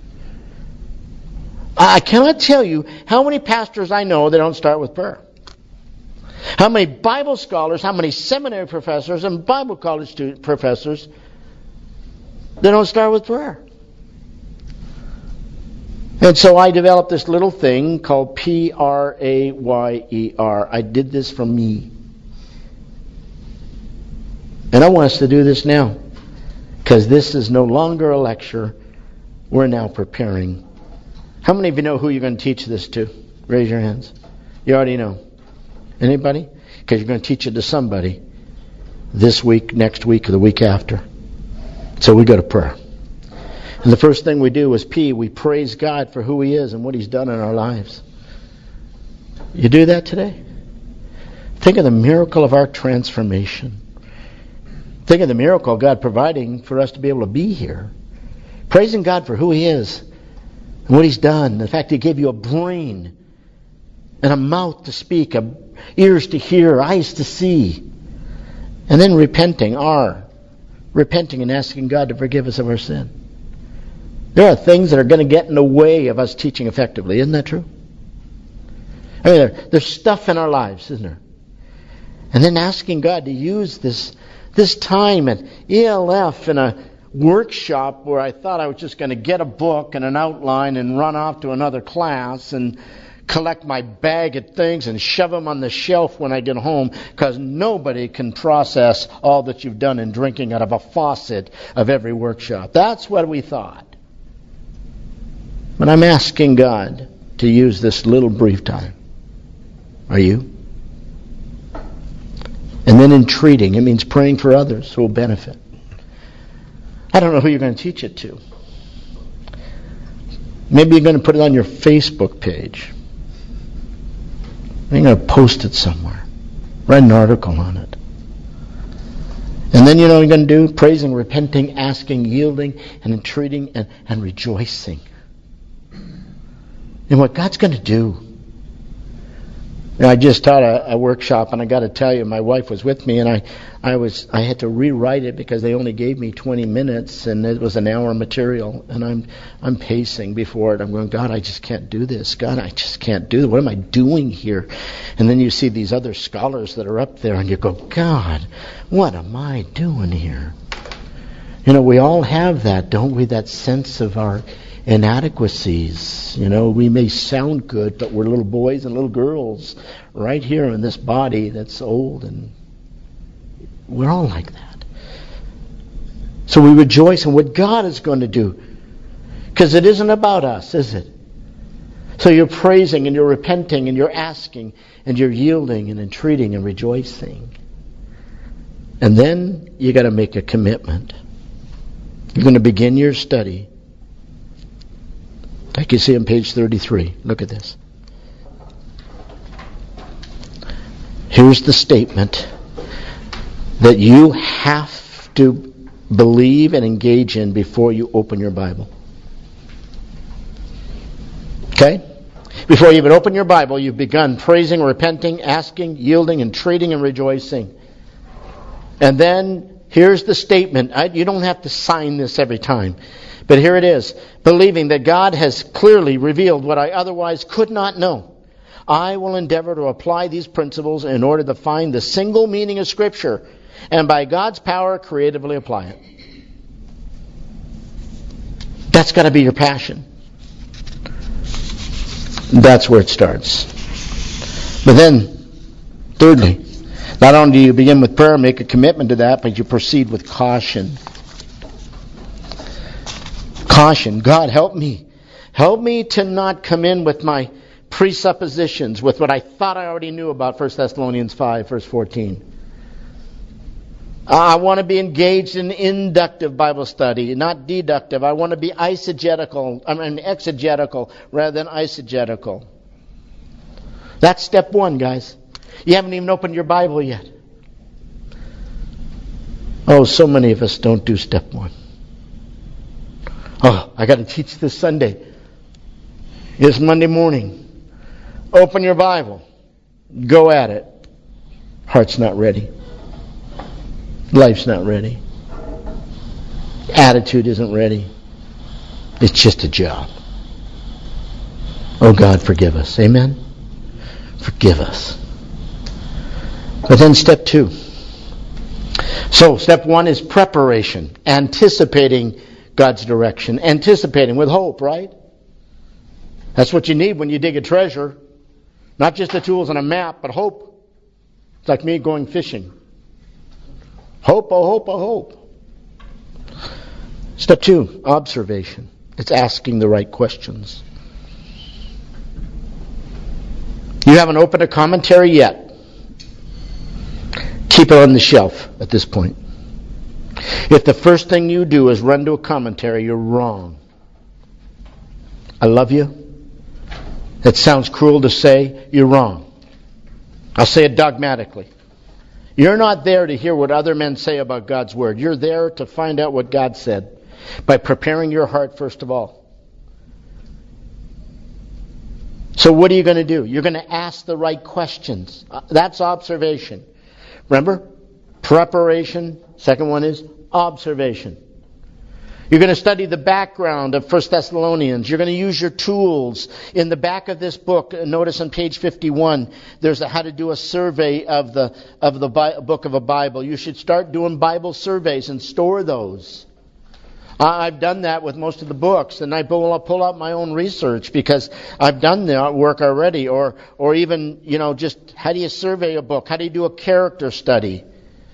I cannot tell you how many pastors I know that don't start with prayer. How many Bible scholars, how many seminary professors and Bible college professors that don't start with prayer. And so I developed this little thing called Prayer. I did this for me. And I want us to do this now. Because this is no longer a lecture. We're now preparing. How many of you know who you're going to teach this to? Raise your hands. You already know. Anybody? Because you're going to teach it to somebody this week, next week, or the week after. So we go to prayer. And the first thing we do is we praise God for who He is and what He's done in our lives. You do that today? Think of the miracle of our transformation. Think of the miracle of God providing for us to be able to be here. Praising God for who He is and what He's done. The fact He gave you a brain and a mouth to speak, ears to hear, eyes to see. And then repenting and asking God to forgive us of our sin. There are things that are going to get in the way of us teaching effectively. Isn't that true? I mean, there's stuff in our lives, isn't there? And then asking God to use this time at ELF in a workshop where I thought I was just going to get a book and an outline and run off to another class and collect my bag of things and shove them on the shelf when I get home, because nobody can process all that you've done in drinking out of a faucet of every workshop. That's what we thought. But I'm asking God to use this little brief time. Are you? And then entreating, it means praying for others who will benefit. I don't know who you're going to teach it to. Maybe you're going to put it on your Facebook page. You're going to post it somewhere. Write an article on it. And then you know what you're going to do? Praising, repenting, asking, yielding, and entreating, and rejoicing in what God's going to do. I just taught a workshop, and I got to tell you, my wife was with me, and I had to rewrite it because they only gave me 20 minutes, and it was an hour material, and I'm pacing before it. I'm going, God, I just can't do this. God, I just can't do this. What am I doing here? And then you see these other scholars that are up there, and you go, God, what am I doing here? We all have that, don't we? That sense of our inadequacies. We may sound good, but we're little boys and little girls right here in this body that's old, and we're all like that. So we rejoice in what God is going to do, because it isn't about us, is it? So you're praising and you're repenting and you're asking and you're yielding and entreating and rejoicing. And then you got to make a commitment. You're going to begin your study. Like you see on page 33. Look at this. Here's the statement that you have to believe and engage in before you open your Bible. Okay? Before you even open your Bible, you've begun praising, repenting, asking, yielding, entreating, and rejoicing. And then here's the statement. You don't have to sign this every time. But here it is. Believing that God has clearly revealed what I otherwise could not know. I will endeavor to apply these principles in order to find the single meaning of Scripture, and by God's power, creatively apply it. That's got to be your passion. That's where it starts. But then, thirdly, not only do you begin with prayer, make a commitment to that, but you proceed with caution. Caution. God, help me. Help me to not come in with my presuppositions, with what I thought I already knew about 1 Thessalonians 5, verse 14. I want to be engaged in inductive Bible study, not deductive. I want to be exegetical rather than eisegetical. That's step one, guys. You haven't even opened your Bible yet. Oh, so many of us don't do step one. Oh, I got to teach this Sunday. It's Monday morning. Open your Bible. Go at it. Heart's not ready. Life's not ready. Attitude isn't ready. It's just a job. Oh God, forgive us. Amen? Forgive us. But then step two. So step one is preparation. Anticipating God's direction. Anticipating with hope, right? That's what you need when you dig a treasure. Not just the tools and a map, but hope. It's like me going fishing. Hope, oh hope, oh hope. Step two, observation. It's asking the right questions. You haven't opened a commentary yet. Keep it on the shelf at this point. If the first thing you do is run to a commentary, you're wrong. I love you. It sounds cruel to say, you're wrong. I'll say it dogmatically. You're not there to hear what other men say about God's Word. You're there to find out what God said by preparing your heart first of all. So what are you going to do? You're going to ask the right questions. That's observation. Remember? Preparation. Second one is observation. You're going to study the background of 1 Thessalonians. You're going to use your tools. In the back of this book, notice on page 51, there's how to do a survey of the book of a Bible. You should start doing Bible surveys and store those. I've done that with most of the books, and I pull out my own research because I've done the work already. Or even, just how do you survey a book? How do you do a character study?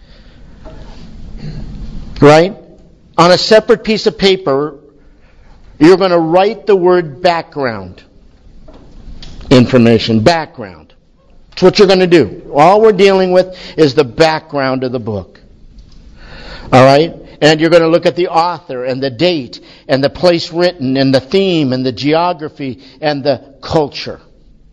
Right? On a separate piece of paper, you're going to write the word background information. Background. That's what you're going to do. All we're dealing with is the background of the book. All right? And you're going to look at the author and the date and the place written and the theme and the geography and the culture.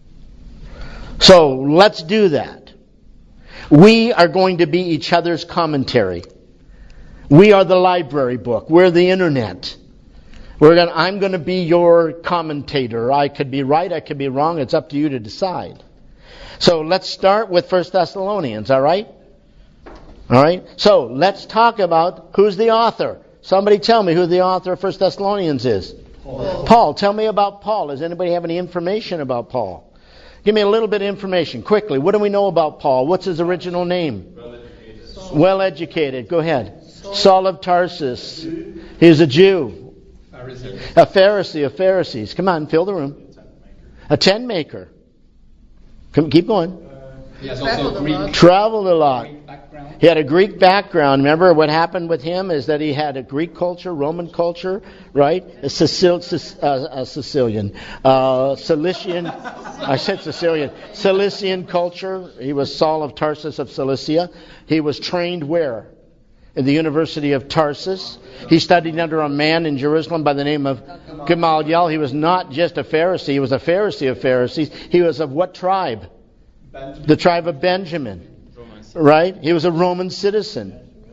So let's do that. We are going to be each other's commentary. We are the library book. We're the internet. I'm going to be your commentator. I could be right, I could be wrong. It's up to you to decide. So let's start with 1 Thessalonians, all right? All right? So let's talk about who's the author. Somebody tell me who the author of 1 Thessalonians is. Paul. Tell me about Paul. Does anybody have any information about Paul? Give me a little bit of information, quickly. What do we know about Paul? What's his original name? Well educated. Go ahead. Saul of Tarsus. He was a Jew. A Pharisee of Pharisees. Come on, fill the room. A tent maker. Keep going. He has also Greek. Traveled a lot. Background. He had a Greek background. Remember what happened with him is that he had a Greek culture, Roman culture, right? A Cilician culture. He was Saul of Tarsus of Cilicia. He was trained where? In the University of Tarsus. He studied under a man in Jerusalem by the name of Gamaliel. He was not just a Pharisee. He was a Pharisee of Pharisees. He was of what tribe? The tribe of Benjamin. Right? He was a Roman citizen.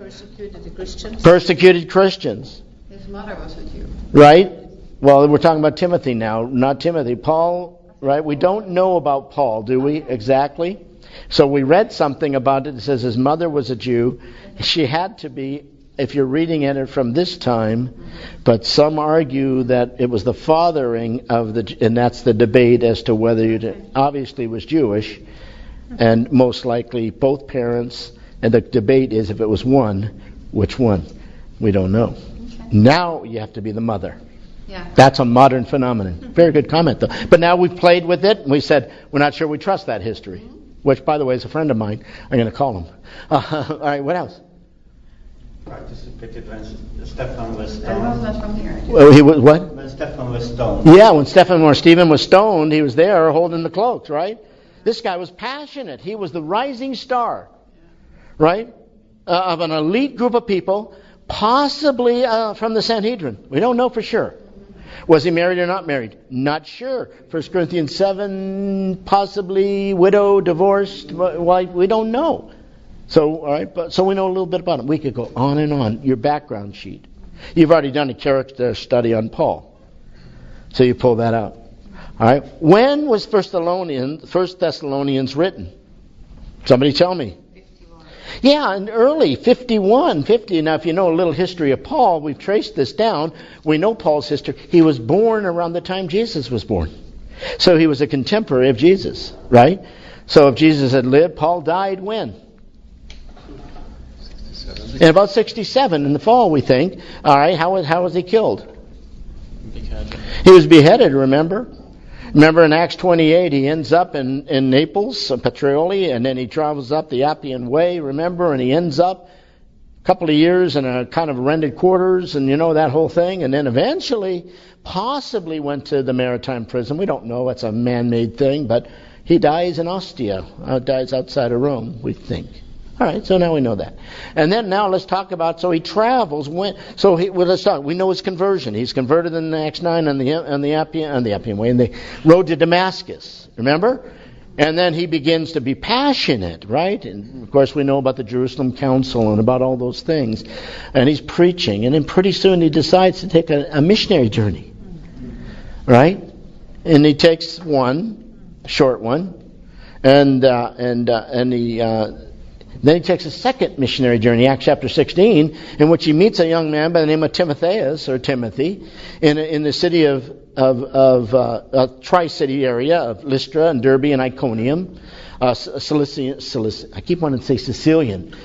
Persecuted Christians. His mother was a Jew. Right? Well, we're talking about Timothy now, not Timothy. Paul, right? We don't know about Paul, do we? Exactly. So we read something about it. It says his mother was a Jew. She had to be, if you're reading at it from this time, but some argue that it was the fathering of and that's the debate as to whether obviously was Jewish, and most likely both parents, and the debate is if it was one, which one? We don't know. Okay. Now you have to be the mother. Yeah. That's a modern phenomenon. Very good comment, though. But now we've played with it, and we said we're not sure we trust that history, which, by the way, is a friend of mine. I'm going to call him. All right, what else? Participated when Stephen was stoned. That was not from here. Well, he was what? When Stephen was stoned. Yeah, when Stephen was stoned, he was there holding the cloaks, right? This guy was passionate. He was the rising star, right, of an elite group of people, possibly from the Sanhedrin. We don't know for sure. Was he married or not married? Not sure. 1 Corinthians 7, possibly widow, divorced. Why? We don't know. So, all right, so we know a little bit about him. We could go on and on. Your background sheet. You've already done a character study on Paul, so you pull that out. All right. When was 1 Thessalonians written? Somebody tell me. 51. Yeah, and early, 50. Now, if you know a little history of Paul, we've traced this down. We know Paul's history. He was born around the time Jesus was born. So he was a contemporary of Jesus, right? So if Jesus had lived, Paul died when? In about 67 in the fall, we think. All right, how was he killed? Beheaded. He was beheaded, remember? Remember in Acts 28, he ends up in Naples, Patrioli, and then he travels up the Appian Way, remember? And he ends up a couple of years in a kind of rented quarters, and you know that whole thing. And then eventually, possibly went to the maritime prison. We don't know. It's a man-made thing. But he dies in Ostia. Dies outside of Rome, we think. All right, so now we know that. And then now let's talk about, so he travels. Let's talk. We know his conversion. He's converted in Acts 9 on the Appian Way, and the road to Damascus. Remember? And then he begins to be passionate, right? And of course we know about the Jerusalem Council and about all those things. And he's preaching, and then pretty soon he decides to take a missionary journey, right? And he takes a short one, and he. Then he takes a second missionary journey, Acts chapter 16, in which he meets a young man by the name of Timothy, in the city of Tri-City area of Lystra and Derbe and Iconium, I keep wanting to say Cilician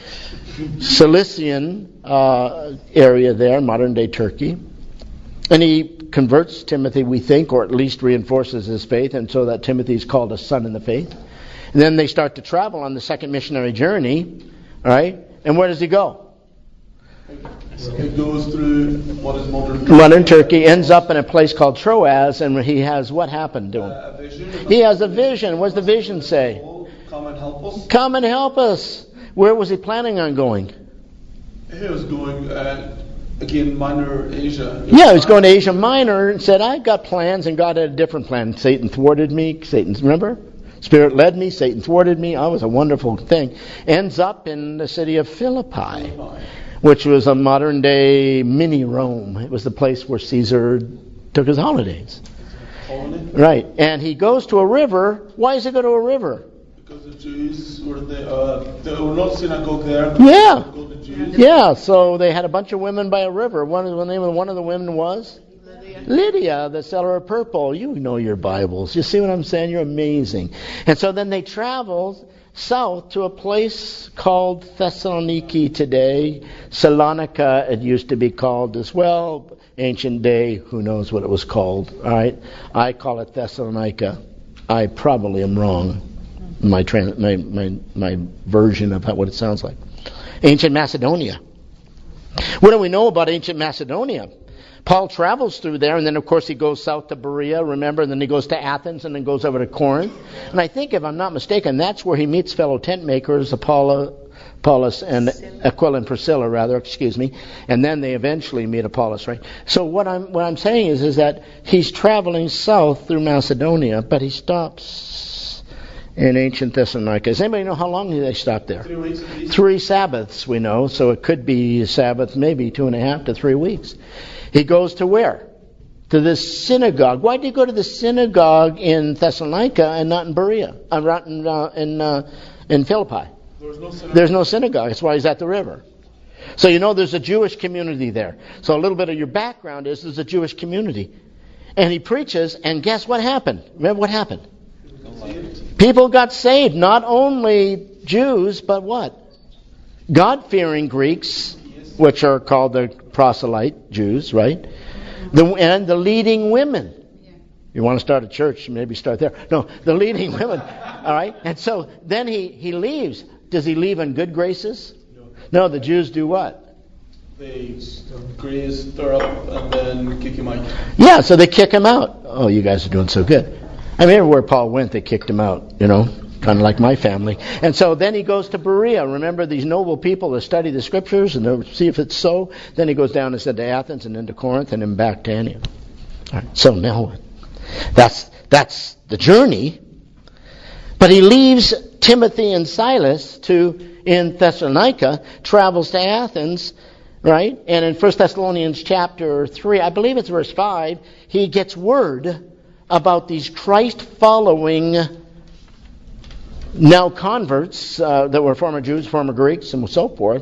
area there, modern day Turkey, and he converts Timothy, we think, or at least reinforces his faith, and so that Timothy is called a son in the faith. And then they start to travel on the second missionary journey, right? And where does he go? He goes through what is modern Turkey, ends up in a place called Troas, and he has what happened to him? He has a vision. What does the vision say? Come and help us. Come and help us. Where was he planning on going? He was going, again, Minor Asia. Yeah, he was going to Asia Minor and said, I've got plans, and God had a different plan. Satan thwarted me. Remember? Spirit led me, Satan thwarted me. Oh, it was a wonderful thing. Ends up in the city of Philippi, which was a modern day mini Rome. It was the place where Caesar took his holidays. Right. And he goes to a river. Why does he go to a river? Because the Jews were there were no synagogue there. Yeah. The Jews. Yeah, so they had a bunch of women by a river. The name of one of the women was? Lydia, the seller of purple. You know your Bibles. You see what I'm saying? You're amazing. And so then they traveled south to a place called Thessaloniki today. Salonika it used to be called as well. Ancient day, who knows what it was called. All right, I call it Thessalonica. I probably am wrong. My version of what it sounds like. Ancient Macedonia. What do we know about ancient Macedonia? Paul travels through there, and then of course he goes south to Berea, remember, and then he goes to Athens, and then goes over to Corinth. And I think, if I'm not mistaken, that's where he meets fellow tent makers, Apollos and Aquila and Priscilla, and then they eventually meet Apollos, right? So what I'm saying is that he's traveling south through Macedonia, but he stops in ancient Thessalonica. Does anybody know how long they stopped there? 3 weeks. 3 Sabbaths, we know, so it could be a Sabbath, maybe 2.5 to 3 weeks. He goes to where? To this synagogue. Why did he go to the synagogue in Thessalonica and not in Berea? In Philippi? There's no synagogue. That's why he's at the river. So you know there's a Jewish community there. So a little bit of your background is there's a Jewish community. And he preaches, and guess what happened? Remember what happened? People got saved. Not only Jews, but what? God-fearing Greeks, which are called the proselyte Jews, right? And the leading women. You want to start a church, maybe start there. No, the leading women. All right? And so then he leaves. Does he leave in good graces? No, the Jews do what? They stir up and then kick him out. Yeah, so they kick him out. Oh, you guys are doing so good. I mean, everywhere Paul went, they kicked him out, kind of like my family. And so then he goes to Berea. Remember these noble people that study the scriptures and they'll see if it's so. Then he goes down and said to Athens and then to Corinth and then back to Antioch. All right, so now what? That's the journey. But he leaves Timothy and Silas in Thessalonica, travels to Athens, right? And in 1 Thessalonians chapter 3, I believe it's verse 5, he gets word about these Christ-following now converts that were former Jews, former Greeks, and so forth,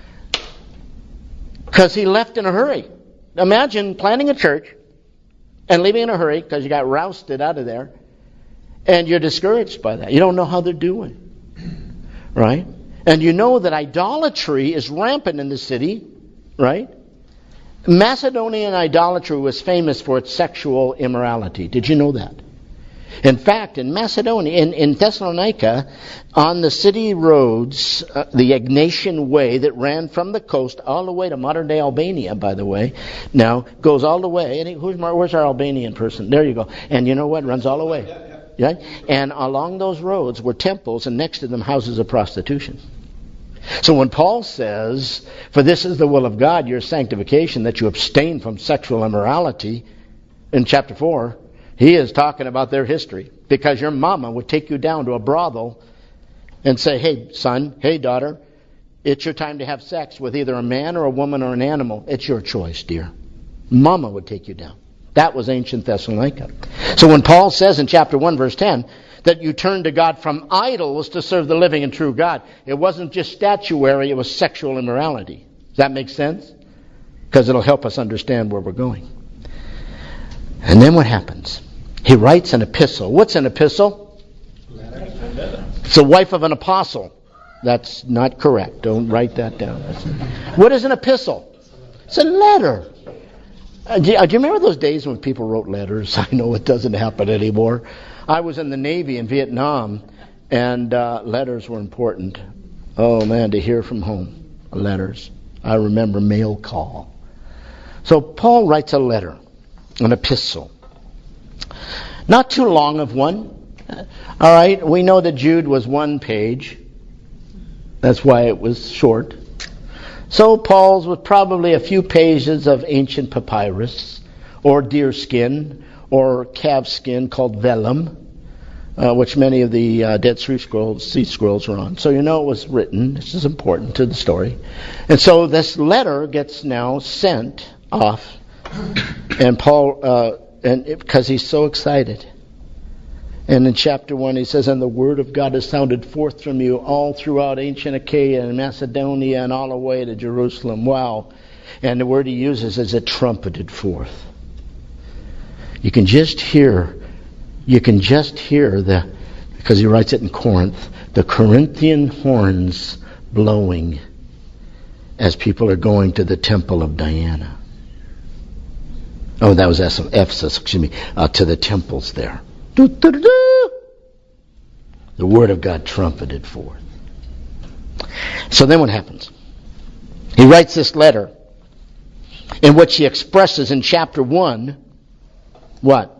because he left in a hurry. Imagine planting a church and leaving in a hurry because you got rousted out of there, and you're discouraged by that. You don't know how they're doing, right? And you know that idolatry is rampant in the city, right? Macedonian idolatry was famous for its sexual immorality. Did you know that? In fact, in Macedonia, in Thessalonica, on the city roads, the Egnatian Way that ran from the coast all the way to modern-day Albania, by the way, now goes all the way. And where's our Albanian person? There you go. And you know what? Runs all the way. Right? And along those roads were temples, and next to them houses of prostitution. So when Paul says, "For this is the will of God, your sanctification, that you abstain from sexual immorality," in chapter 4, he is talking about their history. Because your mama would take you down to a brothel and say, "Hey, son, hey, daughter, it's your time to have sex with either a man or a woman or an animal. It's your choice, dear." Mama would take you down. That was ancient Thessalonica. So when Paul says in chapter 1, verse 10, that you turn to God from idols to serve the living and true God, it wasn't just statuary, it was sexual immorality. Does that make sense? Because it'll help us understand where we're going. And then what happens? He writes an epistle. What's an epistle? It's the wife of an apostle. That's not correct. Don't write that down. What is an epistle? It's a letter. Do you remember those days when people wrote letters? I know it doesn't happen anymore. I was in the Navy in Vietnam, and letters were important. Oh man, to hear from home. Letters. I remember mail call. So Paul writes a letter, an epistle. Not too long of one. All right, we know that Jude was 1 page. That's why it was short. So Paul's was probably a few pages of ancient papyrus, or deer skin, or calf skin called vellum, which many of the Dead Sea Scrolls are on. So you know it was written. This is important to the story. And so this letter gets now sent off, and Paul, because he's so excited. And in chapter 1 he says, and the word of God has sounded forth from you all throughout ancient Achaia and Macedonia and all the way to Jerusalem. Wow. And the word he uses is it trumpeted forth. You can just hear the, because he writes it in Corinth, the Corinthian horns blowing as people are going to the temple of Diana. Oh, that was Ephesus, to the temples there. The word of God trumpeted forth. So then what happens? He writes this letter in which he expresses in chapter 1 what?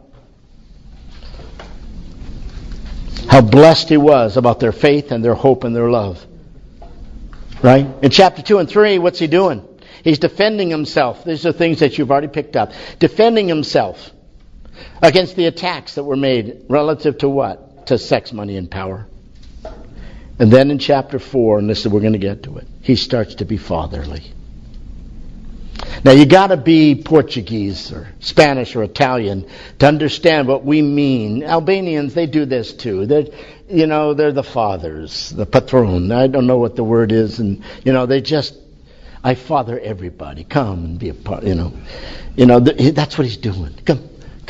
How blessed he was about their faith and their hope and their love. Right? In chapter 2 and 3, what's he doing? He's defending himself. These are things that you've already picked up. Defending himself against the attacks that were made relative to what? To sex, money, and power. And then in chapter 4, and we're going to get to it, he starts to be fatherly. Now you got to be Portuguese or Spanish or Italian to understand what we mean. Albanians, they do this too. They're the fathers, the patron. I don't know what the word is, and I father everybody. Come and be a part. That's what he's doing. Come.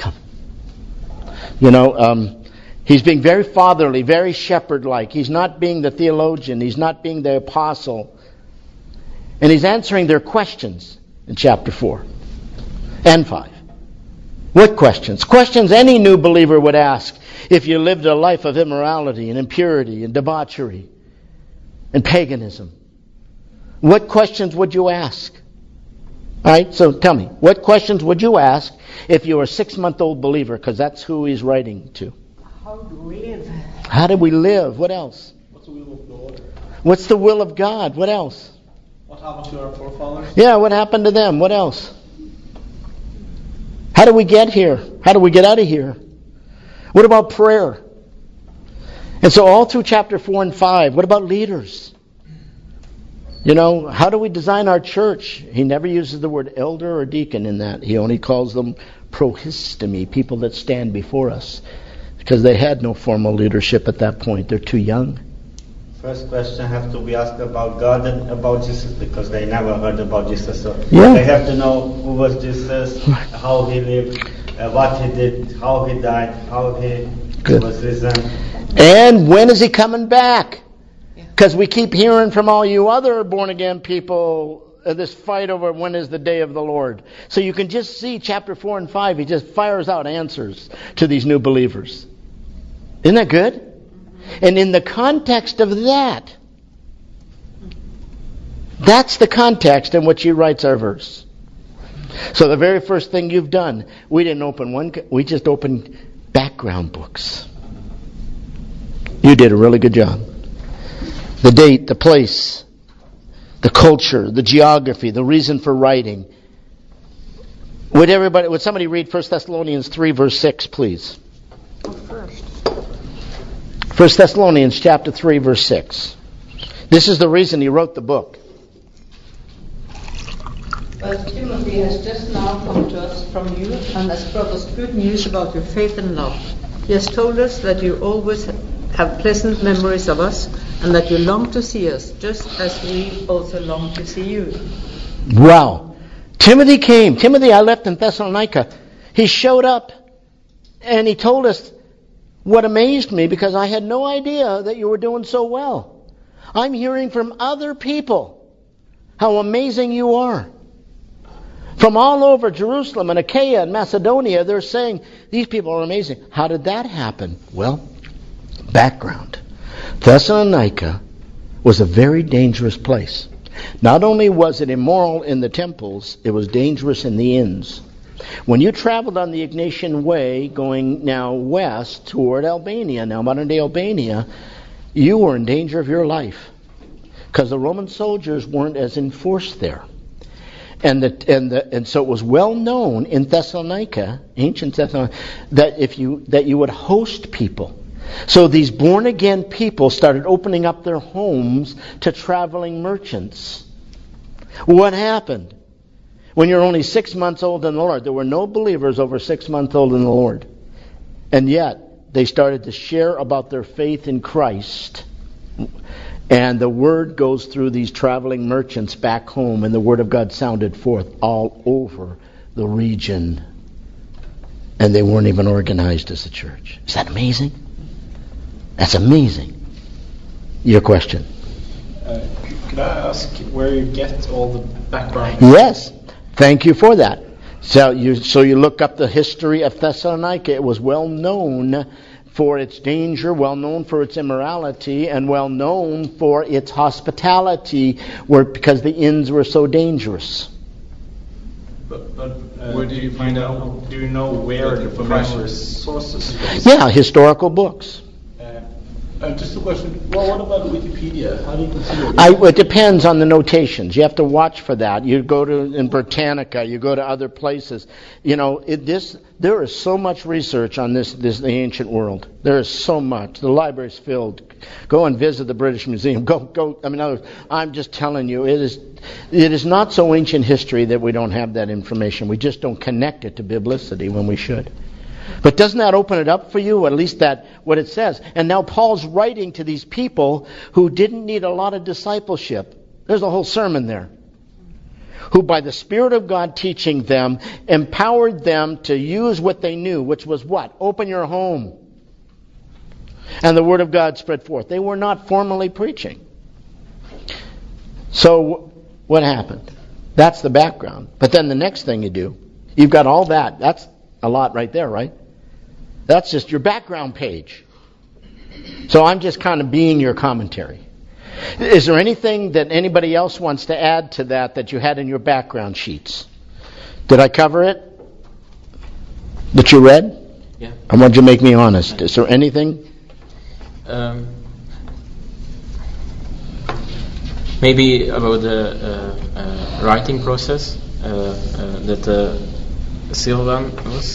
He's being very fatherly, very shepherd-like. He's not being the theologian. He's not being the apostle. And he's answering their questions in chapter 4 and 5. What questions? Questions any new believer would ask if you lived a life of immorality and impurity and debauchery and paganism. What questions would you ask? All right, so tell me, what questions would you ask if you were a 6-month-old believer? Because that's who he's writing to. How do we live? How do we live? What else? What's the will of God? What's the will of God? What else? What happened to our forefathers? Yeah, what happened to them? What else? How do we get here? How do we get out of here? What about prayer? And so all through chapter 4 and 5, what about leaders? How do we design our church? He never uses the word elder or deacon in that. He only calls them prohistemi, people that stand before us. Because they had no formal leadership at that point. They're too young. First question have to be asked about God and about Jesus, because they never heard about Jesus. So yeah. They have to know who was Jesus, how he lived, what he did, how he died, how he was risen. And when is he coming back? Because we keep hearing from all you other born-again people this fight over when is the day of the Lord. So you can just see chapter 4 and 5, he just fires out answers to these new believers. Isn't that good? And in the context of that, that's the context in which he writes our verse. So the very first thing you've done, we didn't open one, we just opened background books. You did a really good job. The date, the place, the culture, the geography, the reason for writing. Would somebody read 1 Thessalonians 3 verse 6, please? 1 Thessalonians chapter 3 verse 6. This is the reason he wrote the book. But Timothy has just now come to us from you and has brought us good news about your faith and love. He has told us that you always have pleasant memories of us and that you long to see us, just as we also long to see you. Wow. Timothy came. Timothy, I left in Thessalonica. He showed up and he told us what amazed me, because I had no idea that you were doing so well. I'm hearing from other people how amazing you are. From all over Jerusalem and Achaia and Macedonia, they're saying, these people are amazing. How did that happen? Well, background. Thessalonica was a very dangerous place. Not only was it immoral in the temples, it was dangerous in the inns. When you traveled on the Ignatian Way, going now west toward Albania, now modern-day Albania, you were in danger of your life, because the Roman soldiers weren't as enforced there. And so it was well known in Thessalonica, ancient Thessalonica, that you would host people. So these born-again people started opening up their homes to traveling merchants. What happened? When you're only 6 months old in the Lord, there were no believers over 6 months old in the Lord. And yet, they started to share about their faith in Christ. And the word goes through these traveling merchants back home, and the word of God sounded forth all over the region. And they weren't even organized as a church. Is that amazing? That's amazing. Your question? Could I ask where you get all the background? Yes. Thank you for that. So you look up the history of Thessalonica. It was well known for its danger, well known for its immorality, and well known for its hospitality, because the inns were so dangerous. But where did you find out? Do you know where the primary sources? Yeah, historical books. Just a question. Well, what about Wikipedia? How do you consider it? It depends on the notations. You have to watch for that. You go in Britannica. You go to other places. There is so much research on the ancient world. There is so much. The library's filled. Go and visit the British Museum. Go. I'm just telling you, it is not so ancient history that we don't have that information. We just don't connect it to biblicity when we should. But doesn't that open it up for you? At least that what it says. And now Paul's writing to these people who didn't need a lot of discipleship. There's a whole sermon there. Who by the Spirit of God teaching them, empowered them to use what they knew, which was what? Open your home. And the Word of God spread forth. They were not formally preaching. So what happened? That's the background. But then the next thing you do, you've got all that. That's a lot right there, right? That's just your background page. So I'm just kind of being your commentary. Is there anything that anybody else wants to add to that you had in your background sheets? Did I cover it? That you read? Yeah. I want you to make me honest. Is there anything? Maybe about the writing process that Sylvan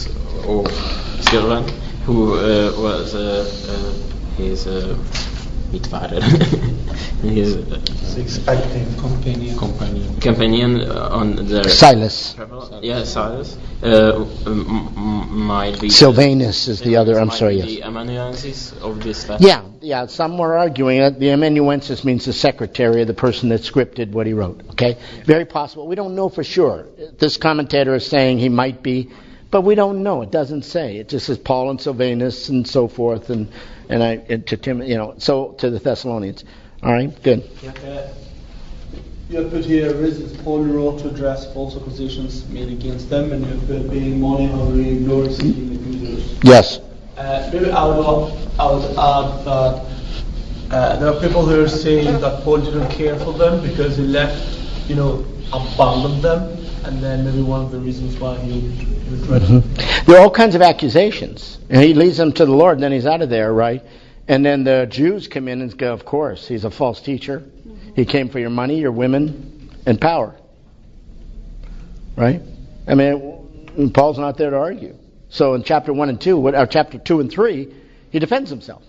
who was his mittfare, his companion on the Silas. Yeah, Silas. Might be Silvanus is the other. I'm sorry. Yes. The amanuensis of this letter. Yeah. Some were arguing that the amanuensis means the secretary, the person that scripted what he wrote. Okay, very possible. We don't know for sure. This commentator is saying he might be. But we don't know. It doesn't say. It just says Paul and Silvanus and so forth, and to Tim, so to the Thessalonians. All right, good. You have put here, Paul wrote to address false accusations made against them, and you have put being money hungry, glory seeking accusers. Yes. Maybe I would add that there are people who are saying that Paul didn't care for them because he left, abandoned them. And then maybe one of the reasons why he regretted. Mm-hmm. There are all kinds of accusations. And he leads them to the Lord, and then he's out of there, right? And then the Jews come in and go, of course, he's a false teacher. Mm-hmm. He came for your money, your women, and power. Right? Paul's not there to argue. So in chapter 1 and 2, or chapter 2 and 3, he defends himself.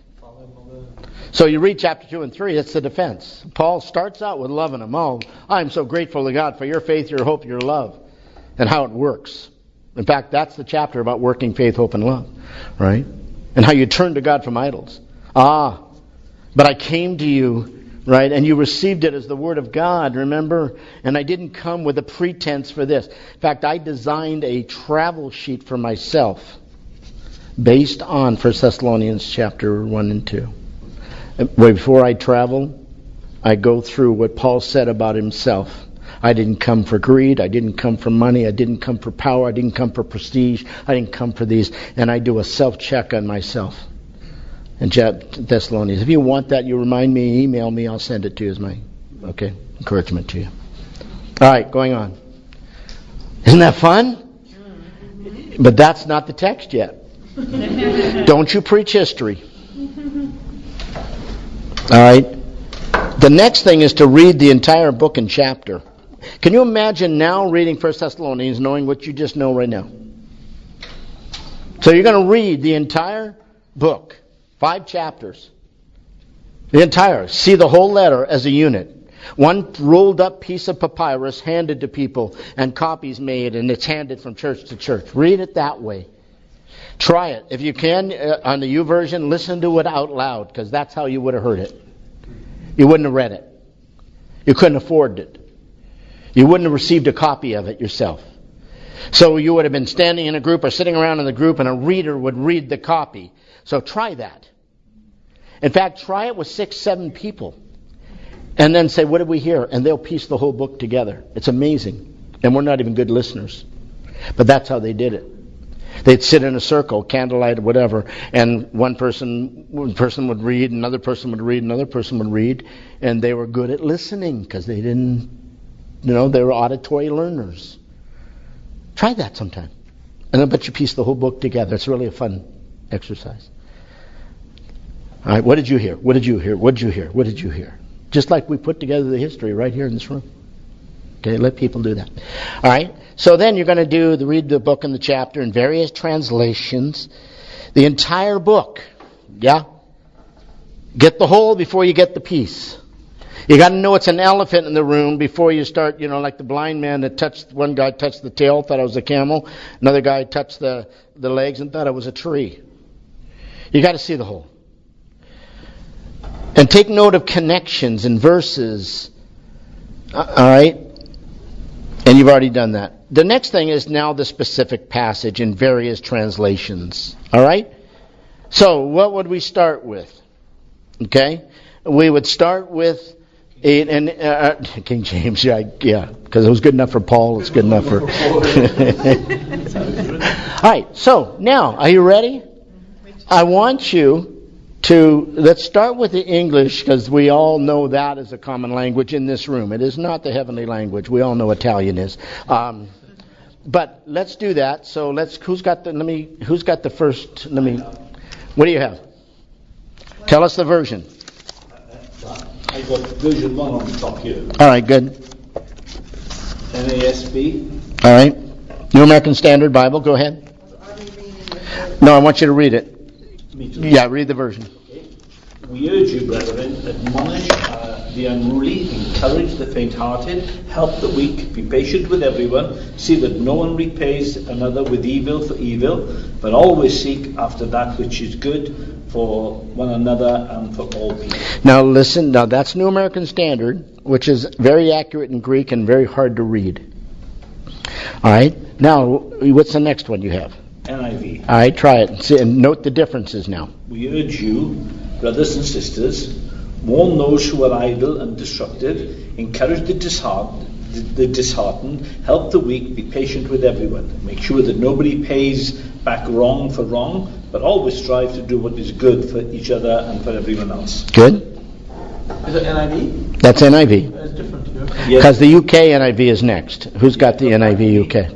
So you read chapter 2 and 3, it's the defense. Paul starts out with loving them. Oh, I'm so grateful to God for your faith, your hope, your love, and how it works. In fact, that's the chapter about working faith, hope, and love, right? And how you turn to God from idols. But I came to you, right, and you received it as the Word of God, remember? And I didn't come with a pretense for this. In fact, I designed a travel sheet for myself based on 1 Thessalonians chapter 1 and 2. Before I travel, I go through what Paul said about himself. I didn't come for greed. I didn't come for money. I didn't come for power. I didn't come for prestige. I didn't come for these. And I do a self-check on myself. And Thessalonians. If you want that, you remind me, email me. I'll send it to you as my encouragement to you. All right, going on. Isn't that fun? But that's not the text yet. Don't you preach history. All right. The next thing is to read the entire book and chapter. Can you imagine now reading 1 Thessalonians knowing what you just know right now? So you're going to read the entire book, 5 chapters. The entire. See the whole letter as a unit. One rolled up piece of papyrus handed to people and copies made, and it's handed from church to church. Read it that way. Try it. If you can, on the U version, listen to it out loud, because that's how you would have heard it. You wouldn't have read it. You couldn't afford it. You wouldn't have received a copy of it yourself. So you would have been standing in a group or sitting around in the group, and a reader would read the copy. So try that. In fact, try it with 6, 7 people. And then say, what did we hear? And they'll piece the whole book together. It's amazing. And we're not even good listeners. But that's how they did it. They'd sit in a circle, candlelight or whatever, and one person would read, another person would read, another person would read, and they were good at listening because they didn't, they were auditory learners. Try that sometime. And I'll bet you piece the whole book together. It's really a fun exercise. All right, what did you hear? What did you hear? What did you hear? What did you hear? Just like we put together the history right here in this room. Okay, let people do that. All right, so then you're going to read the book and the chapter in various translations. The entire book. Yeah? Get the whole before you get the piece. You got to know it's an elephant in the room before you start, like the blind man that one guy touched the tail, thought it was a camel. Another guy touched the legs and thought it was a tree. You got to see the whole. And take note of connections and verses. All right? And you've already done that. The next thing is now the specific passage in various translations. All right? So, what would we start with? Okay? We would start with King James, yeah, because it was good enough for Paul, it's good enough for... All right, so now, are you ready? I want you let's start with the English, because we all know that is a common language in this room. It is not the heavenly language. We all know Italian is. But let's do that. So who's got the first, what do you have? Tell us the version. I got version 1 on the top here. All right, good. NASB. All right. New American Standard Bible, go ahead. No, I want you to read it. Yeah, read the version. Okay. We urge you, brethren, admonish the unruly, encourage the faint-hearted, help the weak, be patient with everyone, see that no one repays another with evil for evil, but always seek after that which is good for one another and for all people. Now listen, that's New American Standard, which is very accurate in Greek and very hard to read. All right, now what's the next one you have? NIV. All right, try it and note the differences now. We urge you, brothers and sisters, warn those who are idle and destructive, encourage the disheartened, help the weak, be patient with everyone. Make sure that nobody pays back wrong for wrong, but always strive to do what is good for each other and for everyone else. Good. Is it NIV? That's NIV. It's different here. Because the UK NIV is next. Who's got the NIV UK?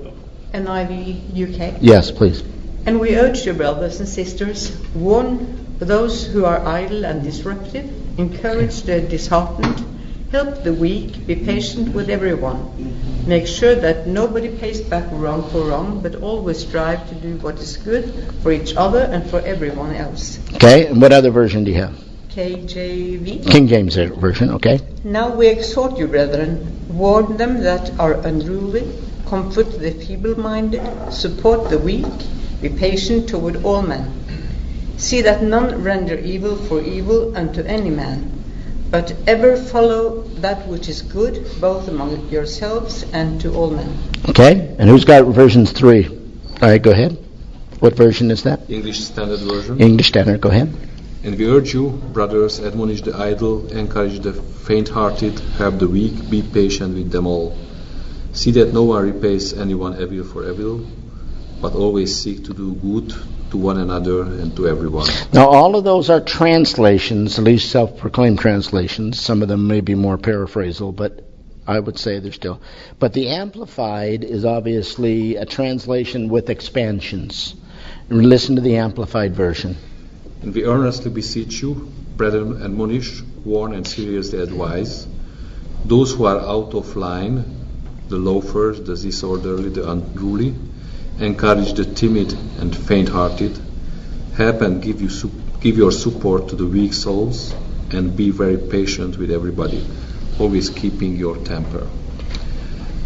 NIV UK. Yes, please. And we urge you, brothers and sisters, warn those who are idle and disruptive, encourage the disheartened, help the weak, be patient with everyone. Make sure that nobody pays back wrong for wrong, but always strive to do what is good for each other and for everyone else. Okay, and what other version do you have? KJV. King James Version, okay. Now we exhort you, brethren, warn them that are unruly, comfort the feeble-minded, support the weak, be patient toward all men. See that none render evil for evil unto any man, but ever follow that which is good, both among yourselves and to all men. Okay, and who's got versions 3? All right, go ahead. What version is that? English Standard Version. English Standard, go ahead. And we urge you, brothers, admonish the idle, encourage the faint-hearted, help the weak, be patient with them all. See that no one repays anyone evil for evil, but always seek to do good to one another and to everyone. Now all of those are translations, at least self-proclaimed translations. Some of them may be more paraphrasal, but I would say they're still. But the Amplified is obviously a translation with expansions. Listen to the Amplified version. And we earnestly beseech you, brethren, admonish, warn, and seriously advise those who are out of line, the loafers, the disorderly, the unruly, encourage the timid and faint-hearted, help and give your support to the weak souls, and be very patient with everybody, always keeping your temper.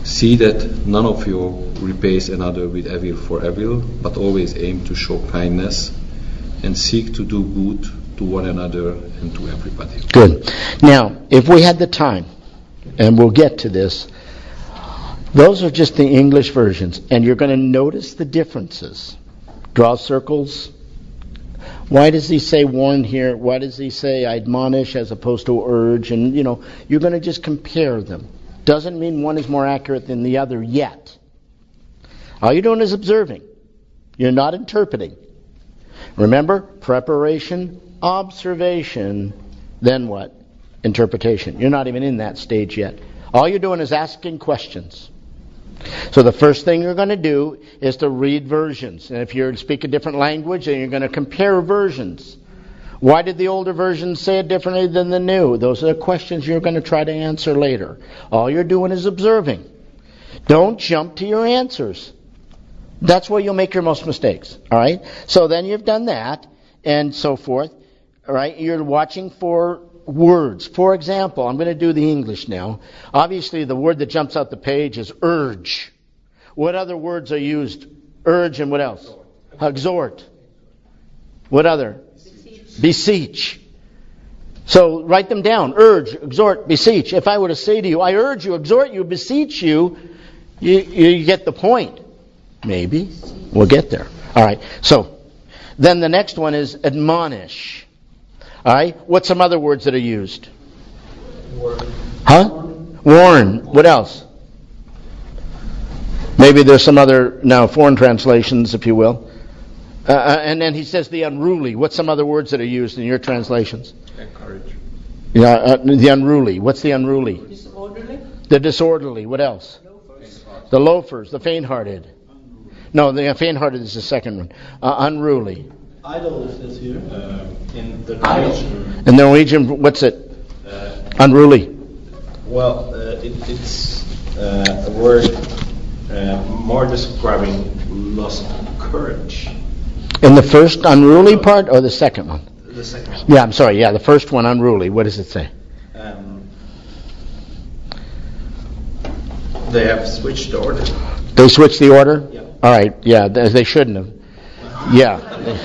See that none of you repays another with evil for evil, but always aim to show kindness and seek to do good to one another and to everybody. Good. Now, if we had the time, and we'll get to this, those are just the English versions, and you're going to notice the differences. Draw circles. Why does he say warn here? Why does he say admonish as opposed to urge? And, you're going to just compare them. Doesn't mean one is more accurate than the other yet. All you're doing is observing. You're not interpreting. Remember, preparation, observation, then what? Interpretation. You're not even in that stage yet. All you're doing is asking questions. So the first thing you're going to do is to read versions. And if you speak a different language, then you're going to compare versions. Why did the older versions say it differently than the new? Those are the questions you're going to try to answer later. All you're doing is observing. Don't jump to your answers. That's where you'll make your most mistakes. All right? So then you've done that and so forth. All right? You're watching for words. For example, I'm going to do the English now. Obviously, the word that jumps out the page is urge. What other words are used? Urge and what else? Exhort. What other? Beseech. So write them down. Urge, exhort, beseech. If I were to say to you, I urge you, exhort you, beseech you, you get the point. Maybe. We'll get there. All right. So then the next one is admonish. All right. What's some other words that are used? Warn. Huh? Warn. What else? Maybe there's some other now foreign translations, if you will. And then he says the unruly. What's some other words that are used in your translations? Encourage. Yeah, the unruly. What's the unruly? Disorderly. The disorderly. What else? The loafers. The faint-hearted. No, the faint-hearted is the second one. Unruly. Idle, it says here. In the Norwegian. In Norwegian, what's it? Unruly. Well, it's a word more describing loss of courage. In the first unruly part or the second one? The second one. Yeah, I'm sorry. Yeah, the first one, unruly. What does it say? They have switched the order. They switched the order? Yeah. All right. Yeah, they shouldn't have. Yeah.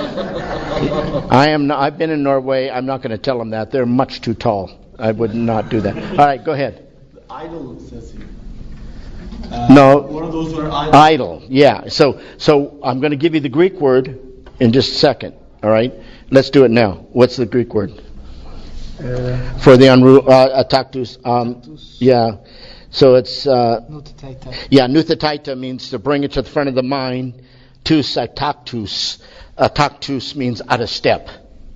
I've been in Norway. I'm not going to tell them that. They're much too tall. I would not do that. All right, go ahead. Idle, it says here. No. One of those were idle. Idle. Yeah. So I'm going to give you the Greek word in just a second. All right. Let's do it now. What's the Greek word? For the unruly, ataktus. Yeah. So it's nuthetaita means to bring it to the front of the mind. Tus ataktus. Ataktus means out of step.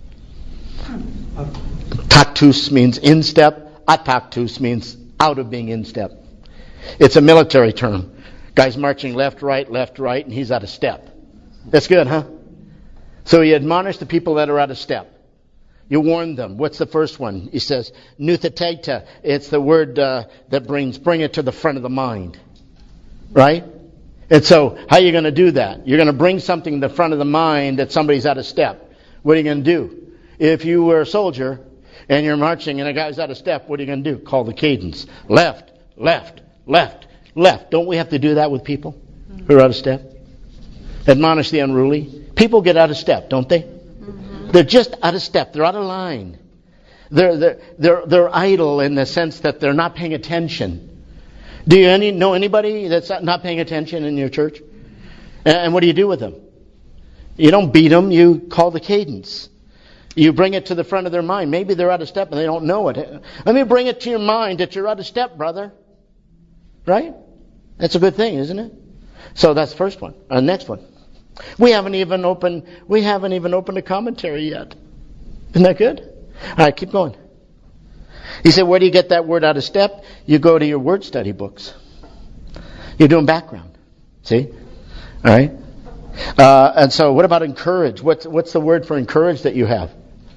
Taktus means in step. Ataktus means out of being in step. It's a military term. Guy's marching left, right, and he's out of step. That's good, huh? So he admonished the people that are out of step. You warn them. What's the first one? He says, nuthetaita. It's the word that bring it to the front of the mind. Right? And so, how are you going to do that? You're going to bring something to the front of the mind that somebody's out of step. What are you going to do? If you were a soldier and you're marching and a guy's out of step, what are you going to do? Call the cadence. Left, left, left, left. Don't we have to do that with people who are out of step? Admonish the unruly. People get out of step, don't they? Mm-hmm. They're just out of step. They're out of line. They're idle in the sense that they're not paying attention. Do you know anybody that's not paying attention in your church? And what do you do with them? You don't beat them. You call the cadence. You bring it to the front of their mind. Maybe they're out of step and they don't know it. Let me bring it to your mind that you're out of step, brother. Right? That's a good thing, isn't it? So that's the first one. Next one. We haven't even opened a commentary yet. Isn't that good? All right, keep going. He said, where do you get that word out of step? You go to your word study books. You're doing background. See? All right? And so what about encourage? What's the word for encourage that you have?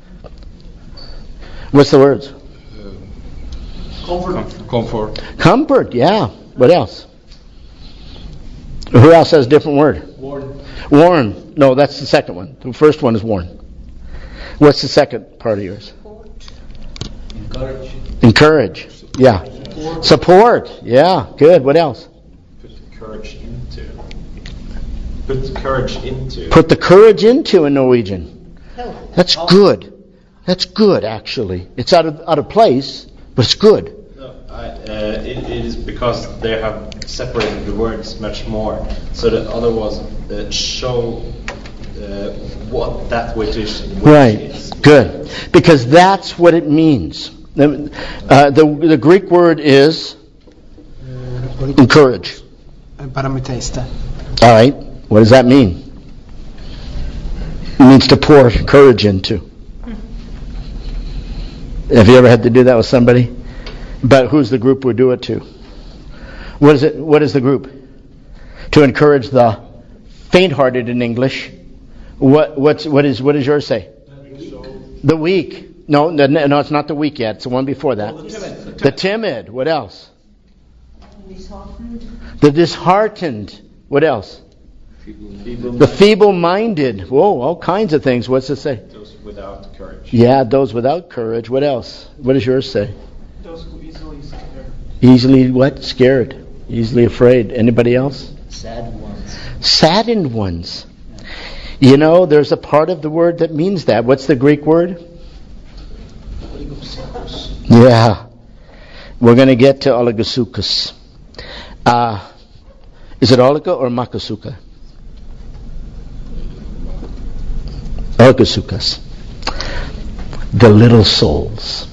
What's the words? Comfort. Comfort, yeah. What else? Who else has a different word? Warn. No, that's the second one. The first one is warn. What's the second part of yours? Encourage. Encourage. Yeah. Support. Yeah. Good. What else? courage into. Put courage into. Put the courage into in Norwegian. That's good. That's good, actually. It's out of place, but it's good. No, it is because they have separated the words much more. So the other was show what that which is. Right. Good. Because that's what it means. The Greek word is encourage. Parameteista. All right. What does that mean? It means to pour courage into. Have you ever had to do that with somebody? But who's the group we do it to? What is it? What is the group? To encourage the faint-hearted in English. What does yours say? The weak. No, it's not the weak yet. It's the one before that. The timid. What else? The disheartened. What else? The feeble-minded. Whoa, all kinds of things. What's it say? Those without courage. Yeah, those without courage. What else? What does yours say? Those who easily scared. Easily what? Scared. Easily afraid. Anybody else? Sad ones. Saddened ones. You know, there's a part of the word that means that. What's the Greek word? Yeah. We're going to get to oligosukos. Is it oligo or makasuka? Oligosukos. The little souls.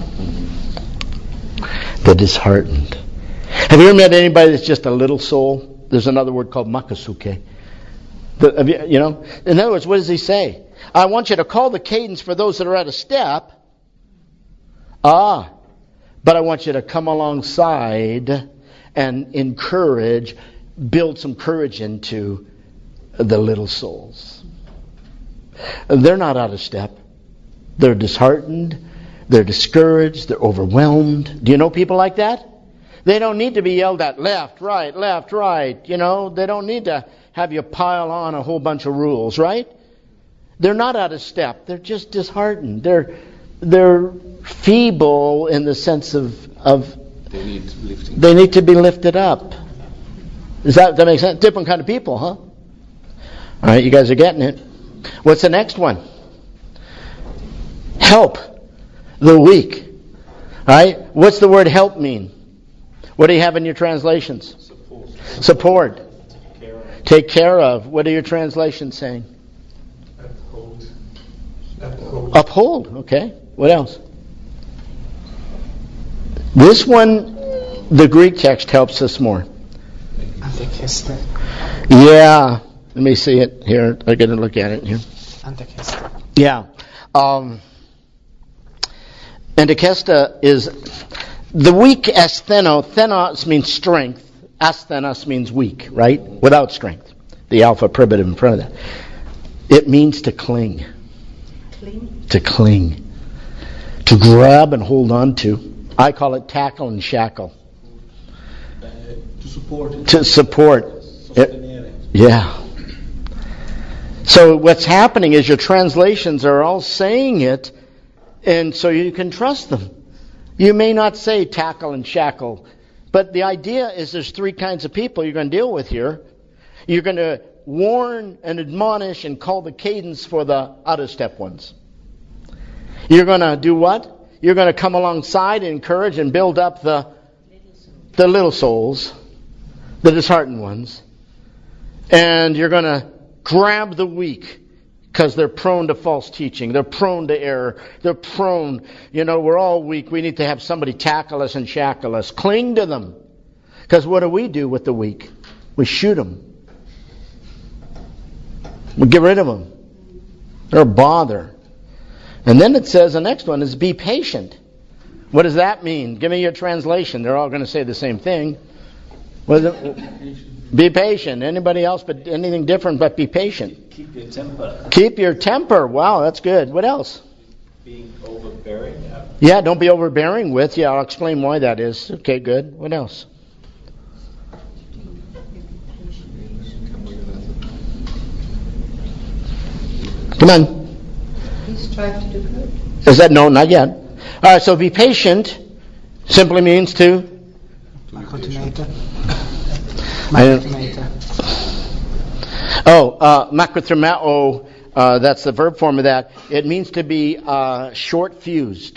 The disheartened. Have you ever met anybody that's just a little soul? There's another word called makasuke. In other words, what does he say? I want you to call the cadence for those that are out of step. But I want you to come alongside and encourage, build some courage into the little souls. They're not out of step. They're disheartened. They're discouraged. They're overwhelmed. Do you know people like that? They don't need to be yelled at left, right, left, right. They don't need to have you pile on a whole bunch of rules, right? They're not out of step. They're just disheartened. They're feeble in the sense of they need lifting. They need to be lifted up. Does that make sense? Different kind of people, huh? All right, you guys are getting it. What's the next one? Help the weak. All right, what's the word help mean? What do you have in your translations? Support. Take care of. What are your translations saying? Uphold. Okay. What else? This one, the Greek text helps us more. Antekeste. Yeah. Let me see it here. I got to look at it here. Antekeste. Yeah. Antekeste is the weak astheno. Thenos means strength. Asthenos means weak, right? Without strength. The alpha privative in front of that. It means to cling. To cling. To grab and hold on to. I call it tackle and shackle. To support. To support. Yeah. So what's happening is your translations are all saying it, and so you can trust them. You may not say tackle and shackle, but the idea is there's three kinds of people you're going to deal with here. You're going to warn and admonish and call the cadence for the out-of-step ones. You're going to do what? You're going to come alongside and encourage and build up the little souls, the disheartened ones. And you're going to grab the weak because they're prone to false teaching. They're prone to error. They're prone, we're all weak. We need to have somebody tackle us and shackle us. Cling to them. Because what do we do with the weak? We shoot them. We get rid of them. They're a bother. And then it says the next one is be patient. What does that mean? Give me your translation. They're all going to say the same thing. What is it? Be patient. Anybody else but anything different but be patient. Keep your temper. Keep your temper. Wow, that's good. What else? Being overbearing. Yeah, don't be overbearing with. Yeah, I'll explain why that is. Okay, good. What else? Come on. Please strive to do good. Is that no? Not yet. All right. So be patient simply means to Makrothumao, that's the verb form of that. It means to be short-fused.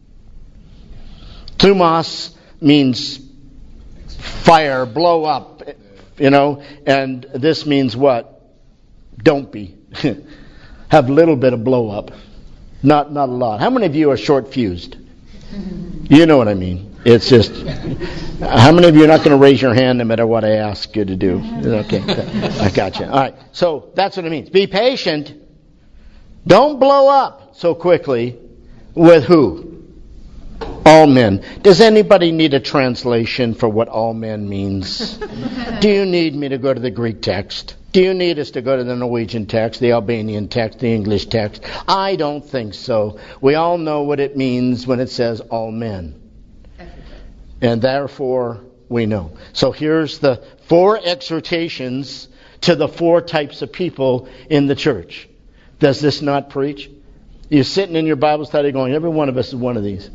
Thumos means fire, blow up, and this means what? Don't be. Have a little bit of blow up. Not a lot. How many of you are short-fused? You know what I mean. It's just, how many of you are not going to raise your hand no matter what I ask you to do? Okay, I got you. All right, so that's what it means. Be patient. Don't blow up so quickly. With who? All men. Does anybody need a translation for what all men means? Do you need me to go to the Greek text? Do you need us to go to the Norwegian text, the Albanian text, the English text? I don't think so. We all know what it means when it says all men. And therefore, we know. So here's the 4 exhortations to the 4 types of people in the church. Does this not preach? You're sitting in your Bible study going, every one of us is one of these.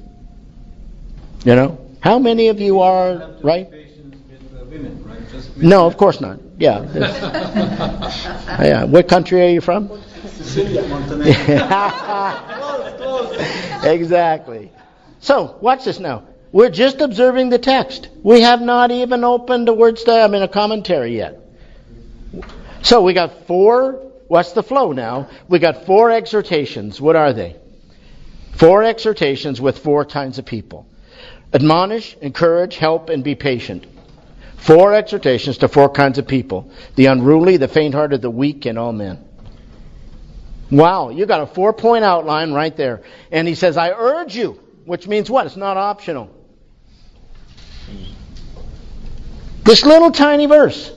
How many of you are, right? Women, right? No, of course not. Yeah. Yeah. What country are you from? Sicily, Montenegro. Close. Exactly. So, watch this now. We're just observing the text. We have not even opened a a commentary yet. So we got 4, what's the flow now? We got 4 exhortations. What are they? 4 exhortations with 4 kinds of people. Admonish, encourage, help, and be patient. 4 exhortations to 4 kinds of people. The unruly, the faint-hearted, the weak, and all men. Wow, you got a 4-point outline right there. And he says, I urge you, which means what? It's not optional. This little tiny verse.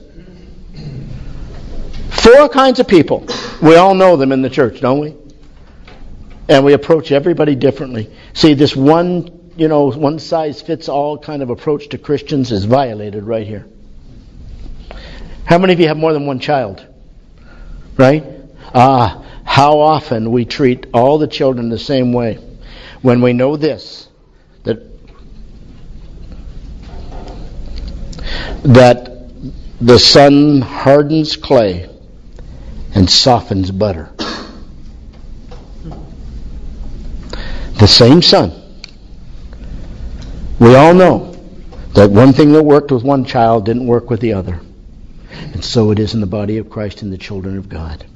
4 kinds of people. We all know them in the church, don't we? And we approach everybody differently. See, this one-size-fits-all kind of approach to Christians is violated right here. How many of you have more than one child? Right? How often we treat all the children the same way when we know this, that the sun hardens clay and softens butter. The same sun. We all know that one thing that worked with one child didn't work with the other. And so it is in the body of Christ and the children of God.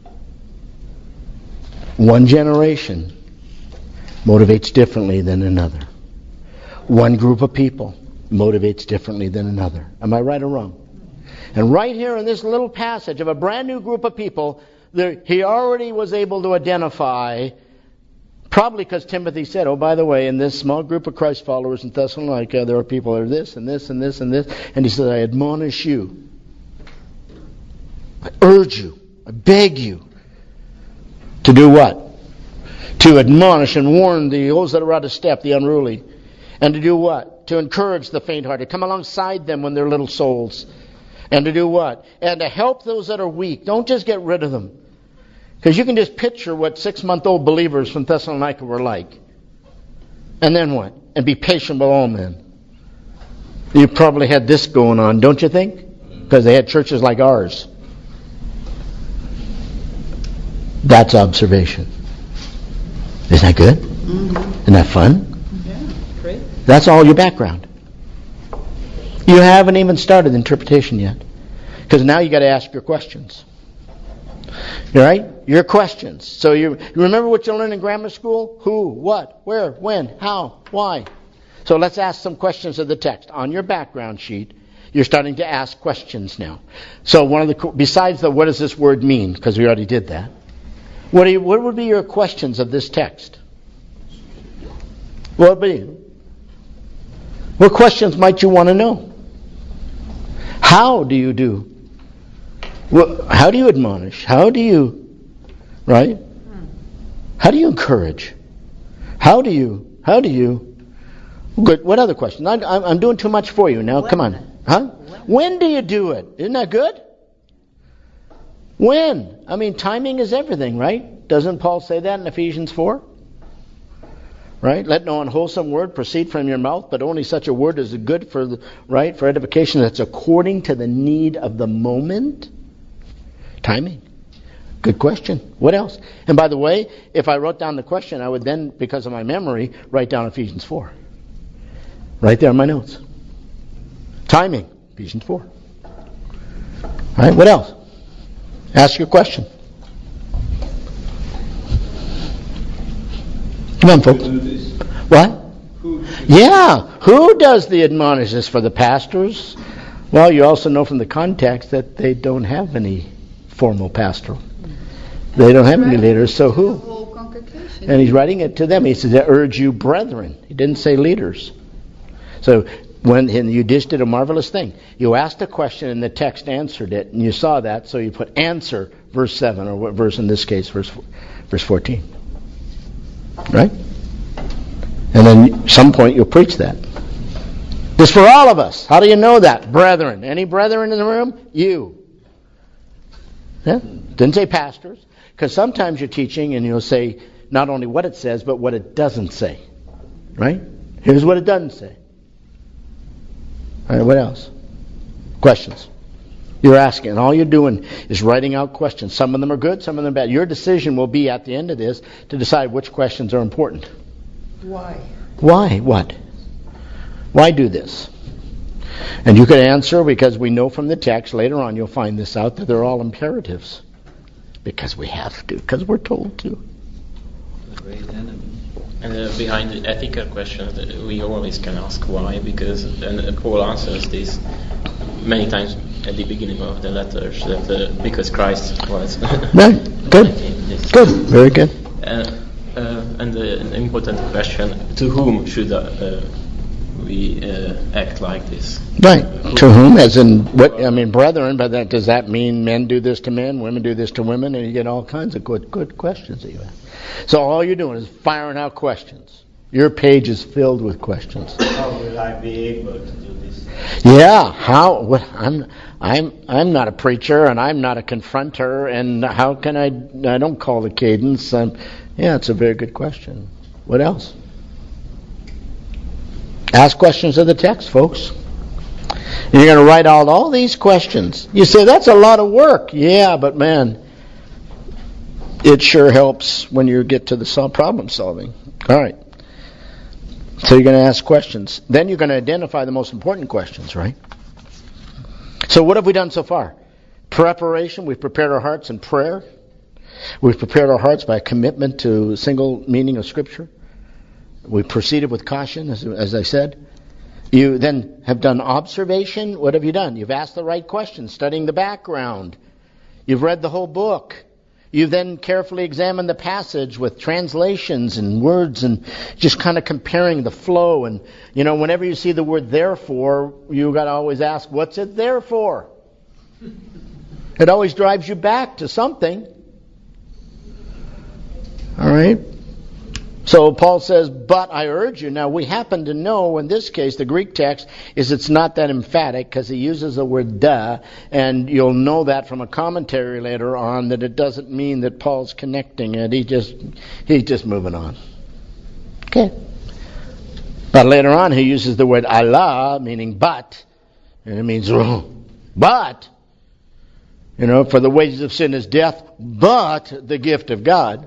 One generation motivates differently than another. One group of people motivates differently than another. Am I right or wrong? And right here in this little passage of a brand new group of people, he already was able to identify, probably because Timothy said, oh, by the way, in this small group of Christ followers in Thessalonica, there are people that are this and this and this and this. And he said, I admonish you. I urge you. I beg you. To do what? To admonish and warn those that are out of step, the unruly. And to do what? To encourage the faint-hearted. Come alongside them when they're little souls. And to do what? And to help those that are weak. Don't just get rid of them. Because you can just picture what 6-month-old believers from Thessalonica were like. And then what? And be patient with all men. You probably had this going on, don't you think? Because they had churches like ours. That's observation. Isn't that good? Mm-hmm. Isn't that fun? Yeah, great. That's all your background. You haven't even started interpretation yet. Because now you got to ask your questions. All right? Your questions. So you remember what you learned in grammar school? Who, what, where, when, how, why. So let's ask some questions of the text. On your background sheet, you're starting to ask questions now. So besides what does this word mean? Because we already did that. What would be your questions of this text? What would be? What questions might you want to know? How do you do? How do you admonish? How do you, right? How do you encourage? How do you? Good. What other questions? I'm doing too much for you now. Come on. Huh? When do you do it? Isn't that good? When? I mean, timing is everything, right? Doesn't Paul say that in Ephesians 4? Right? Let no unwholesome word proceed from your mouth, but only such a word as is good for for edification, that's according to the need of the moment. Timing. Good question. What else? And by the way, if I wrote down the question, I would then, because of my memory, write down Ephesians 4. Right there in my notes. Timing. Ephesians 4. All right, what else? Ask your question. Come on, folks. What? Who does the admonishes for the pastors? Well, you also know from the context that they don't have any formal pastoral. They don't have any leaders, so who? And he's writing it to them. He says, I urge you, brethren. He didn't say leaders. So when you just did a marvelous thing. You asked a question and the text answered it, and you saw that, so you put answer, verse 7, or what verse in this case, verse 14. Right? And then at some point you'll preach that. It's for all of us. How do you know that? Brethren. Any brethren in the room? You. Yeah? Didn't say pastors. Because sometimes you're teaching and you'll say not only what it says, but what it doesn't say. Right? Here's what it doesn't say. All right, what else? Questions. You're asking. And all you're doing is writing out questions. Some of them are good, some of them are bad. Your decision will be at the end of this to decide which questions are important. Why? Why? What? Why do this? And you could answer, because we know from the text, later on you'll find this out, that they're all imperatives. Because we have to, because we're told to. And behind the ethical questions, we always can ask why, because Paul answers this many times at the beginning of the letters, that because Christ was. Right. Good. Good. Very good. And an important question: to whom should we act like this? Right. To whom? As in what? I mean, brethren. But does that mean men do this to men, women do this to women, and you get all kinds of good questions that you ask. So all you're doing is firing out questions. Your page is filled with questions. How will I be able to do this? Yeah. How? What? I'm not a preacher, and I'm not a confronter, and how can I don't call the cadence. Yeah, it's a very good question. What else? Ask questions of the text, folks. And you're going to write out all these questions. You say, that's a lot of work. Yeah, but man, it sure helps when you get to the problem solving. All right. So you're going to ask questions. Then you're going to identify the most important questions, right? So what have we done so far? Preparation. We've prepared our hearts in prayer. We've prepared our hearts by a commitment to single meaning of Scripture. We proceeded with caution, as I said. You then have done observation. What have you done? You've asked the right questions, studying the background. You've read the whole book. You've then carefully examined the passage with translations and words and just kind of comparing the flow. And, whenever you see the word therefore, you got to always ask, what's it there for? It always drives you back to something. All right? So Paul says, but I urge you. Now we happen to know in this case, the Greek text it's not that emphatic because he uses the word da, and you'll know that from a commentary later on that it doesn't mean that Paul's connecting it. He's just moving on. Okay. But later on he uses the word Allah, meaning but, and it means but, for the wages of sin is death, but the gift of God,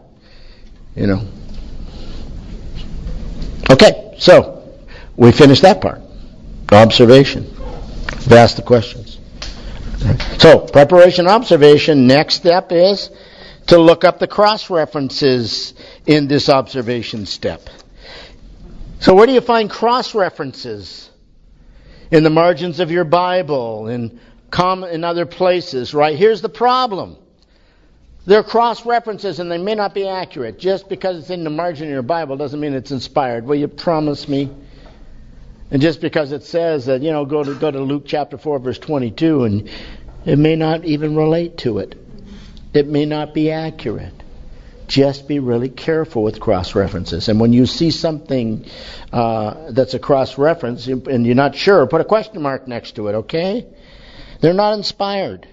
Okay, so we finished that part. Observation. We've asked the questions. So, preparation, observation. Next step is to look up the cross-references in this observation step. So where do you find cross-references? In the margins of your Bible, in other places, right? Here's the problem. They're cross-references and they may not be accurate. Just because it's in the margin of your Bible doesn't mean it's inspired. Will you promise me? And just because it says that, go to Luke chapter 4 verse 22, and it may not even relate to it. It may not be accurate. Just be really careful with cross-references. And when you see something that's a cross-reference and you're not sure, put a question mark next to it, okay? They're not inspired.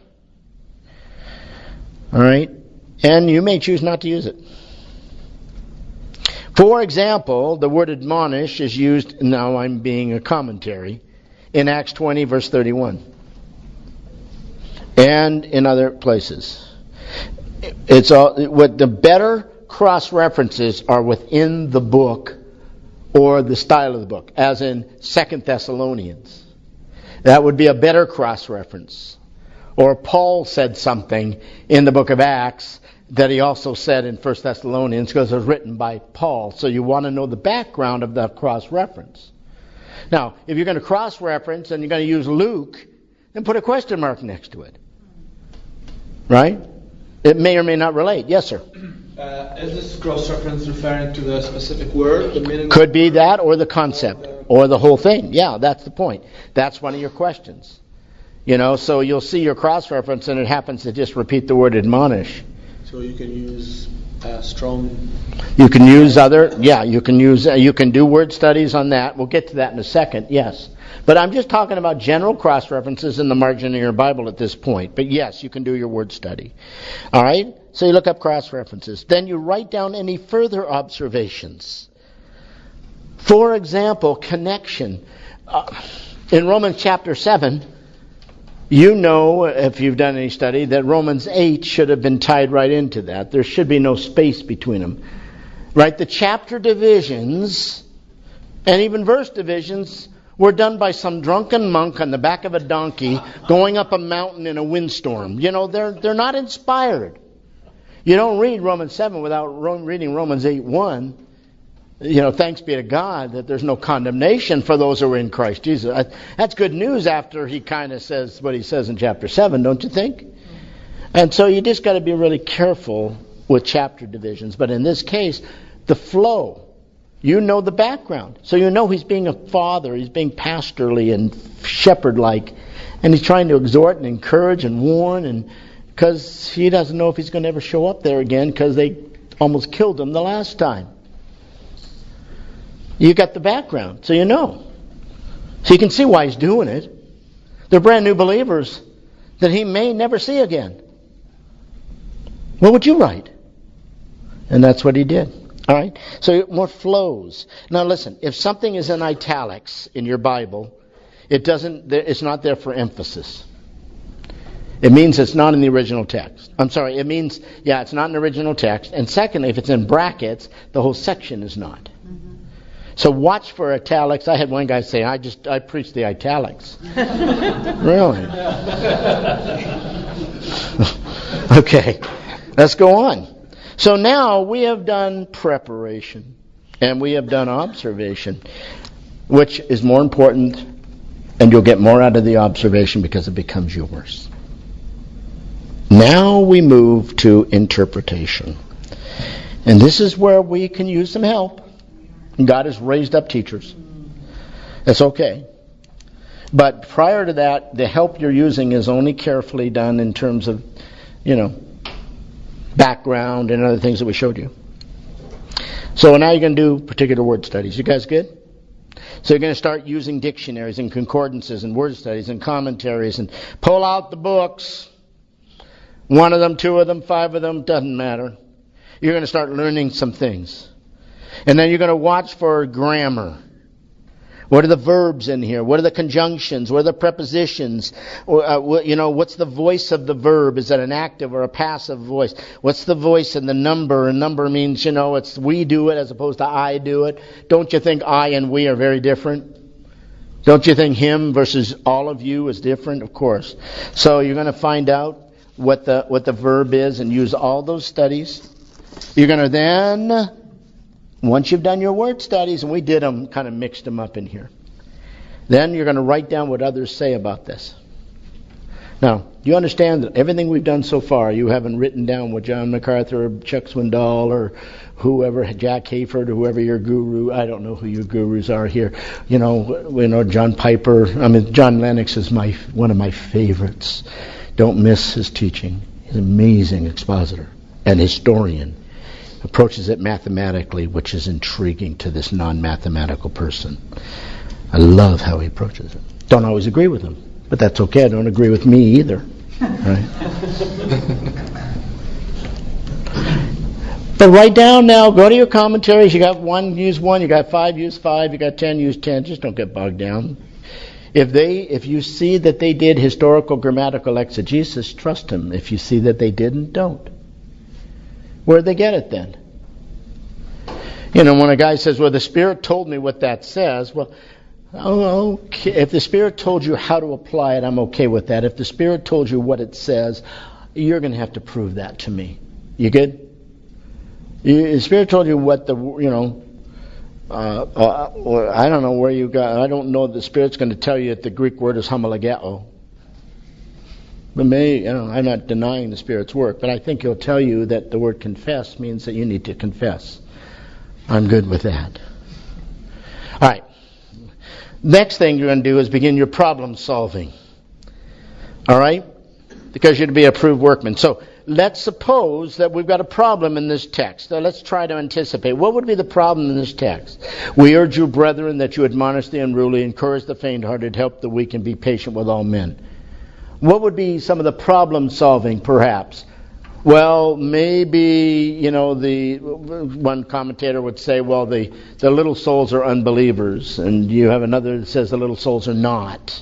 All right? And you may choose not to use it. For example, the word admonish is used, now I'm being a commentary, in Acts 20 verse 31. And in other places. It's all, what the better cross-references are within the book or the style of the book, as in 2 Thessalonians. That would be a better cross-reference. Or Paul said something in the book of Acts that he also said in 1 Thessalonians because it was written by Paul. So you want to know the background of that cross-reference. Now, if you're going to cross-reference and you're going to use Luke, then put a question mark next to it. Right? It may or may not relate. Yes, sir? Is this cross-reference referring to the specific word? The meaning could be that or the concept or the whole thing. Yeah, that's the point. That's one of your questions. So you'll see your cross-reference and it happens to just repeat the word admonish. So you can use strong... You can use you can do word studies on that. We'll get to that in a second, yes. But I'm just talking about general cross-references in the margin of your Bible at this point. But yes, you can do your word study. All right? So you look up cross-references. Then you write down any further observations. For example, connection. In Romans chapter 7, you know, if you've done any study, that Romans 8 should have been tied right into that. There should be no space between them. Right? The chapter divisions and even verse divisions were done by some drunken monk on the back of a donkey going up a mountain in a windstorm. They're not inspired. You don't read Romans 7 without reading Romans 8:1. Thanks be to God that there's no condemnation for those who are in Christ Jesus. That's good news after he kind of says what he says in chapter 7, don't you think? And so you just got to be really careful with chapter divisions. But in this case, the flow. You know the background. So you know he's being a father. He's being pastorly and shepherd-like. And he's trying to exhort and encourage and warn. And because he doesn't know if he's going to ever show up there again because they almost killed him the last time. You got the background. So you know. So you can see why he's doing it. They're brand new believers that he may never see again. What would you write? And that's what he did. All right? So more flows. Now listen, if something is in italics in your Bible, it's not there for emphasis. It means it's not in the original text. It means, it's not in the original text. And secondly, if it's in brackets, the whole section is not. Mm-hmm. So watch for italics. I had one guy say, I preach the italics. Really? Okay, let's go on. So now we have done preparation and we have done observation, which is more important, and you'll get more out of the observation because it becomes yours. Now we move to interpretation. And this is where we can use some help. God has raised up teachers. That's okay. But prior to that, the help you're using is only carefully done in terms of, background and other things that we showed you. So now you're going to do particular word studies. You guys good? So you're going to start using dictionaries and concordances and word studies and commentaries and pull out the books. One of them, two of them, five of them, doesn't matter. You're going to start learning some things. And then you're going to watch for grammar. What are the verbs in here? What are the conjunctions? What are the prepositions? What's the voice of the verb? Is that an active or a passive voice? What's the voice in the number? And number means, it's we do it as opposed to I do it. Don't you think I and we are very different? Don't you think him versus all of you is different? Of course. So you're going to find out what the verb is and use all those studies. You're going to then... Once you've done your word studies, and we did them, kind of mixed them up in here, then you're going to write down what others say about this. Now, do you understand that everything we've done so far, you haven't written down what John MacArthur or Chuck Swindoll or whoever, Jack Hayford or whoever your guru, I don't know who your gurus are here, John Piper, John Lennox is one of my favorites. Don't miss his teaching. He's an amazing expositor and historian. Approaches it mathematically, which is intriguing to this non-mathematical person. I love how he approaches it. Don't always agree with him, but that's okay. I don't agree with me either. Right? But write down now, go to your commentaries. You got 1, use 1. You got 5, use 5. You got 10, use 10. Just don't get bogged down. If you see that they did historical grammatical exegesis, trust them. If you see that they didn't, don't. Where'd they get it then? You know, when a guy says, well, the Spirit told me what that says, well, okay. If the Spirit told you how to apply it, I'm okay with that. If the Spirit told you what it says, you're going to have to prove that to me. You good? The Spirit told you what the, I don't know where you got, I don't know if the Spirit's going to tell you that the Greek word is homologeo. But I'm not denying the Spirit's work, but I think he'll tell you that the word confess means that you need to confess. I'm good with that. All right. Next thing you're going to do is begin your problem solving. All right? Because you're to be a approved workman. So let's suppose that we've got a problem in this text. Now let's try to anticipate. What would be the problem in this text? We urge you, brethren, that you admonish the unruly, encourage the faint-hearted, help the weak, and be patient with all men. What would be some of the problem solving, perhaps? Well, maybe, the one commentator would say, well, the little souls are unbelievers, and you have another that says the little souls are not.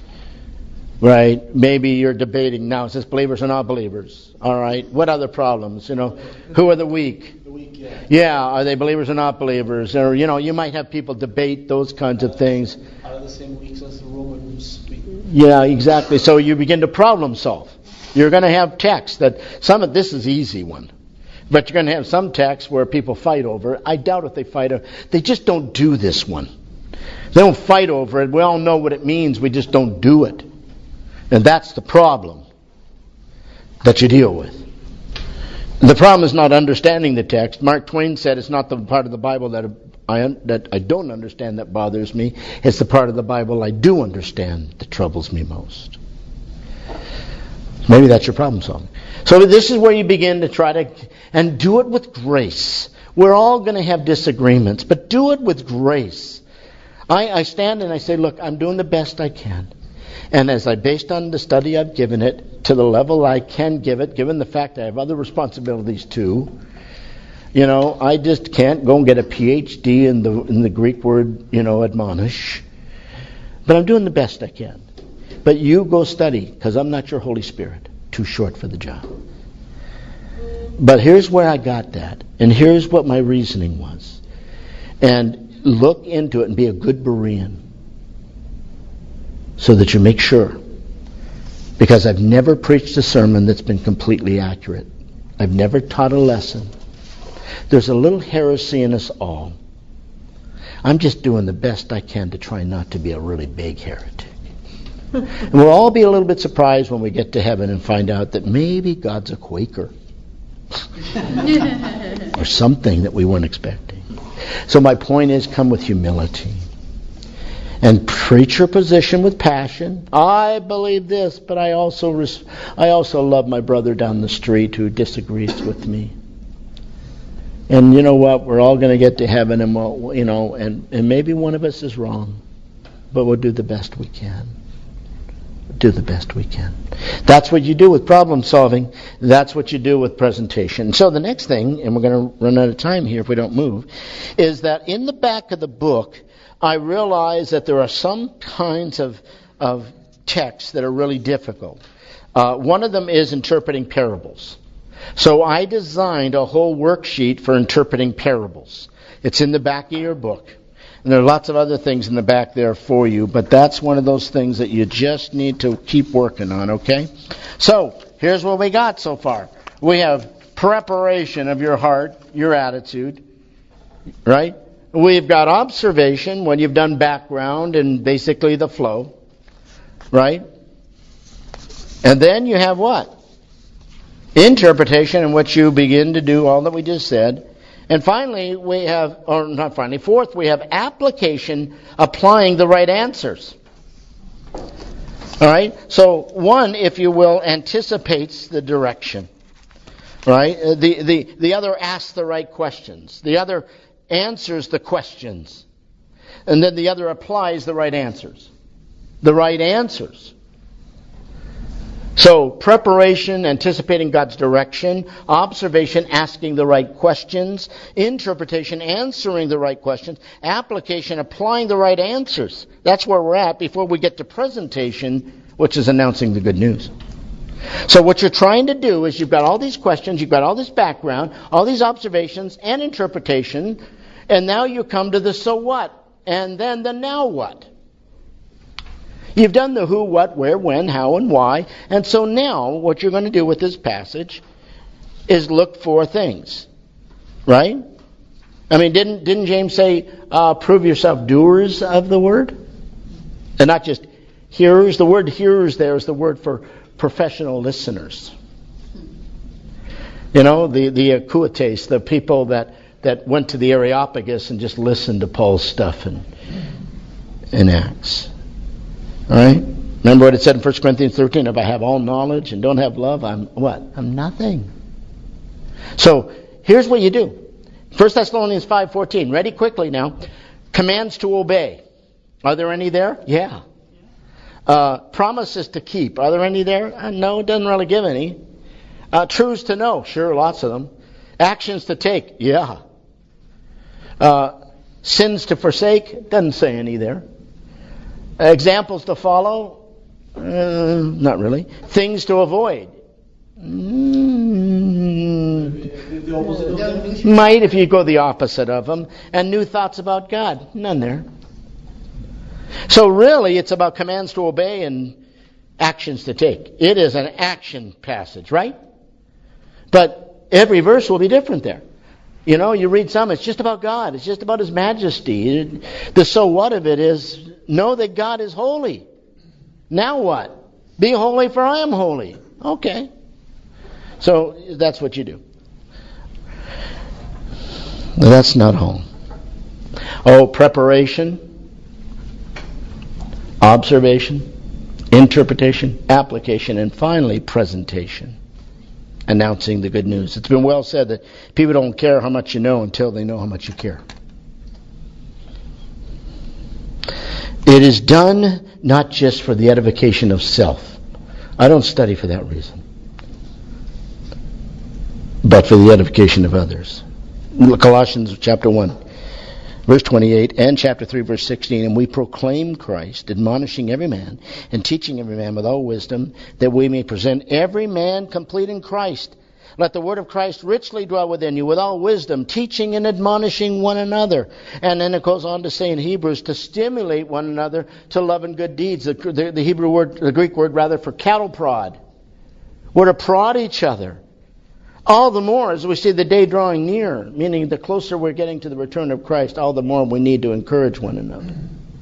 Right? Maybe you're debating now, it says believers or not believers. All right? What other problems? Who are the weak? The weak, yeah. Yeah, are they believers or not believers? Or, you might have people debate those kinds of things. Are they the same weeks as the Romans? Yeah, exactly. So you begin to problem solve. You're going to have texts that, this is easy one. But you're going to have some texts where people fight over it. I doubt if they fight over it. They just don't do this one. They don't fight over it. We all know what it means. We just don't do it. And that's the problem that you deal with. The problem is not understanding the text. Mark Twain said it's not the part of the Bible that I don't understand that bothers me. It's the part of the Bible I do understand that troubles me most. Maybe that's your problem solving. So this is where you begin to try to, and do it with grace. We're all going to have disagreements, but do it with grace. I stand and I say, look, I'm doing the best I can. And based on the study I've given it, to the level I can give it, given the fact I have other responsibilities too, I just can't go and get a PhD in the Greek word, admonish. But I'm doing the best I can. But you go study, because I'm not your Holy Spirit. Too short for the job. But here's where I got that. And here's what my reasoning was. And look into it and be a good Berean. So that you make sure. Because I've never preached a sermon that's been completely accurate. I've never taught a lesson. There's a little heresy in us all. I'm just doing the best I can to try not to be a really big heretic. And we'll all be a little bit surprised when we get to heaven and find out that maybe God's a Quaker. Or something that we weren't expecting. So my point is, come with humility. And preach your position with passion. I believe this, but I also love my brother down the street who disagrees with me. And you know what? We're all going to get to heaven, and and maybe one of us is wrong, but we'll do the best we can. Do the best we can. That's what you do with problem solving. That's what you do with presentation. So the next thing, and we're going to run out of time here if we don't move, is that in the back of the book, I realize that there are some kinds of texts that are really difficult. One of them is interpreting parables. So I designed a whole worksheet for interpreting parables. It's in the back of your book. And there are lots of other things in the back there for you, but that's one of those things that you just need to keep working on, okay? So, here's what we got so far. We have preparation of your heart, your attitude, right? We've got observation when you've done background and basically the flow, right? And then you have what? Interpretation, in which you begin to do all that we just said. And finally, fourth, we have application, applying the right answers. All right? So, one, if you will, anticipates the direction. Right? The other asks the right questions. The other answers the questions. And then the other applies the right answers. The right answers. So, preparation, anticipating God's direction, observation, asking the right questions, interpretation, answering the right questions, application, applying the right answers. That's where we're at before we get to presentation, which is announcing the good news. So what you're trying to do is you've got all these questions, you've got all this background, all these observations and interpretation, and now you come to the so what, and then the now what. You've done the who, what, where, when, how, and why. And so now what you're going to do with this passage is look for things. Right? I mean, didn't James say, prove yourself doers of the word? And not just hearers. The word hearers there is the word for professional listeners. You know, the akuates, the people that went to the Areopagus and just listened to Paul's stuff in Acts. All right? Remember what it said in 1 Corinthians 13, if I have all knowledge and don't have love, I'm what? I'm nothing. So, here's what you do. 1 Thessalonians 5:14. Ready quickly now. Commands to obey. Are there any there? Yeah. Promises to keep. Are there any there? No, it doesn't really give any. Truths to know. Sure, lots of them. Actions to take. Yeah. Sins to forsake. Doesn't say any there. Examples to follow? Not really. Things to avoid? Might if you go the opposite of them. And new thoughts about God? None there. So really it's about commands to obey and actions to take. It is an action passage, right? But every verse will be different there. You know, you read some, it's just about God. It's just about His majesty. The so what of it is, know that God is holy. Now what? Be holy for I am holy. Okay. So that's what you do. That's not home. Oh, preparation, observation, interpretation, application, and finally presentation. Announcing the good news. It's been well said that people don't care how much you know until they know how much you care. It is done not just for the edification of self. I don't study for that reason. But for the edification of others. Colossians chapter 1, verse 28, and chapter 3, verse 16, and we proclaim Christ, admonishing every man, and teaching every man with all wisdom, that we may present every man complete in Christ. Let the word of Christ richly dwell within you with all wisdom, teaching and admonishing one another. And then it goes on to say in Hebrews, to stimulate one another to love and good deeds. The Hebrew word, the Greek word rather, for cattle prod. We're to prod each other. All the more as we see the day drawing near, meaning the closer we're getting to the return of Christ, all the more we need to encourage one another.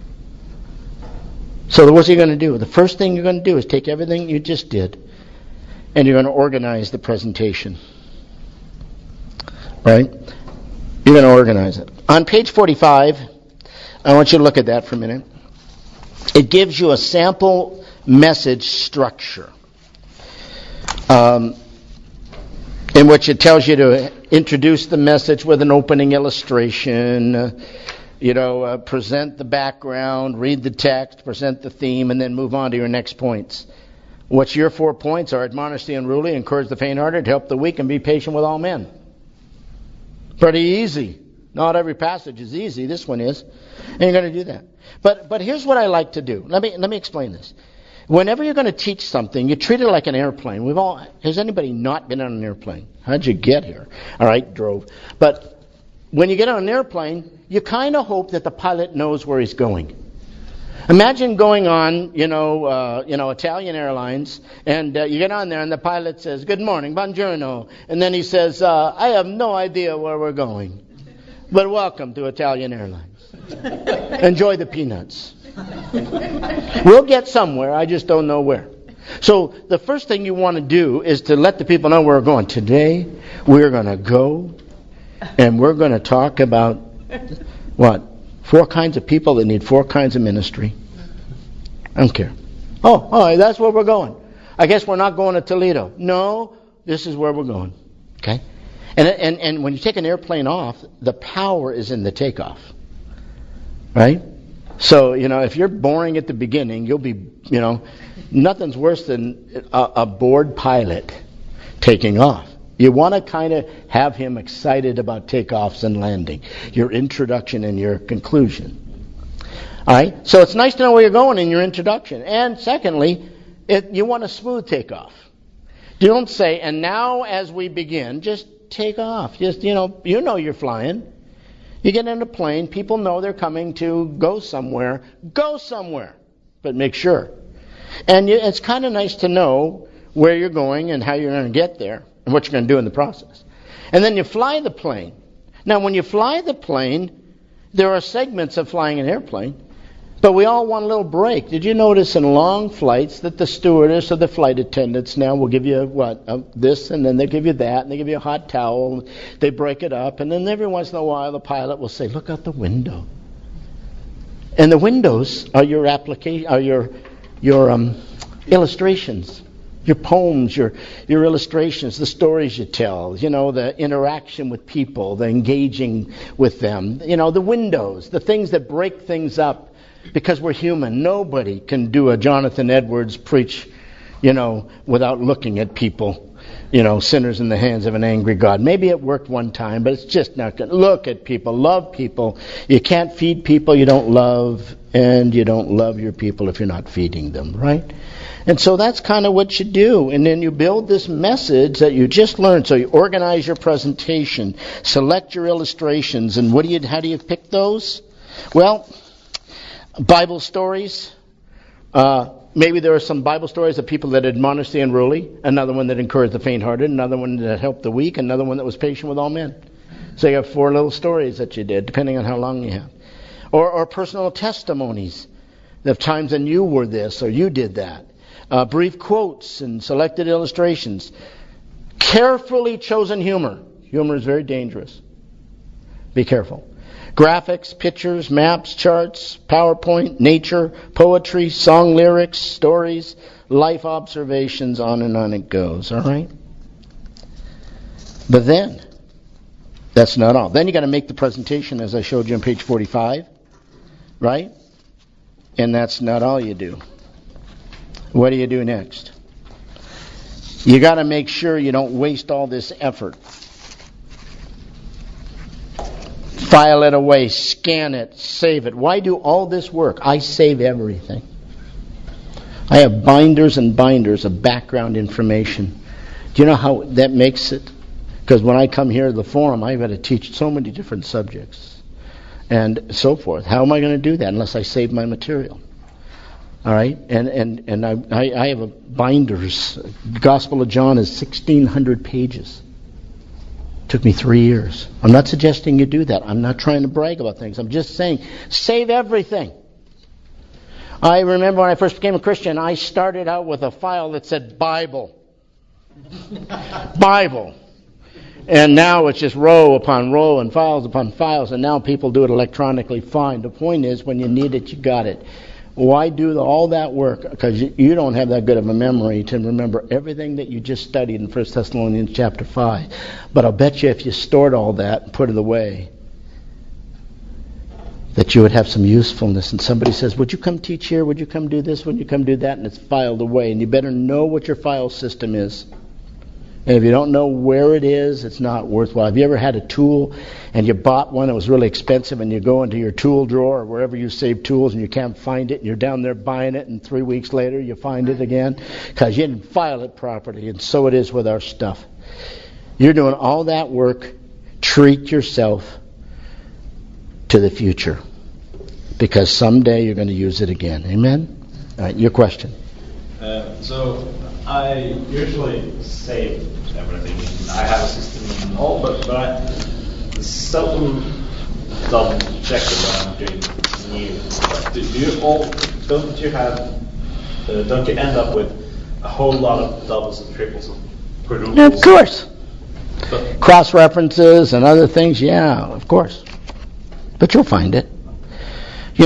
So what's he going to do? The first thing you're going to do is take everything you just did and you're going to organize the presentation. Right? You're going to organize it. On page 45, I want you to look at that for a minute. It gives you a sample message structure. In which it tells you to introduce the message with an opening illustration, present the background, read the text, present the theme, and then move on to your next points. What's your 4 points are: admonish the unruly, encourage the faint-hearted, help the weak, and be patient with all men. Pretty easy. Not every passage is easy. This one is. And you're going to do that. But here's what I like to do. Let me explain this. Whenever you're going to teach something, you treat it like an airplane. Has anybody not been on an airplane? How'd you get here? All right, drove. But when you get on an airplane, you kind of hope that the pilot knows where he's going. Imagine going on, Italian Airlines, and you get on there, and the pilot says, "Good morning, buongiorno," and then he says, "I have no idea where we're going, but welcome to Italian Airlines. Enjoy the peanuts." We'll get somewhere, I just don't know where. So the first thing you want to do is to let the people know where we're going. Today, we're going to go and we're going to talk about, 4 kinds of people that need 4 kinds of ministry. I don't care. Oh, that's where we're going. I guess we're not going to Toledo. No, this is where we're going. Okay? And when you take an airplane off, the power is in the takeoff. Right? So, if you're boring at the beginning, you'll be, nothing's worse than a bored pilot taking off. You want to kind of have him excited about takeoffs and landing, your introduction and your conclusion. All right? So it's nice to know where you're going in your introduction. And secondly, you want a smooth takeoff. You don't say, and now as we begin, just take off. Just, you're flying. You get in a plane, people know they're coming to go somewhere. Go somewhere. But make sure. And it's kind of nice to know where you're going and how you're going to get there and what you're going to do in the process. And then you fly the plane. Now, when you fly the plane, there are segments of flying an airplane, but we all want a little break. Did you notice in long flights that the stewardess or the flight attendants now will give you this, and then they give you that, and they give you a hot towel. They break it up, and then every once in a while the pilot will say, "Look out the window." And the windows are your application, are your illustrations, your poems, your illustrations, the stories you tell, the interaction with people, the engaging with them, the windows, the things that break things up. Because we're human. Nobody can do a Jonathan Edwards preach, without looking at people, sinners in the hands of an angry God. Maybe it worked one time, but it's just not good. Look at people. Love people. You can't feed people you don't love, and you don't love your people if you're not feeding them, right? And so that's kind of what you do. And then you build this message that you just learned. So you organize your presentation, select your illustrations, and how do you pick those? Well, Bible stories. Maybe there are some Bible stories of people that admonish the unruly, another one that encouraged the faint-hearted, another one that helped the weak, another one that was patient with all men. So you have 4 little stories that you did, depending on how long you have. Or personal testimonies of times when you were this or you did that. Brief quotes and selected illustrations. Carefully chosen humor. Humor is very dangerous. Be careful. Graphics, pictures, maps, charts, PowerPoint, nature, poetry, song lyrics, stories, life observations, on and on it goes, all right? But then, that's not all. Then you got to make the presentation as I showed you on page 45, right? And that's not all you do. What do you do next? You got to make sure you don't waste all this effort. File it away, scan it, save it. Why do all this work? I save everything. I have binders and binders of background information. Do you know how that makes it? Because when I come here to the forum, I've got to teach so many different subjects and so forth. How am I going to do that unless I save my material? All right? And I have a binders. The Gospel of John is 1,600 pages. Took me 3 years. I'm not suggesting you do that. I'm not trying to brag about things. I'm just saying, save everything. I remember when I first became a Christian, I started out with a file that said Bible. Bible. And now it's just row upon row and files upon files, and now people do it electronically fine. The point is, when you need it, you got it. Why do all that work? Because you don't have that good of a memory to remember everything that you just studied in 1 Thessalonians chapter 5. But I'll bet you if you stored all that and put it away, that you would have some usefulness. And somebody says, would you come teach here? Would you come do this? Would you come do that? And it's filed away. And you better know what your file system is. And if you don't know where it is, it's not worthwhile. Have you ever had a tool and you bought one that was really expensive and you go into your tool drawer or wherever you save tools and you can't find it and you're down there buying it and 3 weeks later you find it again because you didn't file it properly? And so it is with our stuff. You're doing all that work. Treat yourself to the future because someday you're going to use it again. Amen? All right, your question. So I usually save everything. I have a system and all, but I seldom double check it when I'm doing new stuff. Don't you end up with a whole lot of doubles and triples and quadruples? Of course. Cross references and other things, yeah, of course. But you'll find it.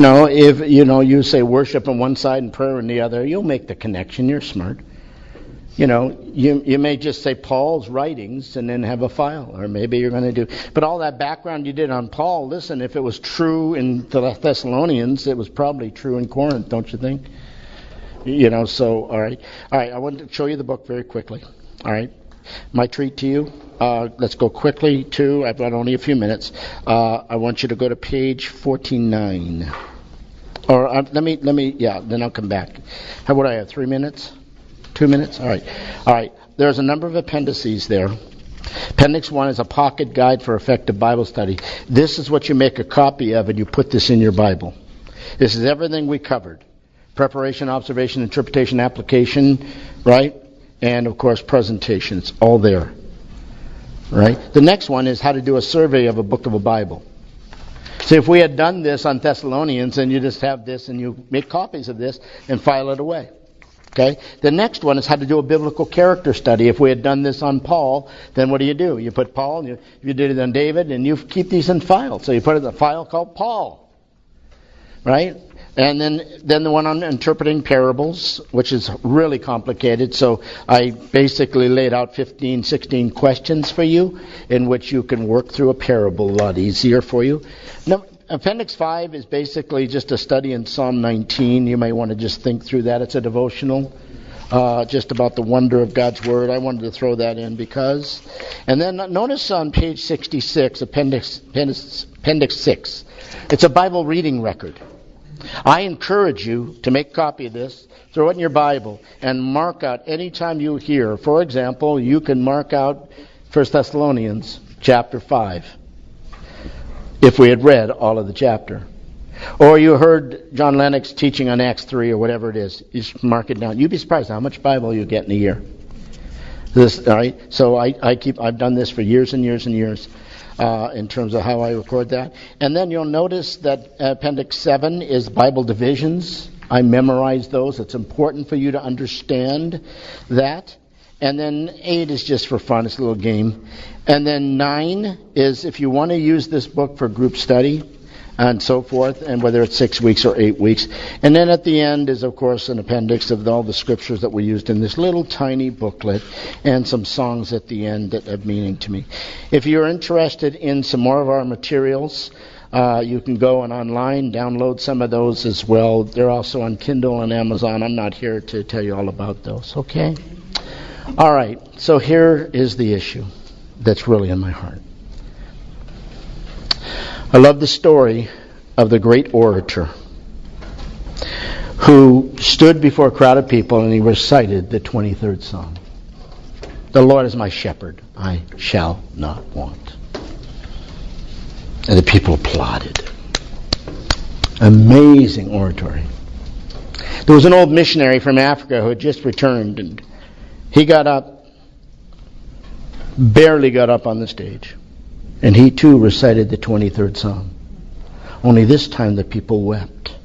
If you say worship on one side and prayer on the other, you'll make the connection. You're smart. You know, you may just say Paul's writings and then have a file, or maybe you're going to do. But all that background you did on Paul, listen, if it was true in the Thessalonians, it was probably true in Corinth, don't you think? You know, so, all right. I want to show you the book very quickly. All right. My treat to you. Let's go quickly to, I've got only a few minutes. I want you to go to page 49. Or let me, then I'll come back. How would I have, 3 minutes? 2 minutes? All right. There's a number of appendices there. Appendix 1 is a pocket guide for effective Bible study. This is what you make a copy of, and you put this in your Bible. This is everything we covered. Preparation, observation, interpretation, application, right? And, of course, presentation. It's all there. Right? The next one is how to do a survey of a book of a Bible. So if we had done this on Thessalonians, and you just have this, and you make copies of this, and file it away. Okay? The next one is how to do a biblical character study. If we had done this on Paul, then what do? You put Paul, and you did it on David, and you keep these in files. So you put it in a file called Paul. Right? And then the one on interpreting parables, which is really complicated. So I basically laid out 15, 16 questions for you in which you can work through a parable a lot easier for you. Now, Appendix 5 is basically just a study in Psalm 19. You may want to just think through that. It's a devotional just about the wonder of God's Word. I wanted to throw that in because. And then notice on page 66, Appendix 6. It's a Bible reading record. I encourage you to make a copy of this, throw it in your Bible, and mark out any time you hear. For example, you can mark out 1 Thessalonians chapter 5, if we had read all of the chapter. Or you heard John Lennox teaching on Acts 3 or whatever it is. You just mark it down. You'd be surprised how much Bible you get in a year. All right? So I've done this for years and years and years. In terms of how I record that. And then you'll notice that Appendix 7 is Bible divisions. I memorized those. It's important for you to understand that. And then 8 is just for fun. It's a little game. And then 9 is if you want to use this book for group study and so forth, and whether it's 6 weeks or 8 weeks. And then at the end is, of course, an appendix of all the scriptures that we used in this little tiny booklet and some songs at the end that have meaning to me. If you're interested in some more of our materials, you can go and online download some of those as well. They're also on Kindle and Amazon. I'm not here to tell you all about those, okay? All right, so here is the issue that's really in my heart. I love the story of the great orator who stood before a crowd of people and he recited the 23rd Psalm. The Lord is my shepherd, I shall not want. And the people applauded. Amazing oratory. There was an old missionary from Africa who had just returned, and he got up, barely got up on the stage. And he too recited the 23rd Psalm. Only this time the people wept.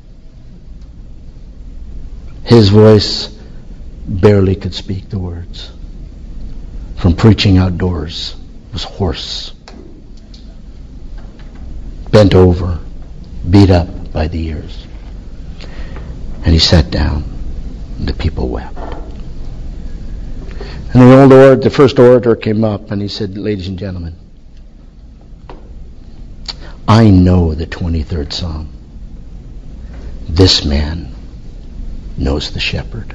His voice barely could speak the words. From preaching outdoors, it was hoarse. Bent over, beat up by the ears. And he sat down, and the people wept. And the first orator came up, and he said, "Ladies and gentlemen, I know the 23rd Psalm. This man knows the shepherd."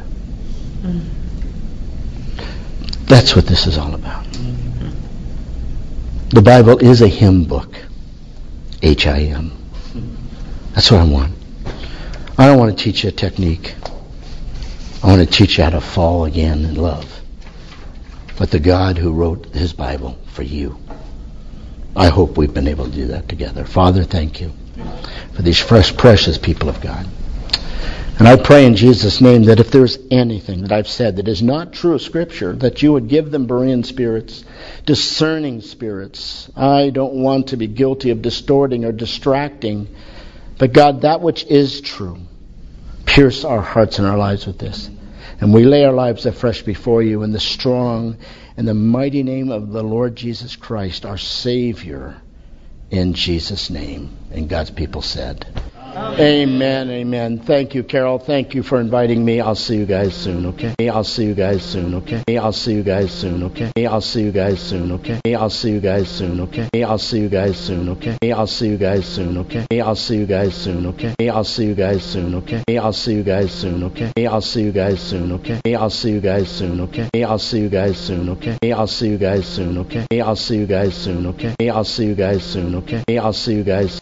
That's what this is all about. The Bible is a hymn book. H-I-M. That's what I want. I don't want to teach you a technique. I want to teach you how to fall again in love with the God who wrote his Bible for you. I hope we've been able to do that together. Father, thank you for these fresh, precious people of God. And I pray in Jesus' name that if there's anything that I've said that is not true of Scripture, that you would give them Berean spirits, discerning spirits. I don't want to be guilty of distorting or distracting. But God, that which is true, pierce our hearts and our lives with this. And we lay our lives afresh before you in the strong and the mighty name of the Lord Jesus Christ, our Savior, in Jesus' name. And God's people said, Amen, amen. Thank you, Carol. Thank you for inviting me. I'll see you guys soon, okay? I'll see you guys soon, okay? I'll see you guys soon, okay? I'll see you guys soon, okay? I'll see you guys soon, okay? I'll see you guys soon, okay? I'll see you guys soon, okay? I'll see you guys soon, okay? I'll see you guys soon, okay? I'll see you guys soon, okay? I'll see you guys soon, okay? I'll see you guys soon, okay? I'll see you guys soon, okay? I'll see you guys soon, okay? I'll see you guys soon, okay? I'll see you guys soon, okay? I'll see you guys